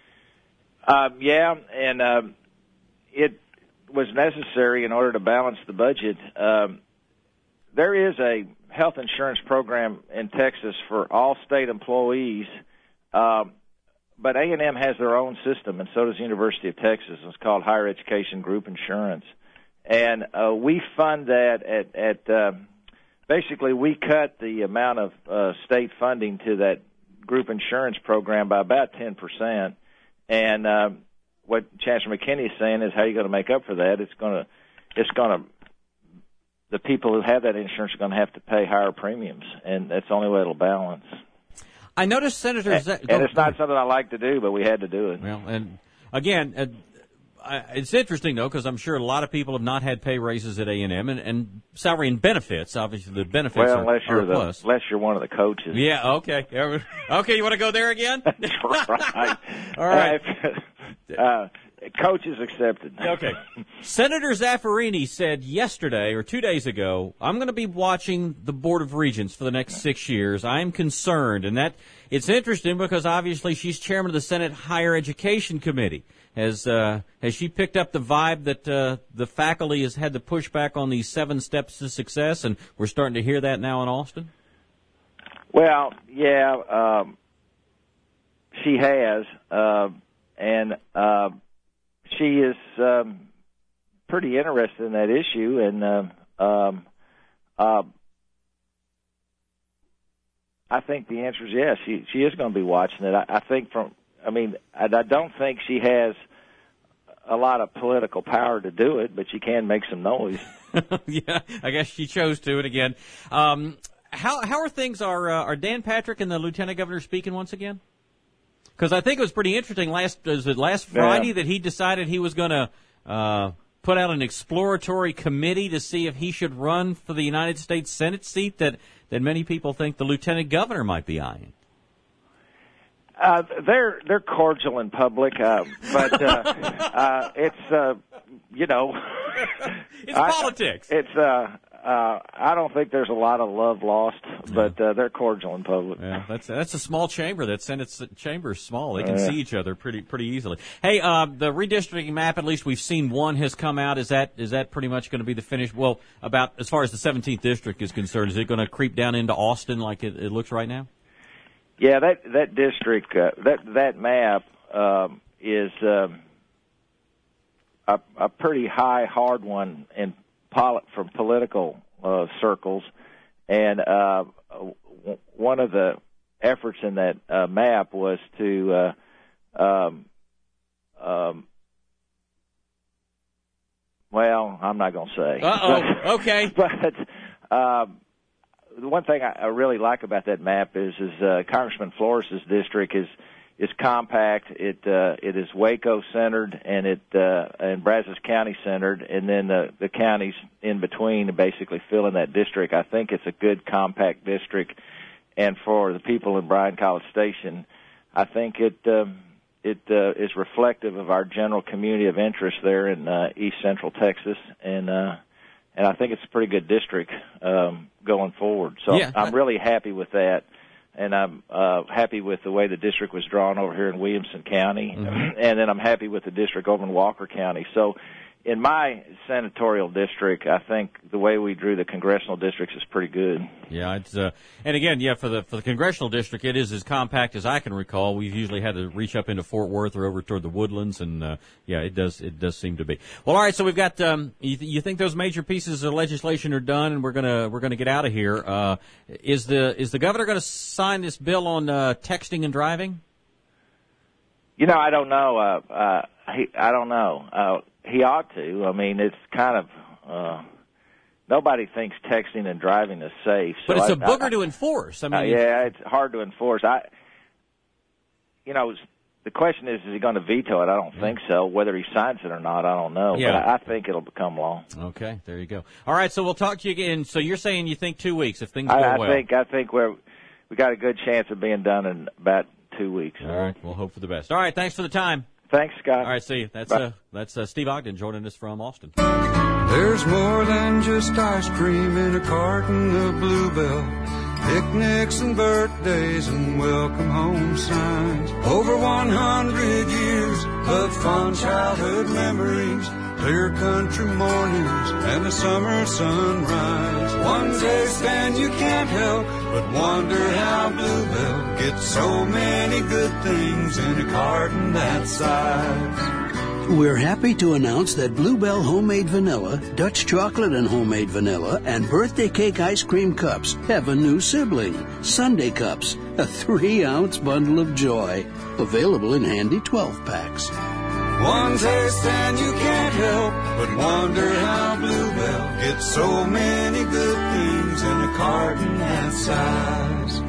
Um, yeah, and um, it was necessary in order to balance the budget. Um, there is a health insurance program in Texas for all state employees, um, but A and M has their own system, and so does the University of Texas. It's called Higher Education Group Insurance. And uh, we fund that at, at uh, basically we cut the amount of uh, state funding to that group insurance program by about ten percent. And uh, what Chancellor McKinney is saying is, how are you going to make up for that? It's going to, it's going to, the people who have that insurance are going to have to pay higher premiums, and that's the only way it'll balance. I noticed Senator and, Z- and it's not something I like to do, but we had to do it. Well, and again, uh, I, it's interesting though, because I'm sure a lot of people have not had pay raises at A and M, and, and salary and benefits. Obviously, the benefits well, are, unless are you're a the, plus. Unless you're one of the coaches. Yeah. Okay. Okay. You want to go there again? That's right. All right. Uh, coaches accepted. Okay. Senator Zaffirini said yesterday or two days ago, I'm going to be watching the Board of Regents for the next six years. I'm concerned. And that it's interesting because obviously she's chairman of the Senate Higher Education Committee. Has uh, has she picked up the vibe that uh, the faculty has had to push back on these seven steps to success, and we're starting to hear that now in Austin? Well, yeah, um, she has, uh, and uh, she is um, pretty interested in that issue, and uh, um, uh, I think the answer is yes. She she is going to be watching it. I, I think from. I mean, I, I don't think she has a lot of political power to do it, but she can make some noise. Yeah, I guess she chose to. And again, um, how how are things? Are uh, are Dan Patrick and the Lieutenant Governor speaking once again? Because I think it was pretty interesting last was it last Friday yeah. that he decided he was going to uh, put out an exploratory committee to see if he should run for the United States Senate seat that, that many people think the lieutenant governor might be eyeing. Uh, they're they're cordial in public, uh, but uh, uh, it's uh, you know it's I, politics. It's uh, uh, I don't think there's a lot of love lost, but uh, they're cordial in public. Yeah, that's that's a small chamber. That Senate chamber is small. They can uh, see each other pretty pretty easily. Hey, uh, the redistricting map. At least we've seen one has come out. Is that is that pretty much going to be the finish? Well, about as far as the seventeenth district is concerned, is it going to creep down into Austin like it, it looks right now? Yeah, that that district, uh, that that map um, is um, a, a pretty high, hard one in poli- from political uh, circles, and uh, w- one of the efforts in that uh, map was to uh, um, um, well, I'm not going to say. Uh-oh. Okay. But um, the one thing I, I really like about that map is, is uh, Congressman Flores's district is is compact. It uh, it is Waco centered and it uh, and Brazos County centered, and then the the counties in between basically fill in that district. I think it's a good compact district, and for the people in Bryan College Station, I think it um, it uh, is reflective of our general community of interest there in uh, East Central Texas, and uh, and I think it's a pretty good district um, going forward. So yeah. I'm really happy with that, and I'm uh, happy with the way the district was drawn over here in Williamson County, mm-hmm. and then I'm happy with the district over in Walker County. So in my senatorial district, I think the way we drew the congressional districts is pretty good. Yeah, it's uh, and again, yeah, for the for the congressional district, it is as compact as I can recall. We've usually had to reach up into Fort Worth or over toward the Woodlands, and uh, yeah, it does it does seem to be. Well, all right, so we've got. Um, you, th- you think those major pieces of legislation are done, and we're gonna we're gonna get out of here. Uh, is the is the governor going to sign this bill on uh, texting and driving? You know, I don't know. Uh, uh, he, I don't know. Uh, he ought to. I mean, it's kind of. Uh, Nobody thinks texting and driving is safe. So but it's I, a booger I, to enforce. I mean, uh, yeah, it's hard to enforce. I, you know, the question is, is he going to veto it? I don't yeah. think so. Whether he signs it or not, I don't know. Yeah. But I, I think it'll become law. Okay, there you go. All right, so we'll talk to you again. So you're saying you think two weeks if things go I, I well? I think I think we're we got a good chance of being done in about two weeks. All right, we'll hope for the best. All right, thanks for the time. Thanks, Scott. All right, see you. That's uh, that's uh, Steve Ogden joining us from Austin. There's more than just ice cream in a carton of Bluebell. Picnics and birthdays and welcome home signs. Over one hundred years of fun childhood memories. Clear country mornings and a summer sunrise. One taste and you can't help but wonder how Bluebell gets so many good things in a carton that size. We're happy to announce that Bluebell Homemade Vanilla, Dutch Chocolate and Homemade Vanilla, and Birthday Cake Ice Cream Cups have a new sibling, Sunday Cups, a three-ounce bundle of joy, available in handy twelve-packs. One taste and you can't help but wonder how Bluebell gets so many good things in a carton that size.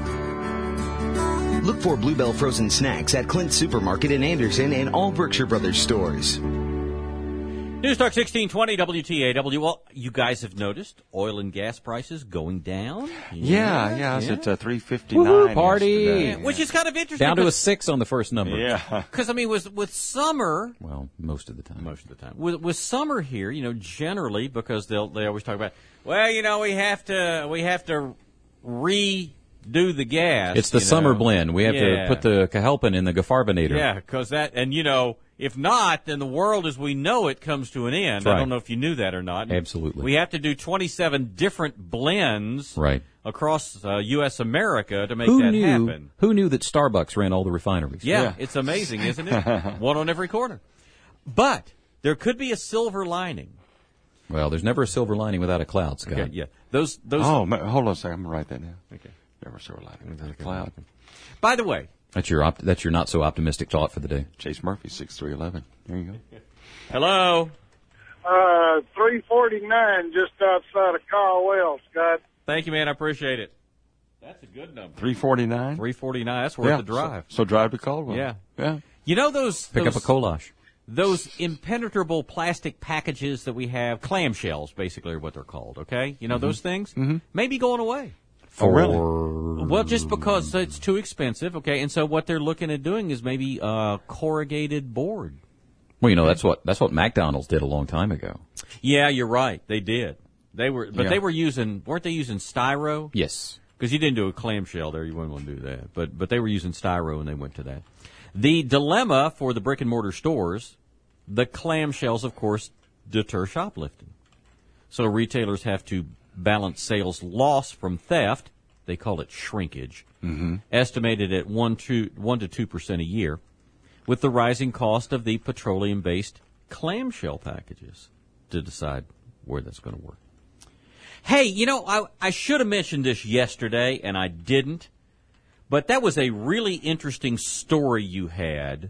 Look for Bluebell frozen snacks at Clint Supermarket in Anderson and all Berkshire Brothers stores. News Talk sixteen twenty W T A W. Well, you guys have noticed oil and gas prices going down. Yeah, yeah, yeah. It's at uh, three fifty-nine. Party, yeah, which is kind of interesting. Down to a six on the first number. Yeah, because I mean, with with summer, well, most of the time, most of the time, with with summer here, you know, generally because they'll they always talk about, well, you know, we have to we have to re. do the gas. It's the you summer know. blend. We have yeah. to put the cahelpin in the gafarbonator. Yeah, because that, and you know, if not, then the world as we know it comes to an end. Right. I don't know if you knew that or not. Absolutely. We have to do twenty-seven different blends right. across uh, U S America to make who that knew, happen. Who knew that Starbucks ran all the refineries? Yeah, yeah. it's amazing, isn't it? One on every corner. But there could be a silver lining. Well, there's never a silver lining without a cloud, Scott. Okay, yeah. Those, those. Oh, hold on a second. I'm going to write that down. Okay. Never silver lining without a cloud. By the way, that's your op- that's your not so optimistic thought for the day. Chase Murphy, six three eleven. There you go. Hello. Uh, three forty-nine, just outside of Caldwell, Scott. Thank you, man. I appreciate it. That's a good number. three forty-nine. three forty-nine. That's worth yeah, the drive. So, so drive to Caldwell. Yeah. Yeah. You know those... Pick those, up a Kolash. Those impenetrable plastic packages that we have, clamshells basically are what they're called, okay? You know Mm-hmm. those things? Mm-hmm. Maybe going away. Oh, really? Well, just because it's too expensive, okay? And so what they're looking at doing is maybe uh, corrugated board. Well, you know, that's what that's what McDonald's did a long time ago. Yeah, you're right. They did. They were, but Yeah. they were using, weren't they using styro? Yes. Because you didn't do a clamshell there, you wouldn't want to do that. But but they were using styro and they went to that. The dilemma for the brick and mortar stores, the clamshells, of course, deter shoplifting. So retailers have to balance sales loss from theft. They call it shrinkage, mm-hmm. estimated at one to one to two percent a year, with the rising cost of the petroleum-based clamshell packages to decide where that's going to work. Hey, you know, I, I should have mentioned this yesterday, and I didn't, but that was a really interesting story you had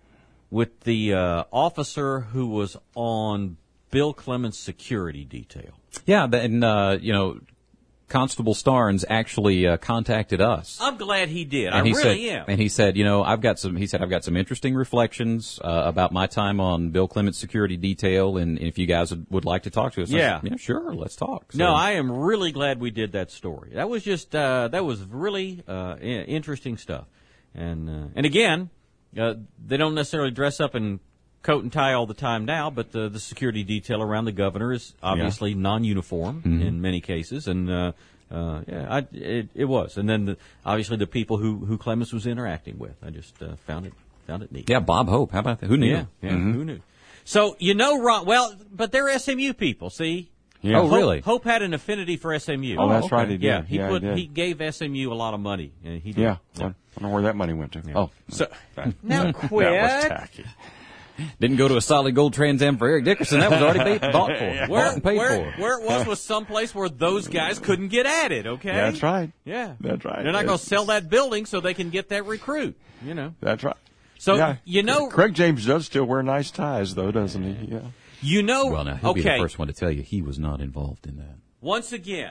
with the uh, officer who was on Bill Clements' security detail. Yeah, and, uh, you know, Constable Starnes actually uh, contacted us. I'm glad he did. And I he really said, am. And he said, you know, I've got some. He said, I've got some interesting reflections uh, about my time on Bill Clements' security detail, and if you guys would, would like to talk to us, Yeah. I said, yeah, sure, let's talk. So, No, I am really glad we did that story. That was just uh, that was really uh, i- interesting stuff. And uh, and again, uh, they don't necessarily dress up in coat and tie all the time now, but the the security detail around the governor is obviously non-uniform Mhm. in many cases, and uh, uh, yeah, I, it, it was. And then the, obviously the people who who Clemens was interacting with, I just uh, found it found it neat. yeah, Bob Hope. How about that? Who knew? Yeah, yeah, Mhm. who knew? So you know, Ron. Well, but they're S M U people. See. Yeah. Oh, Hope, really? Hope had an affinity for S M U. Oh, that's right, he did. Yeah, he Yeah, he put did. gave S M U a lot of money. Uh, he did. Yeah. I wonder where that money went to. Oh. So that, now quit. That was tacky. Didn't go to a solid gold Trans Am for Eric Dickerson. That was already paid, bought for, Where, bought and paid where, for. where it was was someplace where those guys couldn't get at it, okay? That's right. Yeah. That's right. They're not going It's- to sell that building so they can get that recruit, you know. That's right. So, Yeah. you know... Craig James does still wear nice ties, though, doesn't he? Yeah. You know... Well, now, he'll okay. be the first one to tell you he was not involved in that. Once again...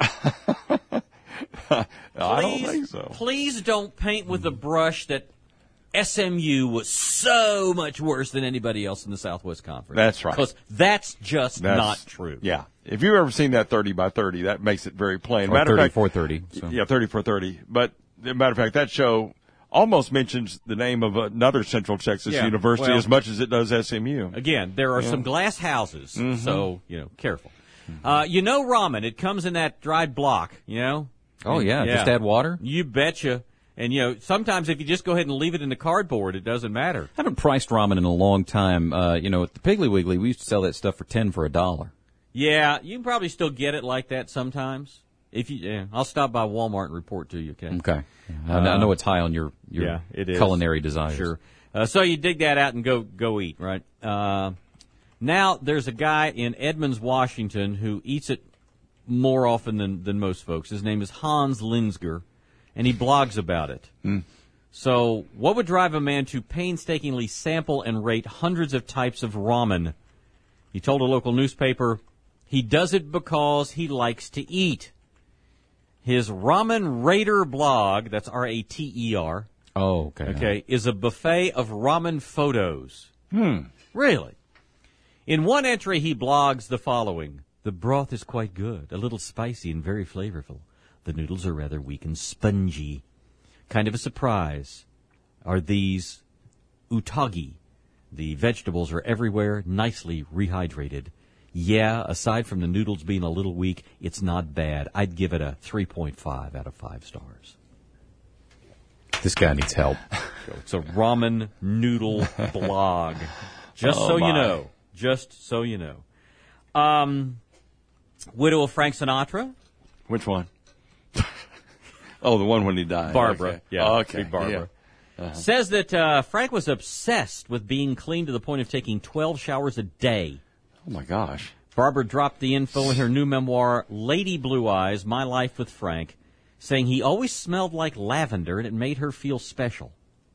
I don't please, think so. Please don't paint with a brush that S M U was so much worse than anybody else in the Southwest Conference. That's right. Because that's just That's- not true. Yeah. If you've ever seen that thirty by thirty, that makes it very plain. Or Matter of fact, thirty-four thirty. So. Yeah, thirty-four thirty. But, as a matter of fact, that show almost mentions the name of another Central Texas Yeah, university well- as much as it does S M U. Again, there are Yeah. some glass houses, Mhm. so, you know, careful. Uh, you know ramen, it comes in that dried block, you know? Oh, yeah, just add water? You betcha. And, you know, sometimes if you just go ahead and leave it in the cardboard, it doesn't matter. I haven't priced ramen in a long time. Uh, you know, at the Piggly Wiggly, we used to sell that stuff for ten for a dollar. Yeah, you can probably still get it like that sometimes. If you, yeah, I'll stop by Walmart and report to you, okay? Okay. I, I know it's high on your, your yeah, it is. culinary desires. Sure. Uh, so you dig that out and go go eat, right? Uh, now there's a guy in Edmonds, Washington, who eats it more often than than most folks. His name is Hans Linsger, and he blogs about it. Mm. So, what would drive a man to painstakingly sample and rate hundreds of types of ramen? He told a local newspaper he does it because he likes to eat. His Ramen Raider blog, that's R A T E R, Oh, okay. okay, is a buffet of ramen photos. Hmm. Really? In one entry, he blogs the following. The broth is quite good, a little spicy and very flavorful. The noodles are rather weak and spongy. Kind of a surprise are these utage. The vegetables are everywhere, nicely rehydrated. Yeah, aside from the noodles being a little weak, it's not bad. I'd give it a three point five out of five stars. This guy needs help. It's a ramen noodle blog. Just Oh, so my. you know. Just so you know. Um, widow of Frank Sinatra? Which one? Oh, the one when he died. Barbara. Okay. Yeah, Okay. big Barbara. Yeah. Uh-huh. Says that uh, Frank was obsessed with being clean to the point of taking twelve showers a day. Oh, my gosh. Barbara dropped the info in her new memoir, Lady Blue Eyes, My Life with Frank, saying he always smelled like lavender and it made her feel special.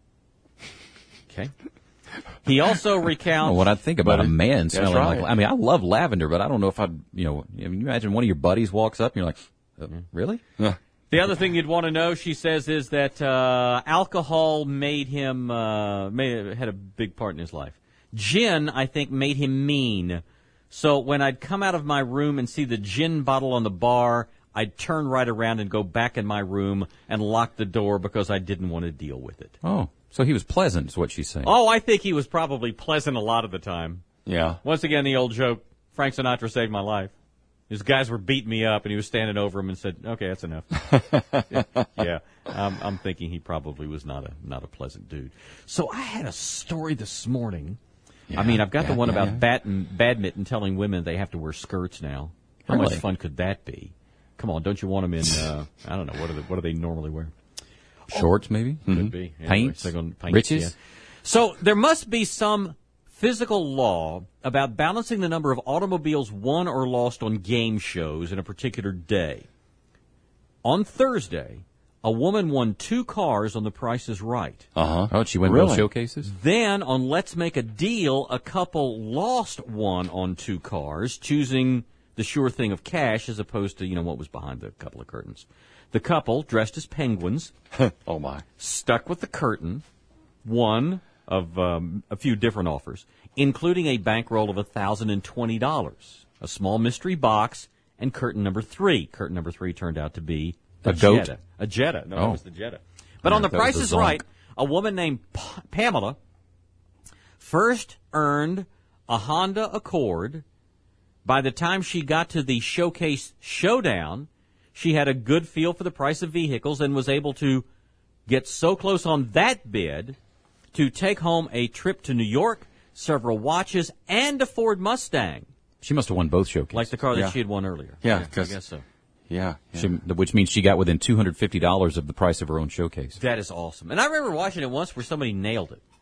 Okay. He also recounts... Well, what I think about But a it- man that's smelling right. like... I mean, I love lavender, but I don't know if I'd, you know... I mean, you imagine one of your buddies walks up and you're like, uh, really? Yeah. The other thing you'd want to know, she says, is that uh, alcohol made him uh, made, had a big part in his life. Gin, I think, made him mean. So when I'd come out of my room and see the gin bottle on the bar, I'd turn right around and go back in my room and lock the door because I didn't want to deal with it. Oh, so he was pleasant, is what she's saying. Oh, I think he was probably pleasant a lot of the time. Yeah. Once again, the old joke, Frank Sinatra saved my life. His guys were beating me up, and he was standing over him and said, "Okay, that's enough." yeah, um, I'm thinking he probably was not a not a pleasant dude. So I had a story this morning. Yeah, I mean, I've got yeah, the one yeah, about yeah. Bat- badminton telling women they have to wear skirts now. How really? much fun could that be? Come on, don't you want them in? Uh, I don't know what do they, what do they normally wear? Shorts, maybe. Could mm-hmm. be anyway, paints, paints, riches. Yeah. So there must be some physical law about balancing the number of automobiles won or lost on game shows in a particular day. On Thursday, a woman won two cars on The Price is Right. Uh-huh. Oh, she went really? both showcases? Then, on Let's Make a Deal, a couple lost one on two cars, choosing the sure thing of cash as opposed to, you know, what was behind the couple of curtains. The couple, dressed as penguins, oh my, stuck with the curtain, won of um, a few different offers, including a bankroll of one thousand twenty dollars, a small mystery box, and curtain number three. Curtain number three turned out to be a, a goat? Jetta. A Jetta. No, oh. that was the Jetta. But yeah, on The Price is Right, a woman named P- Pamela first earned a Honda Accord. By the time she got to the Showcase Showdown, she had a good feel for the price of vehicles and was able to get so close on that bid to take home a trip to New York, several watches, and a Ford Mustang. She must have won both showcases. Like the car that yeah. she had won earlier. Yeah, yeah I guess so. Yeah. yeah. She, which means she got within two hundred fifty dollars of the price of her own showcase. That is awesome. And I remember watching it once where somebody nailed it.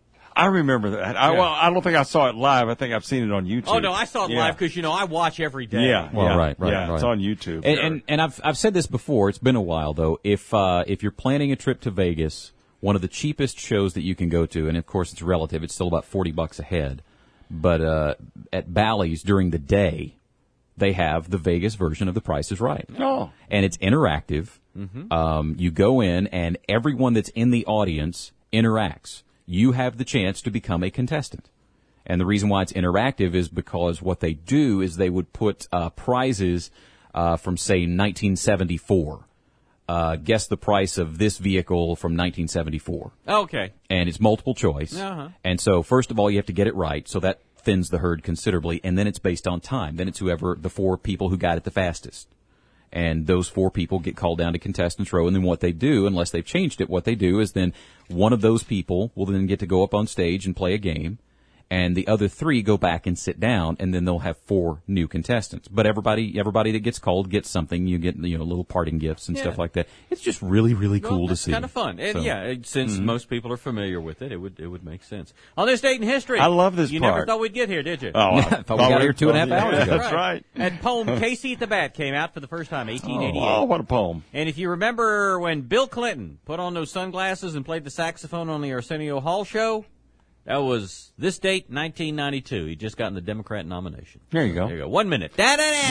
I remember that. I, yeah. Well, I don't think I saw it live. I think I've seen it on YouTube. Oh, no, I saw it yeah. live because, you know, I watch every day. Yeah, well, yeah. right, right, yeah, right. It's on YouTube. And, and, and I've I've said this before. It's been a while, though. If uh, if you're planning a trip to Vegas, one of the cheapest shows that you can go to, and of course it's relative, it's still about forty bucks a head, but uh, at Bally's during the day, they have the Vegas version of The Price is Right. Oh. And it's interactive. Mm-hmm. Um, you go in, and everyone that's in the audience interacts. You have the chance to become a contestant. And the reason why it's interactive is because what they do is they would put uh, prizes uh, from, say, nineteen seventy-four. Uh, guess the price of this vehicle from nineteen seventy-four. Okay. And it's multiple choice. Uh-huh. And so, first of all, you have to get it right, so that thins the herd considerably. And then it's based on time. Then it's whoever, the four people who got it the fastest. And those four people get called down to contestants row. And then what they do, unless they've changed it, what they do is then one of those people will then get to go up on stage and play a game. And the other three go back and sit down, and then they'll have four new contestants. But everybody, everybody that gets called gets something. You get, you know, little parting gifts and yeah. stuff like that. It's just really, really cool well, to see. It's kind of fun, and so, yeah, since mm-hmm. most people are familiar with it, it would it would make sense. On this date in history, I love this you part. never thought we'd get here, did you? Oh, yeah, I thought we got here two and a half hours yeah, ago. That's right. And poem "Casey at the Bat" came out for the first time, eighteen eighty-eight. Oh, what a poem! And if you remember when Bill Clinton put on those sunglasses and played the saxophone on the Arsenio Hall show. That was this date, nineteen ninety-two. He just gotten the Democrat nomination. There you go. There you go. One minute.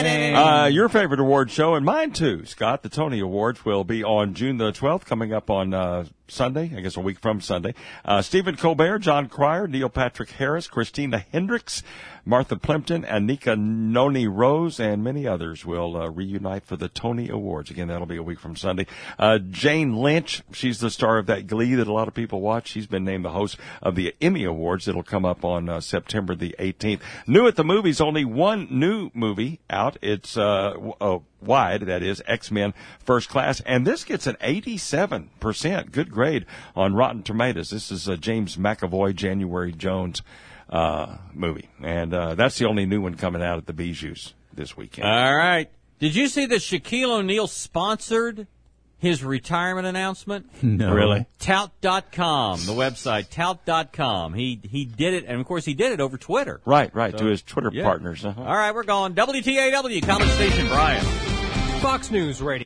Uh, your favorite award show, and mine too, Scott. The Tony Awards will be on June the twelfth, coming up on uh, Sunday, I guess a week from Sunday. Uh, Stephen Colbert, John Cryer, Neil Patrick Harris, Christina Hendricks, Martha Plimpton, Anika Noni Rose, and many others will uh, reunite for the Tony Awards. Again, that'll be a week from Sunday. Uh, Jane Lynch, she's the star of that Glee that a lot of people watch. She's been named the host of the Emmy Awards. It'll come up on uh, September the eighteenth. New at the movies, only one new movie out. It's uh, uh, wide, that is, X-Men First Class. And this gets an eighty-seven percent good grade on Rotten Tomatoes. This is uh, James McAvoy, January Jones uh, movie. And uh, that's the only new one coming out at the Bijous this weekend. All right. Did you see that Shaquille O'Neal sponsored his retirement announcement? No. Really? Tout dot com, the website, tout dot com. He he did it, and of course he did it over Twitter. Right, right, So, to his Twitter yeah. partners. Uh-huh. All right, we're going. W T A W, College Station, Brian. Fox News Radio.